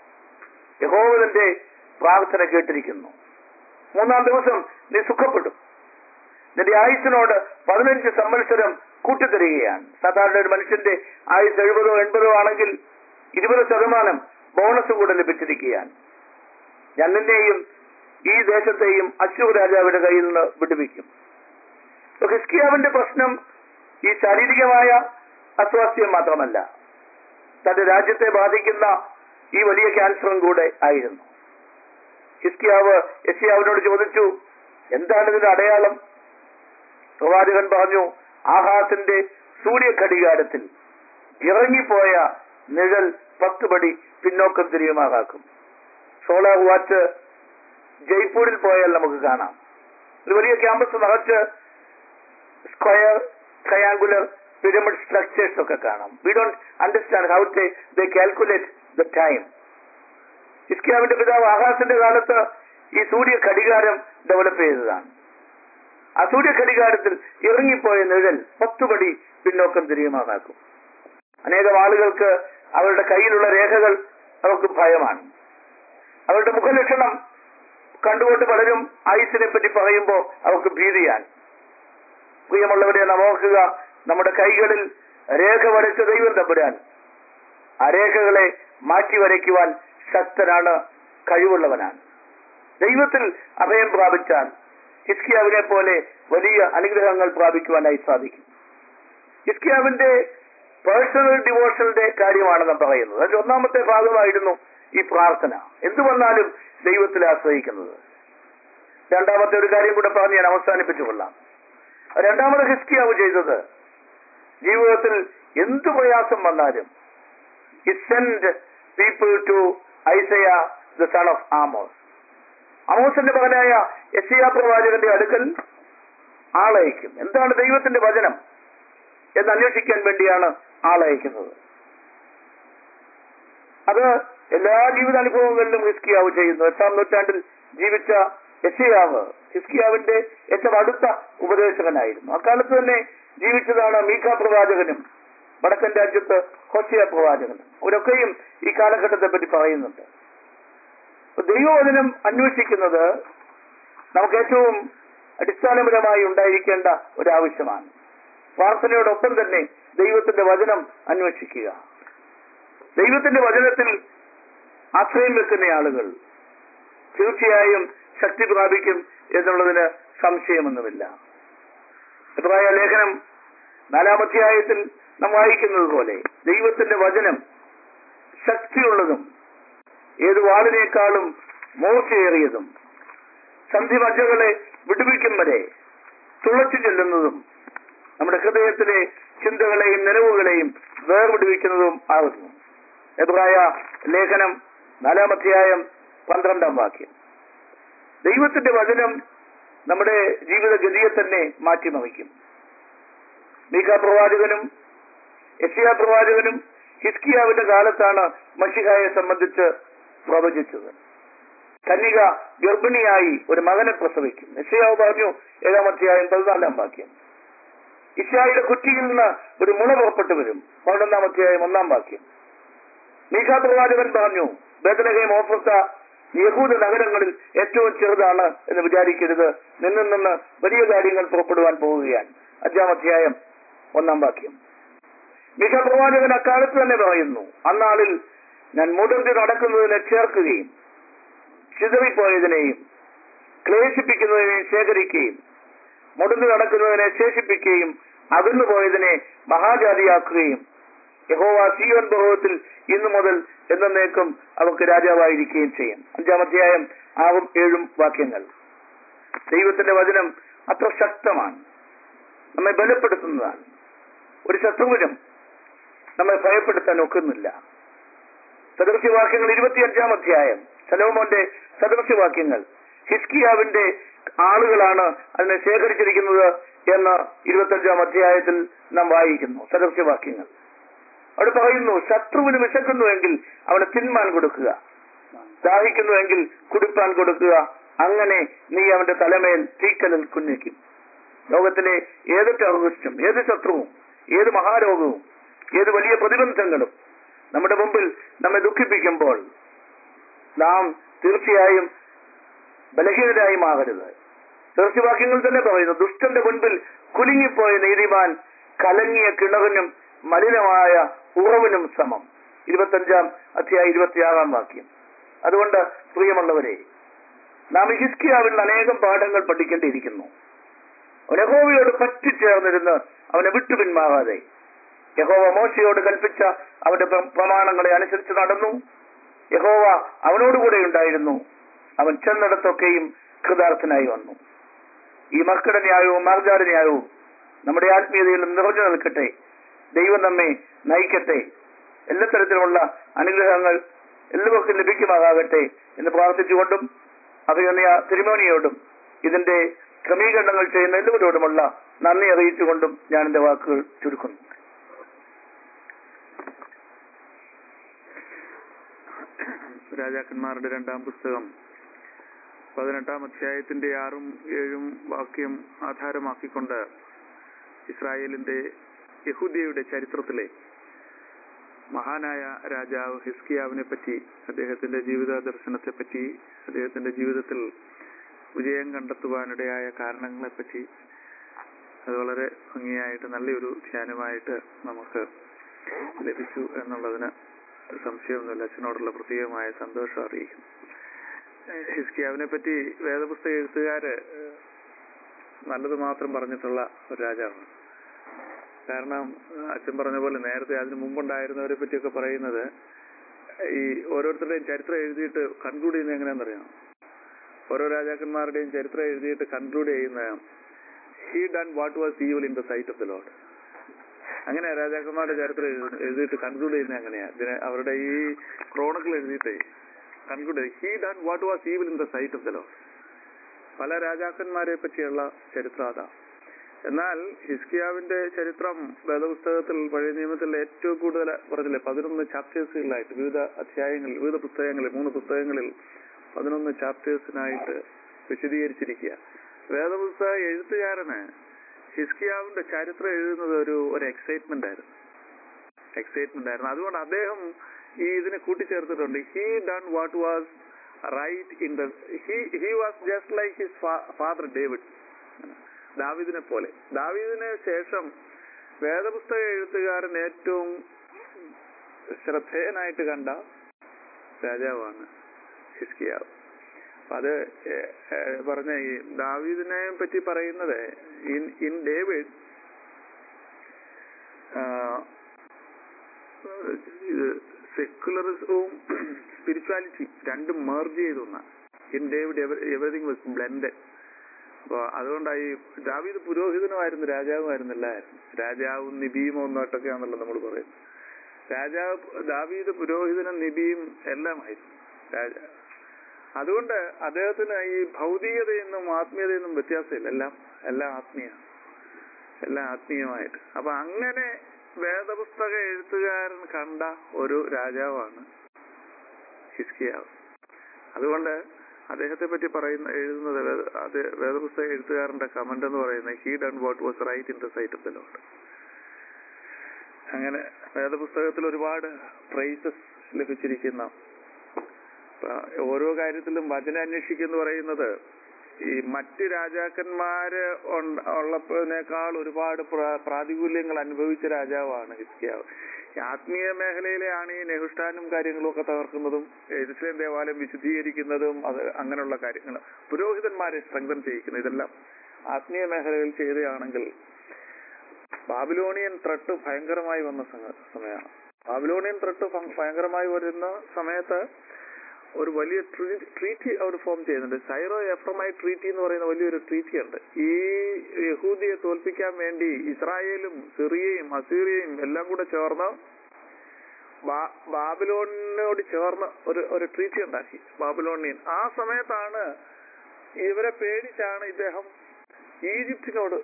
യഹോവ തന്റെ പ്രാർത്ഥന കേട്ടിരിക്കുന്നു, മൂന്നാം ദിവസം നീ സുഖപ്പെടും, നിന്റെ ആയുസിനോട് പതിനഞ്ച് സംവത്സരം കൂട്ടിത്തരികയാണ്. സാധാരണ ഒരു മനുഷ്യന്റെ ആയുസ് എഴുപതോ എൺപതോ ആണെങ്കിൽ ഇരുപത് ശതമാനം ബോണസ് കൂടെ ലഭിച്ചിരിക്കുകയാണ്. ഞാൻ നിന്നെയും ഈ ദേശത്തെയും അശ്ശൂർ രാജാവിന്റെ കയ്യിൽ നിന്ന് വിടുവിക്കും. ഹിസ്കിയാവിന്റെ പ്രശ്നം ഈ ശാരീരികമായ അസ്വാസ്ഥ്യം മാത്രമല്ല, തന്റെ രാജ്യത്തെ ബാധിക്കുന്ന ഈ വലിയ ക്യാൻസറും കൂടെ ആയിരുന്നു. ഹിസ്കിയാവ് യെശയ്യാവിനോട് ചോദിച്ചു, എന്താണ് ഇതിന്റെ അടയാളം? പ്രവാചകൻ പറഞ്ഞു, ആഹാസിന്റെ സൂര്യഘടികാരത്തിൽ ഇറങ്ങിപ്പോയ നിഴൽ പത്ത് പടി പിന്നോക്കം തിരിയുമാകാക്കും. സോളാർ വാച്ച് ജയ്പൂരിൽ പോയാൽ നമുക്ക് കാണാം. ഒരു വലിയ ക്യാമ്പസ് നിറച്ച് സ്ക്വയർ, ട്രയാങ്കുലർ, പിരമിഡ് സ്ട്രക്ചേഴ്സ് ഒക്കെ കാണാം. We don't understand how they calculate the time. ഹിസ്കിയാവിന്റെ പിതാവ് ആഹാസിന്റെ കാലത്ത് ഈ സൂര്യ ഘടികാരം ഡെവലപ്പ് ചെയ്തതാണ്. ആ സൂര്യ ഘടികാരത്തിൽ ഇറങ്ങിപ്പോയ നിഴൽ പത്തുപടി പിന്നോക്കം തിരിയുമാകാക്കും. അനേകം ആളുകൾക്ക് അവരുടെ കയ്യിലുള്ള രേഖകൾ അവർക്ക് ഭയമാണ്. അവരുടെ മുഖലക്ഷണം കണ്ടുകൊണ്ട് പലരും ആയുസിനെ പറ്റി പറയുമ്പോൾ അവർക്ക് ഭീതിയാണ്. പ്രിയമുള്ളവരെ, നാം ഓർക്കുക, നമ്മുടെ കൈകളിൽ രേഖ വരച്ച ദൈവം തമ്പുരാൻ ആ രേഖകളെ മാറ്റി വരയ്ക്കുവാൻ ശക്തനാണ്, കഴിവുള്ളവനാണ്. ദൈവത്തിൽ അഭയം പ്രാപിച്ചാൽ ഹിസ്കിയാവിനെ പോലെ വലിയ അനുഗ്രഹങ്ങൾ പ്രാപിക്കുവാനായി സാധിക്കും. ഹിസ്കിയാവിന്റെ പേഴ്സണൽ ഡിവോഷന്റെ കാര്യമാണ് നാം പറയുന്നത്. അതിൽ ഒന്നാമത്തെ ഭാഗമായിരുന്നു ഈ പ്രാർത്ഥന, എന്തു വന്നാലും ദൈവത്തിൽ ആശ്രയിക്കുന്നത്. രണ്ടാമത്തെ ഒരു കാര്യം കൂടെ പറഞ്ഞ് ഞാൻ അവസാനിപ്പിച്ചു കൊള്ളാം. രണ്ടാമത് ഹിസ്കിയാവ് ചെയ്തത്, ജീവിതത്തിൽ എന്തു പ്രയാസം വന്നാലും he sent people to Isaiah the son of Amos. ആമോസിന്റെ മകനായ യെശയ്യാ പ്രവാചകന്റെ അടുക്കൽ ആളയക്കും. എന്താണ് ദൈവത്തിന്റെ വചനം എന്ന് അന്വേഷിക്കാൻ വേണ്ടിയാണ് ആളയക്കുന്നത്. അത് എല്ലാ ജീവിതാനുഭവങ്ങളിലും ഹിസ്കിയാവ് ചെയ്യുന്നു. എട്ടാം നൂറ്റാണ്ടിൽ ജീവിച്ച യെശയ്യാവ് ഹിസ്കിയാവിന്റെ ഏറ്റവും അടുത്ത ഉപദേശകനായിരുന്നു. അക്കാലത്ത് തന്നെ ജീവിച്ചതാണ് മീഖ പ്രവാചകനും വടക്കൻ രാജ്യത്ത് ഹോശേയ പ്രവാചകനും. അവരൊക്കെയും ഈ കാലഘട്ടത്തെ പറ്റി പറയുന്നുണ്ട്. ദൈവവചനം അന്വേഷിക്കുന്നത് നമുക്ക് ഏറ്റവും അടിസ്ഥാനപരമായി ഉണ്ടായിരിക്കേണ്ട ഒരാവശ്യമാണ്. പ്രാർത്ഥനയോടൊപ്പം തന്നെ ദൈവത്തിന്റെ വചനം അന്വേഷിക്കുക. ദൈവത്തിന്റെ വചനത്തിൽ ആശ്രയം വെക്കുന്ന ആളുകൾ തീർച്ചയായും ശക്തി പ്രാപിക്കും എന്നുള്ളതിന് സംശയമൊന്നുമില്ല. എബ്രായ ലേഖനം നാലാം അധ്യായത്തിൽ നാം വായിക്കുന്നത് പോലെ ദൈവത്തിന്റെ വചനം ശക്തിയുള്ളതും ഏത് വാളിനേക്കാളും മൂർച്ചയേറിയതും സന്ധിമജ്ജകളെ വിടുവിക്കും വരെ തുളച്ചു ചെല്ലുന്നതും നമ്മുടെ ഹൃദയത്തിലെ ചിന്തകളെയും നിലവുകളെയും വേർവിടുവിക്കുന്നതും ആകുന്നു. എബ്രായ ലേഖനം നാലാം അധ്യായം പന്ത്രണ്ടാം വാക്യം. ദൈവത്തിന്റെ വചനം നമ്മുടെ ജീവിതഗതിയെ തന്നെ മാറ്റിമറിക്കും. മീഖാ പ്രവാചകനും യെശയ്യാ പ്രവാചകനും ഹിസ്കിയാവിന്റെ കാലത്താണ് മശിഹായെ സംബന്ധിച്ച് പ്രവചിച്ചത്. കന്യക ഗർഭിണിയായി ഒരു മകനെ പ്രസവിക്കും. യെശയ്യാവ് പറഞ്ഞു ഏഴാം അധ്യായം പതിനാലാം വാക്യം. ഇശ്ശായിയുടെ കുറ്റിയിൽ നിന്ന് ഒരു മുള പുറപ്പെട്ടു വരും. പതിനൊന്നാം അധ്യായം ഒന്നാം വാക്യം. മീഖാ പ്രവാചകൻ പറഞ്ഞു ബേത്ലഹേം ഓഫ്രത്ത യഹൂദ നഗരങ്ങളിൽ ഏറ്റവും ചെറുതാണ് എന്ന് വിചാരിക്കരുത്, നിന്നിൽ നിന്ന് വലിയ കാര്യങ്ങൾ പുറപ്പെടുവാൻ പോവുകയാണ്. അഞ്ചാം അധ്യായം ഒന്നാം വാക്യം. മീഖാ പ്രവാചകൻ അക്കാലത്ത് തന്നെ പറയുന്നു, അന്നാളിൽ ഞാൻ മുടന്തി നടക്കുന്നതിനെ ചേർക്കുകയും ചിതറിപ്പോയതിനെയും ക്ലേശിപ്പിക്കുന്നതിനെ ശേഖരിക്കുകയും മുടന്തി നടക്കുന്നതിനെ ശേഷിപ്പിക്കുകയും അകന്നുപോയതിനെ മഹാജാതിയാക്കുകയും യഹോവ സീയോൻ പർവ്വതത്തിൽ ഇന്നു മുതൽ എന്നേക്കും അവർക്ക് രാജാവായിരിക്കുകയും ചെയ്യും. അഞ്ചാം അധ്യായം ആറും ഏഴും വാക്യങ്ങൾ. ദൈവത്തിന്റെ വചനം അത്ര ശക്തമാണ്, നമ്മെ ബലപ്പെടുത്തുന്നതാണ്. ഒരു ശത്രുവിനും നമ്മെ ഭയപ്പെടുത്താൻ ഒക്കുന്നില്ല. സദൃശ്യവാക്യങ്ങൾ ഇരുപത്തിയഞ്ചാം അധ്യായം ശലോമോന്റെ സദൃശ്യവാക്യങ്ങൾ ഹിസ്കിയാവിന്റെ ആളുകളാണ് അതിനെ ശേഖരിച്ചിരിക്കുന്നത് എന്ന് ഇരുപത്തിയഞ്ചാം അധ്യായത്തിൽ നാം വായിക്കുന്നു. സദൃശ്യവാക്യങ്ങൾ അവിടെ പറയുന്നു, ശത്രുവിന് വിശക്കുന്നുവെങ്കിൽ അവന് തിന്മാൻ കൊടുക്കുക, ദാഹിക്കുന്നുവെങ്കിൽ കുടിപ്പാൻ കൊടുക്കുക, അങ്ങനെ നീ അവന്റെ തലമേൽ തീക്കലിൽ കുഞ്ഞിക്കും. ലോകത്തിലെ ഏത് ടെററിസ്റ്റും ഏത് ശത്രുവും ഏത് മഹാരോഗവും ഏത് വലിയ പ്രതിബന്ധങ്ങളും നമ്മുടെ മുമ്പിൽ നമ്മെ ദുഃഖിപ്പിക്കുമ്പോൾ നാം തീർച്ചയായും ബലഹീനരായി മാറരുത്. തീർച്ചവാക്യങ്ങൾ തന്നെ പറയുന്നു, ദുഷ്ടന്റെ മുൻപിൽ കുലുങ്ങിപ്പോയ നീതിമാൻ കലങ്ങിയ കിണറിനും മലിനമായ ഉറവിനും സമം. ഇരുപത്തഞ്ചാം അധ്യായം ഇരുപത്തിയാറാം വാക്യം. അതുകൊണ്ട് പ്രിയമുള്ളവരെ, നാം ഹിസ്കിയാവിൽ അനേകം പാഠങ്ങൾ പഠിക്കേണ്ടിയിരിക്കുന്നു. അവൻ യഹോവയോട് പറ്റിച്ചേർന്നിരുന്ന് അവനെ വിട്ടു പിന്മാറാതെ യഹോവ മോശയോട് കൽപ്പിച്ച അവന്റെ പ്രമാണങ്ങളെ അനുസരിച്ച് നടന്നു. യഹോവ അവനോടുകൂടെ ഉണ്ടായിരുന്നു. അവൻ ചെന്നിടത്തൊക്കെയും കൃതാർത്ഥനായി വന്നു. ഈ മക്കട ന്യായവും മാർഗാര ന്യായവും നമ്മുടെ ആത്മീയതയിൽ നിറഞ്ഞു നിൽക്കട്ടെ. ദൈവം നമ്മെ നയിക്കട്ടെ. എല്ലാ തരത്തിലുമുള്ള അനുഗ്രഹങ്ങൾ എല്ലാവർക്കും ലഭിക്കുമാകട്ടെ എന്ന് പ്രാർത്ഥിച്ചുകൊണ്ടും അഭിനന്ദ തിരുമേനിയോടും ഇതിന്റെ ക്രമീകരണങ്ങൾ ചെയ്യുന്ന എല്ലാവരോടുമുള്ള നന്ദി അറിയിച്ചുകൊണ്ടും ഞാൻ എന്റെ വാക്കുകൾ ചുരുക്കുന്നു. രാജാക്കന്മാരുടെ രണ്ടാം പുസ്തകം പതിനെട്ടാം അധ്യായത്തിന്റെ ആറും ഏഴും വാക്യം ആധാരമാക്കിക്കൊണ്ട് ഇസ്രായേലിന്റെ യഹൂദയുടെ ചരിത്രത്തിലെ മഹാനായ രാജാവ് ഹിസ്കിയാവിനെ പറ്റി, അദ്ദേഹത്തിന്റെ ജീവിത ദർശനത്തെ പറ്റി, അദ്ദേഹത്തിന്റെ ജീവിതത്തിൽ വിജയം കണ്ടെത്തുവാനിടയായ കാരണങ്ങളെപ്പറ്റി അത് വളരെ ഭംഗിയായിട്ട് നല്ലൊരു ധ്യാനമായിട്ട് നമുക്ക് ലഭിച്ചു എന്നുള്ളതിന് സംശയമൊന്നുമില്ല. അച്ഛനോടുള്ള പ്രത്യേകമായ സന്തോഷം അറിയിക്കുന്നു. ഹിസ്കിയാവിനെ പറ്റി വേദപുസ്തക എഴുത്തുകാര് നല്ലത് മാത്രം പറഞ്ഞിട്ടുള്ള ഒരു രാജാവാണ്. കാരണം അച്ഛൻ പറഞ്ഞ പോലെ നേരത്തെ അതിന് മുമ്പുണ്ടായിരുന്നവരെ പറ്റിയൊക്കെ പറയുന്നത് ഈ ഓരോരുത്തരുടെയും ചരിത്രം എഴുതിയിട്ട് കൺക്ലൂഡ് ചെയ്യുന്നത് എങ്ങനെയാണെന്നറിയാം. ഓരോ രാജാക്കന്മാരുടെയും ചരിത്രം എഴുതിയിട്ട് കൺക്ലൂഡ് ചെയ്യുന്ന he done what was evil in the sight of the Lord. അങ്ങനെയാ രാജാക്കന്മാരുടെ ചരിത്രം എഴുതിയിട്ട് കൺക്ലൂഡ് ചെയ്യുന്നത് അങ്ങനെയാ. ഇതിനെ അവരുടെ ഈ ക്രോണിക്കിൾ എഴുതിയിട്ട് conclude he done what was evil in the sight of the Lord. പല രാജാക്കന്മാരെ പറ്റിയുള്ള ചരിത്രം അതാ. എന്നാൽ ഹിസ്കിയാവിന്റെ ചരിത്രം വേദപുസ്തകത്തിൽ പഴയ നിയമത്തിൽ ഏറ്റവും കൂടുതൽ പറഞ്ഞില്ലേ പതിനൊന്ന് ചാപ്റ്റേഴ്സുകളായിട്ട് വിവിധ അധ്യായങ്ങളിൽ വിവിധ പുസ്തകങ്ങളിൽ മൂന്ന് പുസ്തകങ്ങളിൽ പതിനൊന്ന് ചാപ്റ്റേഴ്സിനായിട്ട് വിശദീകരിച്ചിരിക്കുക. വേദപുസ്തക എഴുത്തുകാരന് ഹിസ്കിയാവിന്റെ ചരിത്രം എഴുതുന്നത് ഒരു ഒരു എക്സൈറ്റ്മെന്റ് ആയിരുന്നു എക്സൈറ്റ്മെന്റ് ആയിരുന്നു അതുകൊണ്ട് അദ്ദേഹം ഈ ഇതിനെ കൂട്ടിച്ചേർത്തിട്ടുണ്ട്. He done what was right in the he he was just like his father David. ദാവീദിനെ പോലെ. ദാവീദിന് ശേഷം വേദപുസ്തക എഴുത്തുകാരൻ ഏറ്റവും ശ്രദ്ധേയനായിട്ട് കണ്ട രാജാവാണ് ഹിസ്കിയാവ്. അത് പറഞ്ഞ ഈ ദാവീദിനെ പറ്റി പറയുന്നത് ഇൻ ഇൻ ഡേവിഡ് ഇത് സെക്യുലറിസവും സ്പിരിച്വാലിറ്റി രണ്ടും മെർജ് ചെയ്തു ഒന്നാണ്. In David everything was blended. അപ്പോൾ അതുകൊണ്ടായി ദാവീദ് പുരോഹിതനുമായിരുന്നു, രാജാവുമായിരുന്നില്ലായിരുന്നു. രാജാവും നിബിയും ഒന്നായിട്ടൊക്കെയാണല്ലോ നമ്മൾ പറയുന്നത്. രാജാവ് ദാവീദ് പുരോഹിതനും നിബിയും എല്ലാമായിരുന്നു രാജ. അതുകൊണ്ട് അദ്ദേഹത്തിന് ഈ ഭൗതികതയെന്നും ആത്മീയതയെന്നും വ്യത്യാസമില്ല. എല്ലാം എല്ലാം ആത്മീയ എല്ലാം ആത്മീയമായിട്ട്. അപ്പൊ അങ്ങനെ വേദപുസ്തക എഴുത്തുകാരൻ കണ്ട ഒരു രാജാവാണ് ഹിസ്കിയാവ്. അതുകൊണ്ട് അദ്ദേഹത്തെ പറ്റി പറയുന്ന എഴുതുന്നത് അത് വേദപുസ്തക എഴുത്തുകാരന്റെ കമന്റ് എന്ന് പറയുന്നത് he done what was right in the sight of the Lord. അങ്ങനെ വേദപുസ്തകത്തിൽ ഒരുപാട് പ്രൈസസ് ലഭിച്ചിരിക്കുന്ന, ഓരോ കാര്യത്തിലും വചനം അന്വേഷിക്കുന്ന പറയുന്നത് ഈ മറ്റ് രാജാക്കന്മാര് ഉള്ളതിനേക്കാൾ ഒരുപാട് പ്രാതികൂല്യങ്ങൾ അനുഭവിച്ച രാജാവാണ് ഹിസ്കിയാവ്. ആത്മീയ മേഖലയിലെയാണ് ഈ നെഹുഷ്ഠാനും കാര്യങ്ങളും ഒക്കെ തകർക്കുന്നതും യെരൂശലേം ദേവാലയം വിശുദ്ധീകരിക്കുന്നതും അത് അങ്ങനെയുള്ള കാര്യങ്ങൾ, പുരോഹിതന്മാരെ സ്ട്രെങ്തൻ ചെയ്യിക്കുന്നത്, ഇതെല്ലാം ആത്മീയ മേഖലയിൽ ചെയ്തതാണെങ്കിൽ ബാബിലോണിയൻ ത്രട്ട് ഭയങ്കരമായി വന്ന സമയമാണ്. ബാബിലോണിയൻ ത്രട്ട് ഭയങ്കരമായി വരുന്ന സമയത്ത് ഒരു വലിയ ട്രീറ്റി അവർ ഫോം ചെയ്യുന്നുണ്ട്. സൈറോ എഫ്രമായി ട്രീറ്റി എന്ന് പറയുന്ന വലിയൊരു ട്രീറ്റി ഉണ്ട്. ഈ യഹൂദിയെ തോൽപ്പിക്കാൻ വേണ്ടി ഇസ്രായേലും സിറിയയും അസീറിയയും എല്ലാം കൂടെ ചേർന്ന് ബാബിലോണിനോട് ചേർന്ന് ഒരു ഒരു ട്രീറ്റി ഉണ്ടാക്കി, ബാബിലോണിയൻ. ആ സമയത്താണ് ഇവരെ പേടിച്ചാണ് ഇദ്ദേഹം ഈജിപ്തിനോട്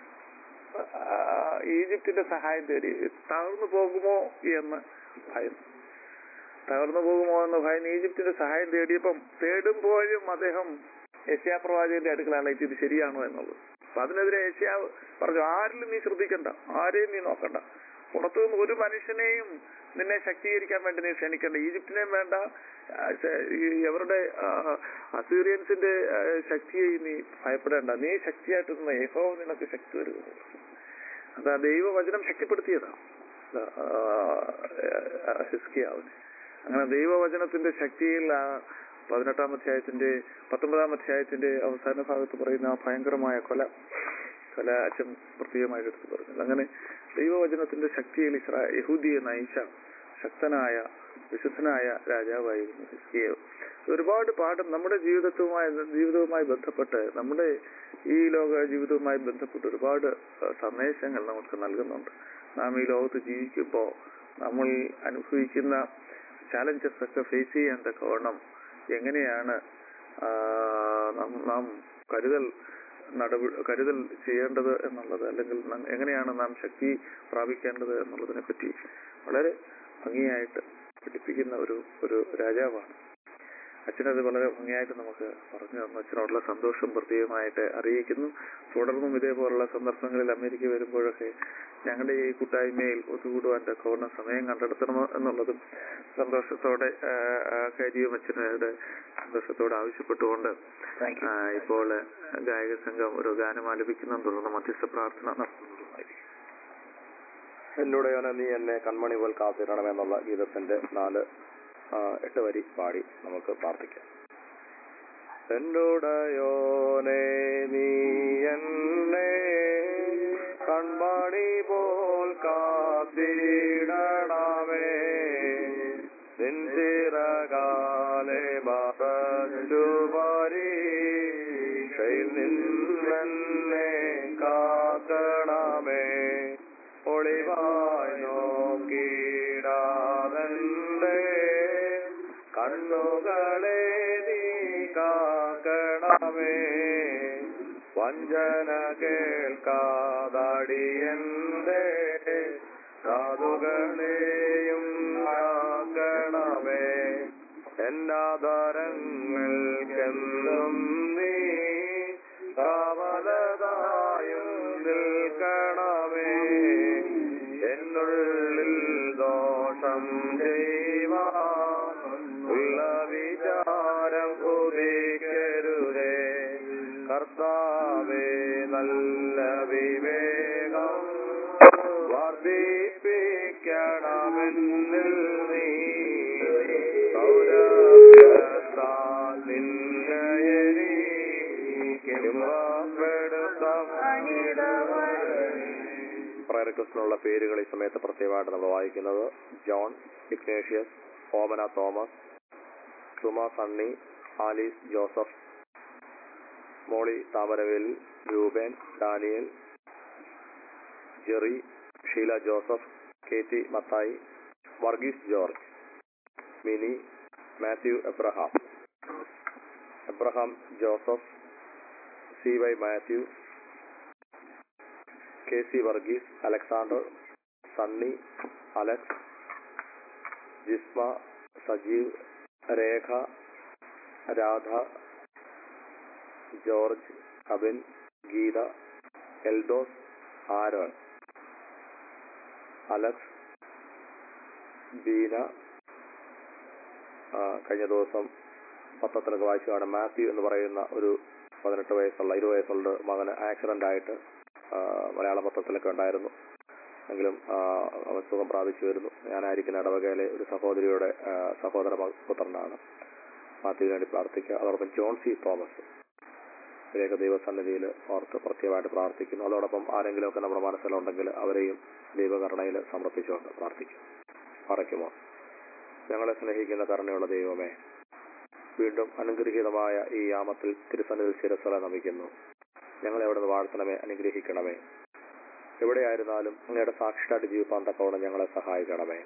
ഈജിപ്തിന്റെ സഹായം തേടി. തകർന്നു പോകുമോ എന്ന് ഭയം തകർന്നു പോകുമോ എന്ന് ഭയം ഈജിപ്തിന്റെ സഹായം തേടിയപ്പം തേടുമ്പോഴും അദ്ദേഹം യെശയ്യാ പ്രവാചകന്റെ അടുക്കലാണ് ഇത് ശരിയാണോ എന്നുള്ളത്. അപ്പൊ അതിനെതിരെ യെശയ്യാവ് പറഞ്ഞു, ആരിലും നീ ശ്രദ്ധിക്കണ്ട, ആരെയും നീ നോക്കണ്ട, പുറത്തുനിന്ന് ഒരു മനുഷ്യനെയും നിന്നെ ശക്തീകരിക്കാൻ വേണ്ടി നീ ക്ഷണിക്കണ്ട, ഈജിപ്തിനെയും വേണ്ട, അവരുടെ അസീറിയൻസിന്റെ ശക്തിയെ നീ ഭയപ്പെടേണ്ട, നീ ശക്തിയായിട്ട് നിന്ന് യഹോവ നിനക്ക് ശക്തി വരുന്നു. അതാ ദൈവവചനം ശക്തിപ്പെടുത്തിയതാ ഹിസ്കിയാവിനെ. അങ്ങനെ ദൈവവചനത്തിന്റെ ശക്തിയിൽ ആ പതിനെട്ടാം അധ്യായത്തിന്റെ പത്തൊമ്പതാം അധ്യായത്തിന്റെ അവസാന ഭാഗത്ത് പറയുന്ന ആ ഭയങ്കരമായ കൊല കൊല അച്ഛൻ പ്രത്യേകമായിട്ട് എടുത്ത് പറഞ്ഞത്. അങ്ങനെ ദൈവവചനത്തിന്റെ ശക്തിയിൽ ഇസ്രാ യഹൂദിയെ നയിച്ച ശക്തനായ വിശുദ്ധനായ രാജാവായിരുന്നു ഹിസ്കിയാവ്. ഒരുപാട് പാഠം നമ്മുടെ ജീവിതവുമായി ജീവിതവുമായി ബന്ധപ്പെട്ട് നമ്മുടെ ഈ ലോക ജീവിതവുമായി ബന്ധപ്പെട്ട് ഒരുപാട് സന്ദേശങ്ങൾ നമുക്ക് നൽകുന്നുണ്ട്. നാം ഈ ലോകത്ത് ജീവിക്കുമ്പോൾ നമ്മൾ അനുഭവിക്കുന്ന ചാലഞ്ചസ് ഒക്കെ ഫേസ് ചെയ്യാൻ തക്കവണ്ണം എങ്ങനെയാണ് നാം കരുതൽ നടപടി കരുതൽ ചെയ്യേണ്ടത് എന്നുള്ളത്, അല്ലെങ്കിൽ എങ്ങനെയാണ് നാം ശക്തി പ്രാപിക്കേണ്ടത് എന്നുള്ളതിനെ പറ്റി വളരെ ഭംഗിയായിട്ട് പഠിപ്പിക്കുന്ന ഒരു ഒരു രാജാവാണ്. അച്ഛനത് വളരെ ഭംഗിയായിട്ട് നമുക്ക് പറഞ്ഞു തന്നു. അച്ഛനോടുള്ള സന്തോഷം പ്രത്യേകമായിട്ട് അറിയിക്കുന്നു. തുടർന്നും ഇതേപോലുള്ള സന്ദർഭങ്ങളിൽ അമേരിക്ക വരുമ്പോഴൊക്കെ ഞങ്ങളുടെ ഈ കൂട്ടായ്മയിൽ ഒത്തുകൂടുവാൻ തക്കവണ്ണം സമയം കണ്ടെടുത്തണം എന്നുള്ളതും സന്തോഷത്തോടെ കരിയും അച്ഛനോട് സന്തോഷത്തോടെ ആവശ്യപ്പെട്ടുകൊണ്ട് ഇപ്പോൾ ഗായക സംഘം ഒരു ഗാനം ആലപിക്കുന്ന തുടർന്ന് മധ്യസ്ഥ പ്രാർത്ഥന നടത്തുന്നതുമായിരിക്കും. എന്നുടയോനെ നീ എന്നെ കൺമണി പോൽ കാത്തിടണമെന്നുള്ള ഗീതത്തിന്റെ നാല് എട്ട് വരി പാടി നമുക്ക് പ്രാർത്ഥിക്കാം. എന്നുടയോനെ നീ എന്നെ കൺമണി പോൽ കാത്തിടണമേ, നിൻ ചിറകാലെ മറച്ചു പരീക്ഷയിൽ നിന്നെ കാക്കണമേ, ഒളിവായി നോക്കിടാതെ കണ്ണുകളെ നീ കാക്കണമേ, വഞ്ചന കേൾക്കാതടിയന്റെ കാതുകളെയും കാക്കണമേ, എന്നാദരങ്ങൾക്കെന്നും നീ കാവലതായും നിൽക്കണമേ, എന്നുള്ളിൽ ദോഷം ചെയ്യുവാനുള്ള വിചാരം ഉദിക്കരുതേ, കർത്താവേ നല്ല വിവേകം വർദ്ധിപ്പിക്കണമെന്നിൽ നീ സൗരഭ്യത്താൽ പ്രയർ റിക്വസ്റ്റിനുള്ള പേരുകൾ ഈ സമയത്ത് പ്രത്യേകമായിട്ട് നമ്മൾ വായിക്കുന്നത്: John, Ignatius, Omana Thomas, Suma Sunny, Alice Joseph, Molly Thamaravel, Rupen, Daniel, Jerry, Sheela Joseph, K T Mathai, Varghese George, Mini, Mathew Abraham, Abraham Joseph, C Y Mathew, K C Varghese, Alexander, Sunny, Alex, Jisma, Sajeev, Rekha, Radha, George, Abin, Geetha, Eldhose, Aaron, Alex, Beena. കഴിഞ്ഞ ദിവസം പത്രത്തിലൊക്കെ വായിച്ചു കാണാം, മാത്യു എന്ന് പറയുന്ന ഒരു പതിനെട്ട് വയസ്സുള്ള ഇരുപത് വയസ്സുള്ള മകന് ആക്സിഡന്റ് ആയിട്ട് മലയാള പത്രത്തിലൊക്കെ ഉണ്ടായിരുന്നു. എങ്കിലും അവൻ സുഖം പ്രാപിച്ചു വരുന്നു. ഞാനായിരിക്കുന്ന ഇടവകയിലെ ഒരു സഹോദരിയുടെ സഹോദര പുത്രനാണ്. മാത്യുവിന് വേണ്ടി പ്രാർത്ഥിക്കുക. അതോടൊപ്പം ജോൺ സി തോമസ് ഇവരെയൊക്കെ ദൈവസന്നിധിയിൽ ഓർത്ത് പ്രത്യേകമായിട്ട് പ്രാർത്ഥിക്കുന്നു. അതോടൊപ്പം ആരെങ്കിലുമൊക്കെ നമ്മുടെ മനസ്സിലുണ്ടെങ്കിൽ അവരെയും ദൈവകരുണയിൽ സമർപ്പിച്ചുകൊണ്ട് പ്രാർത്ഥിക്കും. പറയ്ക്കുമോ? ഞങ്ങളെ സ്നേഹിക്കുന്ന കരുണയുള്ള ദൈവമേ, വീണ്ടും അനുഗ്രഹീതമായ ഈ യാമത്തിൽ തിരുസന്നിധിയിൽ ശിരസ്സല നമിക്കുന്നു. ഞങ്ങളെ അവിടെ നിന്ന് വാഴ്ത്തണമേ, അനുഗ്രഹിക്കണമേ. എവിടെയായിരുന്നാലും അങ്ങയുടെ സാക്ഷിയായിട്ട് ജീവിക്കാൻ തക്കവണ്ണം ഞങ്ങളെ സഹായിക്കണമേ.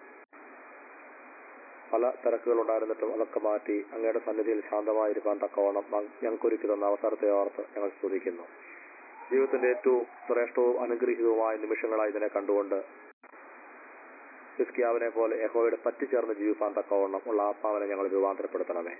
പല തിരക്കുകളുണ്ടായിരുന്നിട്ടും അതൊക്കെ മാറ്റി അങ്ങയുടെ സന്നിധിയിൽ ശാന്തമായിരിക്കാൻ തക്കവണ്ണം ഞങ്ങൾക്കൊരുക്കി തന്ന അവസരത്തെ ഓർത്ത് ഞങ്ങൾ സ്തുതിക്കുന്നു. ജീവിതത്തിന്റെ ഏറ്റവും ശ്രേഷ്ഠവും അനുഗ്രഹീതവുമായ നിമിഷങ്ങളായി ഇതിനെ കണ്ടുകൊണ്ട് ഹിസ്കിയാവിനെ പോലെ യഹോവയുടെ പറ്റിച്ചേർന്ന് ജീവിക്കാൻ തക്കവണ്ണം ഉള്ള ആത്മാവിനെ ഞങ്ങൾ രൂപാന്തരപ്പെടുത്തണമേ.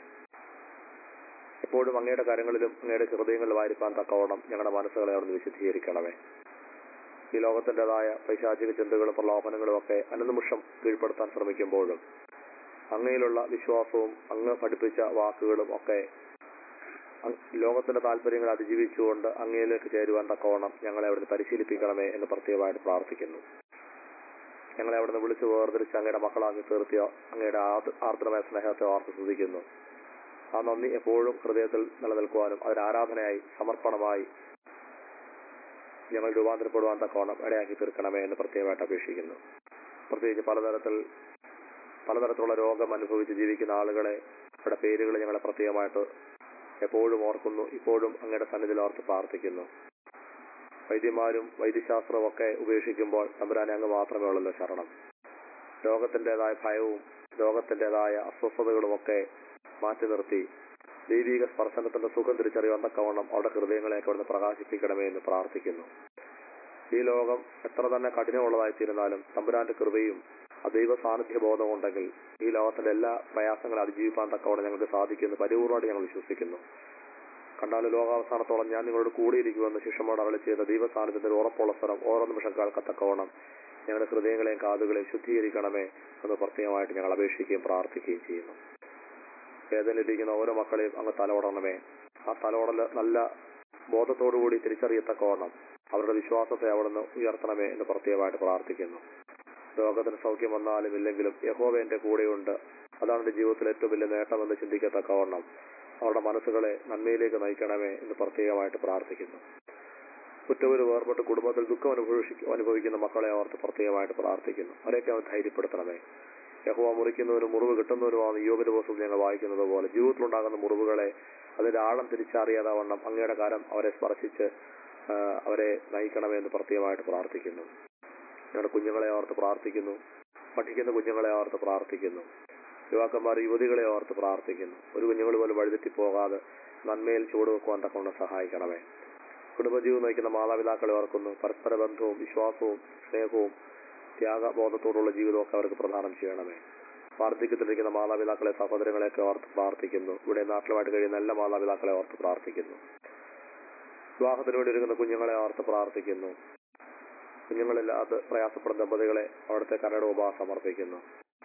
എപ്പോഴും അങ്ങയുടെ കാര്യങ്ങളിലും അങ്ങയുടെ ഹൃദയങ്ങളിലും ആയിരിക്കാൻ തക്കവണ്ണം ഞങ്ങളുടെ മനസ്സുകളെ അവിടുന്ന് വിശുദ്ധീകരിക്കണമേ. ഈ ലോകത്തിൻ്റെതായ പൈശാചിക ചിന്തകളും പ്രലോഭനങ്ങളും ഒക്കെ അനുനിമിഷം കീഴ്പ്പെടുത്താൻ ശ്രമിക്കുമ്പോഴും അങ്ങയിലുള്ള വിശ്വാസവും അങ്ങ് പഠിപ്പിച്ച വാക്കുകളും ഒക്കെ ലോകത്തിന്റെ താല്പര്യങ്ങൾ അതിജീവിച്ചുകൊണ്ട് അങ്ങയിലേക്ക് ചേരുവാൻ തക്കവണ്ണം ഞങ്ങളെ അവിടുന്ന് പരിശീലിപ്പിക്കണമേ എന്ന് പ്രത്യേകമായിട്ട് പ്രാർത്ഥിക്കുന്നു. ഞങ്ങളെ അവിടുന്ന് വിളിച്ചു വേർതിരിച്ച് അങ്ങയുടെ മക്കളാക്കി തീർത്തിയ അങ്ങയുടെ ആർദ്രമായ സ്നേഹത്തെ ഓർത്ത് സ്തുതിക്കുന്നു. ആ നന്ദി എപ്പോഴും ഹൃദയത്തിൽ നിലനിൽക്കുവാനും അതിന് ആരാധനയായി സമർപ്പണമായി ഞങ്ങൾ രൂപാന്തരപ്പെടുവാൻ തക്കവണ്ണം ഇടയാക്കി തീർക്കണമേ എന്ന് പ്രത്യേകമായിട്ട് അപേക്ഷിക്കുന്നു. പ്രത്യേകിച്ച് പലതരത്തിൽ പലതരത്തിലുള്ള രോഗം അനുഭവിച്ച് ജീവിക്കുന്ന ആളുകളെ അവരുടെ പേരുകൾ ഞങ്ങളെ പ്രത്യേകമായിട്ട് എപ്പോഴും ഓർക്കുന്നു. ഇപ്പോഴും അങ്ങയുടെ സന്നിധിയിൽ ഓർത്ത് പ്രാർത്ഥിക്കുന്നു. വൈദ്യന്മാരും വൈദ്യശാസ്ത്രവും ഒക്കെ ഉപേക്ഷിക്കുമ്പോൾ തമ്പുരാനെ അങ്ങ് മാത്രമേ ഉള്ളല്ലോ ശരണം. രോഗത്തിൻ്റെതായ ഭയവും രോഗത്തിൻ്റെതായ അസ്വസ്ഥതകളും ഒക്കെ മാറ്റി നിർത്തി ദൈവിക സ്പർശനത്തിന്റെ സുഖം തിരിച്ചറിയാൻ തക്കവണ്ണം അവിടെ ഹൃദയങ്ങളെയൊക്കെ അവിടുന്ന് പ്രകാശിപ്പിക്കണമേ എന്ന് പ്രാർത്ഥിക്കുന്നു. ഈ ലോകം എത്ര തന്നെ കഠിനമുള്ളതായിത്തീരുന്നാലും തമ്പുരാന്റെ കൃപയും ദൈവ സാന്നിധ്യ ബോധം ഉണ്ടെങ്കിൽ ഈ ലോകത്തിന്റെ എല്ലാ പ്രയാസങ്ങളും അതിജീവിക്കാൻ തക്കവണ്ണം ഞങ്ങൾക്ക് സാധിക്കുമെന്ന് പരിപൂർണ്ണമായിട്ട് ഞങ്ങൾ വിശ്വസിക്കുന്നു. കണ്ടാലും ലോകാവസാനത്തോളം ഞാൻ നിങ്ങളോട് കൂടിയിരിക്കുമെന്ന് ശിഷ്യന്മാരോട് അരുളി ചെയ്ത ദൈവ സാന്നിധ്യത്തിന്റെ ഉറപ്പുള്ള സ്ഥലം ഓരോ നിമിഷം കേൾക്കത്തക്കവണ്ണം ഞങ്ങളുടെ ഹൃദയങ്ങളെയും കാതുകളെയും ശുദ്ധീകരിക്കണമേ എന്ന് പ്രത്യേകമായിട്ട് ഞങ്ങൾ അപേക്ഷിക്കുകയും പ്രാർത്ഥിക്കുകയും ചെയ്യുന്നു. വേദനയിലിരിക്കുന്ന ഓരോ മക്കളെയും അങ്ങ് തലോടണമേ. ആ തലോടല് നല്ല ബോധത്തോടുകൂടി തിരിച്ചറിയത്തക്കവണ്ണം അവരുടെ വിശ്വാസത്തെ അവിടുന്ന് ഉയർത്തണമേ എന്ന് പ്രത്യേകമായിട്ട് പ്രാർത്ഥിക്കുന്നു. രോഗത്തിന് സൗഖ്യം വന്നാലും ഇല്ലെങ്കിലും യഹോവ എന്റെ കൂടെയുണ്ട്, അതാണ് എന്റെ ജീവിതത്തിൽ ഏറ്റവും വലിയ നേട്ടമെന്ന് ചിന്തിക്കത്തക്കവണ്ണം അവരുടെ മനസ്സുകളെ നന്മയിലേക്ക് നയിക്കണമേ എന്ന് പ്രത്യേകമായിട്ട് പ്രാർത്ഥിക്കുന്നു. കുറ്റവര് വേർപെട്ട് കുടുംബത്തിൽ ദുഃഖം അനുഭവിക്ക അനുഭവിക്കുന്ന മക്കളെ ഓർത്ത് പ്രത്യേകമായിട്ട് പ്രാർത്ഥിക്കുന്നു. അവരെയൊക്കെ അവർ ധൈര്യപ്പെടുത്തണമേ. യഹോവ മുറിക്കുന്നവനും മുറിവ് കിട്ടുന്നവനുമാണ് യോബിന്റെ ദിവസം ഞങ്ങൾ വായിക്കുന്നത് പോലെ ജീവിതത്തിലുണ്ടാകുന്ന മുറിവുകളെ അതിന്റെ ആഴം തിരിച്ചറിയാതെ വണ്ണം അങ്ങയുടെ കാലം അവരെ സ്പർശിച്ച് അവരെ നയിക്കണമേ എന്ന് പ്രത്യേകമായിട്ട് പ്രാർത്ഥിക്കുന്നു. ഞങ്ങളുടെ കുഞ്ഞുങ്ങളെ ഓർത്ത് പ്രാർത്ഥിക്കുന്നു. പഠിക്കുന്ന കുഞ്ഞുങ്ങളെ ഓർത്ത് പ്രാർത്ഥിക്കുന്നു. യുവാക്കന്മാർ യുവതികളെ ഓർത്ത് പ്രാർത്ഥിക്കുന്നു. ഒരു കുഞ്ഞുങ്ങൾ പോലും വഴിതെറ്റി പോകാതെ നന്മയിൽ ചുവടുവെക്കുവാൻ തക്കൊണ്ട് സഹായിക്കണമേ. കുടുംബജീവിതം നയിക്കുന്ന മാതാപിതാക്കളെ ഓർക്കുന്നു. പരസ്പര ബന്ധവും വിശ്വാസവും സ്നേഹവും ത്യാഗബോധത്തോടുള്ള ജീവിതമൊക്കെ അവർക്ക് പ്രദാനം ചെയ്യണമേ. വാർദ്ധക്യത്തിലിരിക്കുന്ന മാതാപിതാക്കളെ സഹോദരങ്ങളെയൊക്കെ ഓർത്ത് പ്രാർത്ഥിക്കുന്നു. ഇവിടെ നാട്ടിലുമായിട്ട് കഴിയുന്ന എല്ലാ മാതാപിതാക്കളെ ഓർത്ത് പ്രാർത്ഥിക്കുന്നു. വിവാഹത്തിന് വേണ്ടി ഒരുങ്ങുന്ന കുഞ്ഞുങ്ങളെ ഓർത്ത് പ്രാർത്ഥിക്കുന്നു. കുഞ്ഞുങ്ങളില്ലാതെ പ്രയാസപ്പെടുന്ന ദമ്പതികളെ അവിടുത്തെ കരുണയുടെ ഉപ സമർപ്പിക്കുന്നു.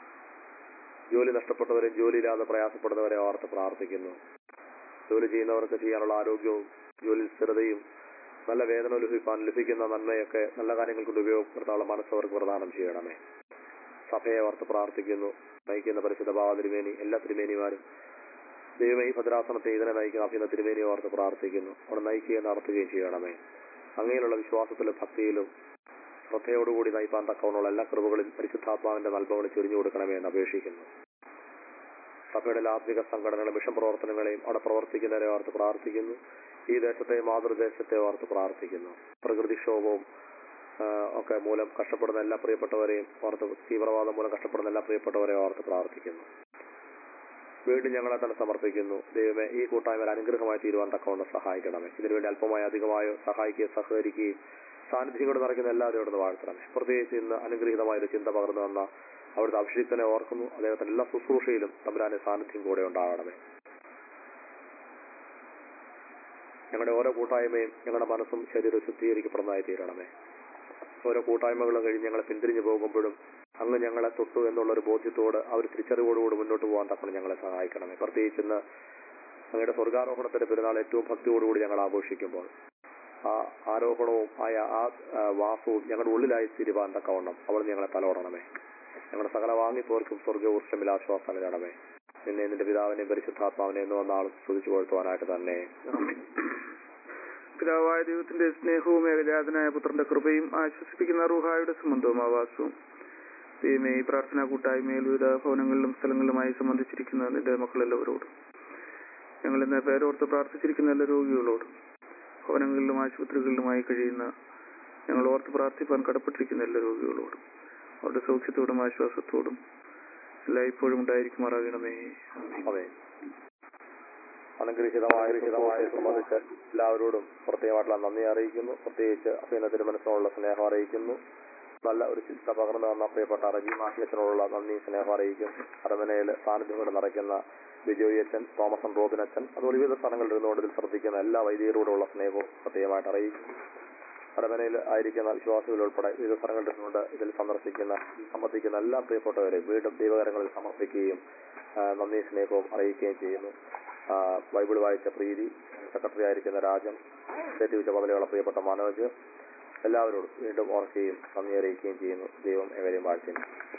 ജോലി നഷ്ടപ്പെട്ടവരെ ജോലിയില്ലാതെ പ്രയാസപ്പെടുന്നവരെ ഓർത്ത് പ്രാർത്ഥിക്കുന്നു. ജോലി ചെയ്യുന്നവർക്ക് ചെയ്യാനുള്ള ആരോഗ്യവും ജോലിയിൽ സ്ഥിരതയും നല്ല വേദന ലഭിക്കാൻ ലഭിക്കുന്ന നന്മയൊക്കെ നല്ല കാര്യങ്ങൾ കൊണ്ട് ഉപയോഗപ്പെടുത്താനുള്ള മനസ്സ് അവർക്ക് പ്രദാനം ചെയ്യണമേ. സഭയെ ഓർത്ത് പ്രാർത്ഥിക്കുന്നു. നയിക്കുന്ന പരിശുദ്ധ ബാവ തിരുമേനി, എല്ലാ തിരുമേനിമാരും ദൈവമേ ഈ ഭദ്രാസനത്തെ ഇതിനെ നയിക്കുന്ന അഭിന്ന തിരുമേനിയെ ഓർത്ത് പ്രാർത്ഥിക്കുന്നു. അവിടെ നയിക്കുകയും നടത്തുകയും ചെയ്യണമേ. അങ്ങനെയുള്ള വിശ്വാസത്തിലും ഭക്തിയിലും ശ്രദ്ധയോടുകൂടി നയിപ്പാൻ തക്കവണ്ണുള്ള എല്ലാ കൃപകളിൽ പരിശുദ്ധാത്മാവിന്റെ നൽപവളി ചൊരിഞ്ഞു കൊടുക്കണമേ എന്ന് അപേക്ഷിക്കുന്നു. സഭയുടെ ആത്മിക സംഘടനകളും മിഷൻ പ്രവർത്തനങ്ങളെയും അവിടെ പ്രവർത്തിക്കുന്നവരെ ഓർത്ത് പ്രാർത്ഥിക്കുന്നു. ഈ ദേശത്തെ മാതൃദേശത്തെ ഓർത്ത് പ്രാർത്ഥിക്കുന്നു. പ്രകൃതിക്ഷോഭവും ഒക്കെ മൂലം കഷ്ടപ്പെടുന്ന എല്ലാ പ്രിയപ്പെട്ടവരെയും ഓർത്ത്, തീവ്രവാദം മൂലം കഷ്ടപ്പെടുന്ന എല്ലാ പ്രിയപ്പെട്ടവരെയും ഓർത്ത് പ്രാർത്ഥിക്കുന്നു. വീണ്ടും ഞങ്ങളെ തന്നെ സമർപ്പിക്കുന്നു. ദൈവമേ ഈ കൂട്ടായ്മ അനുഗ്രഹമായി തീരുവാൻ തക്കവണ്ണം സഹായിക്കണമേ. ഇതിനുവേണ്ടി അല്പമായി അധികമായോ സഹായിക്കുകയും സഹകരിക്കുകയും സാന്നിധ്യം കൊണ്ട് നിറയ്ക്കുന്ന എല്ലാവരും ഇവിടുന്ന് വാഴ്ത്തണമേ. പ്രത്യേകിച്ച് ഇന്ന് അനുഗ്രഹീതമായൊരു ചിന്ത പകർന്നു വന്ന അവിടുത്തെ അഭിഷിക്തനെ ഓർക്കുന്നു. അദ്ദേഹത്തിന്റെ എല്ലാ ശുശ്രൂഷയിലും തമ്പുരാന്റെ സാന്നിധ്യം കൂടെ ഉണ്ടാകണമേ. ഞങ്ങളുടെ ഓരോ കൂട്ടായ്മയും ഞങ്ങളുടെ മനസ്സും ശരീരവും ശുദ്ധീകരിക്കപ്പെടുന്നതായി തീരണമേ. ഓരോ കൂട്ടായ്മകളും കഴിഞ്ഞ് ഞങ്ങളെ പിന്തിരിഞ്ഞു പോകുമ്പോഴും അങ്ങ് ഞങ്ങളെ തൊട്ടു എന്നുള്ളൊരു ബോധ്യത്തോട് ആ ഒരു തിരിച്ചറിവോടുകൂടി മുന്നോട്ട് പോകാൻ തക്കണം ഞങ്ങളെ സഹായിക്കണമേ. പ്രത്യേകിച്ച് ഇന്ന് അങ്ങയുടെ സ്വർഗാരോഹണത്തിന്റെ പെരുന്നാൾ ഏറ്റവും ഭക്തിയോടുകൂടി ഞങ്ങൾ ആഘോഷിക്കുമ്പോൾ ആ ആരോഹണവും ആയ ആ വാസവും ഞങ്ങളുടെ ഉള്ളിലായി തിരുവാൻ തക്കവണ്ണം അവിടെ ഞങ്ങളെ തലോടണമേ. ഞങ്ങളുടെ സകല വാങ്ങിപ്പോർക്കും സ്വർഗ ആശ്വാസം നൽകണമേ. നിന്നെ നിന്റെ പിതാവിനെയും പരിശുദ്ധാത്മാവിനെ എന്ന് വന്നാളും സ്തുതിച്ചു കൊഴുത്തുവാനായിട്ട് തന്നെ. പിതാവായ ദൈവത്തിന്റെ സ്നേഹവും ഏകജാതനായ പുത്രന്റെ കൃപയും ആശ്വസിപ്പിക്കുന്ന റൂഹായുടെ സംബന്ധവും ആവാസവും ദൈവമേ ഈ പ്രാർത്ഥനാ കൂട്ടായ്മയിൽ വിവിധ ഭവനങ്ങളിലും സ്ഥലങ്ങളിലുമായി സംബന്ധിച്ചിരിക്കുന്ന നിന്റെ മക്കളെല്ലാവരോടും, ഞങ്ങൾ ഇന്ന് പേരോർത്ത് പ്രാർത്ഥിച്ചിരിക്കുന്ന എല്ലാ രോഗികളോടും, ഭവനങ്ങളിലും ആശുപത്രികളിലുമായി കഴിയുന്ന ഞങ്ങൾ ഓർത്ത് പ്രാർത്ഥിപ്പാൻ കടപ്പെട്ടിരിക്കുന്ന എല്ലാ രോഗികളോടും അവരുടെ സൗഖ്യത്തോടും ആശ്വാസത്തോടും എല്ലായ്പ്പോഴും ഉണ്ടായിരിക്കുമാറാകണമേ. അനുഗ്രഹീതമായ ഹിതമായ സംബന്ധിച്ച് എല്ലാവരോടും പ്രത്യേകമായിട്ടുള്ള നന്ദി അറിയിക്കുന്നു. പ്രത്യേകിച്ച് അഭിന്ന തിരുമനസിനോടുള്ള സ്നേഹം അറിയിക്കുന്നു. നല്ല ഒരു ചിന്ത പകർന്നു വന്ന പ്രിയപ്പെട്ട റജി മാഷിയച്ചനോടുള്ള നന്ദി സ്നേഹം അറിയിക്കുന്നു. അരമനയിൽ സാന്നിധ്യം കൊണ്ട് നിറയ്ക്കുന്ന വിജോയി അച്ഛൻ, തോമസൻ റോബിനച്ഛൻ, അതുപോലെ വിവിധ സ്ഥലങ്ങളിൽ ഇരുന്നുകൊണ്ട് ഇതിൽ ശ്രദ്ധിക്കുന്ന എല്ലാ വൈദികരോടുള്ള സ്നേഹവും പ്രത്യേകമായിട്ട് അറിയിക്കുന്നു. അരമനയിൽ ആയിരിക്കുന്ന വിശ്വാസികൾ ഉൾപ്പെടെ വിവിധ സ്ഥലങ്ങളിൽ ഇരുന്നുകൊണ്ട് ഇതിൽ സന്ദർശിക്കുന്ന സംബന്ധിക്കുന്ന എല്ലാ പ്രിയപ്പെട്ടവരെയും വീണ്ടും ദൈവകരങ്ങളിൽ സമർപ്പിക്കുകയും നന്ദി സ്നേഹവും അറിയിക്കുകയും ചെയ്യുന്നു. ബൈബിൾ വായിച്ച പ്രീതി, സെക്രട്ടറി ആയിരിക്കുന്ന രാജൻ, സ്റ്റേറ്റ് ചുമതലയുള്ള പ്രിയപ്പെട്ട മനോജ്, എല്ലാവരോടും വീണ്ടും ഓർക്കുകയും നന്ദി അറിയിക്കുകയും ചെയ്യുന്നു. ദൈവം ഏവരെയും വാഴ്ത്തുന്നു.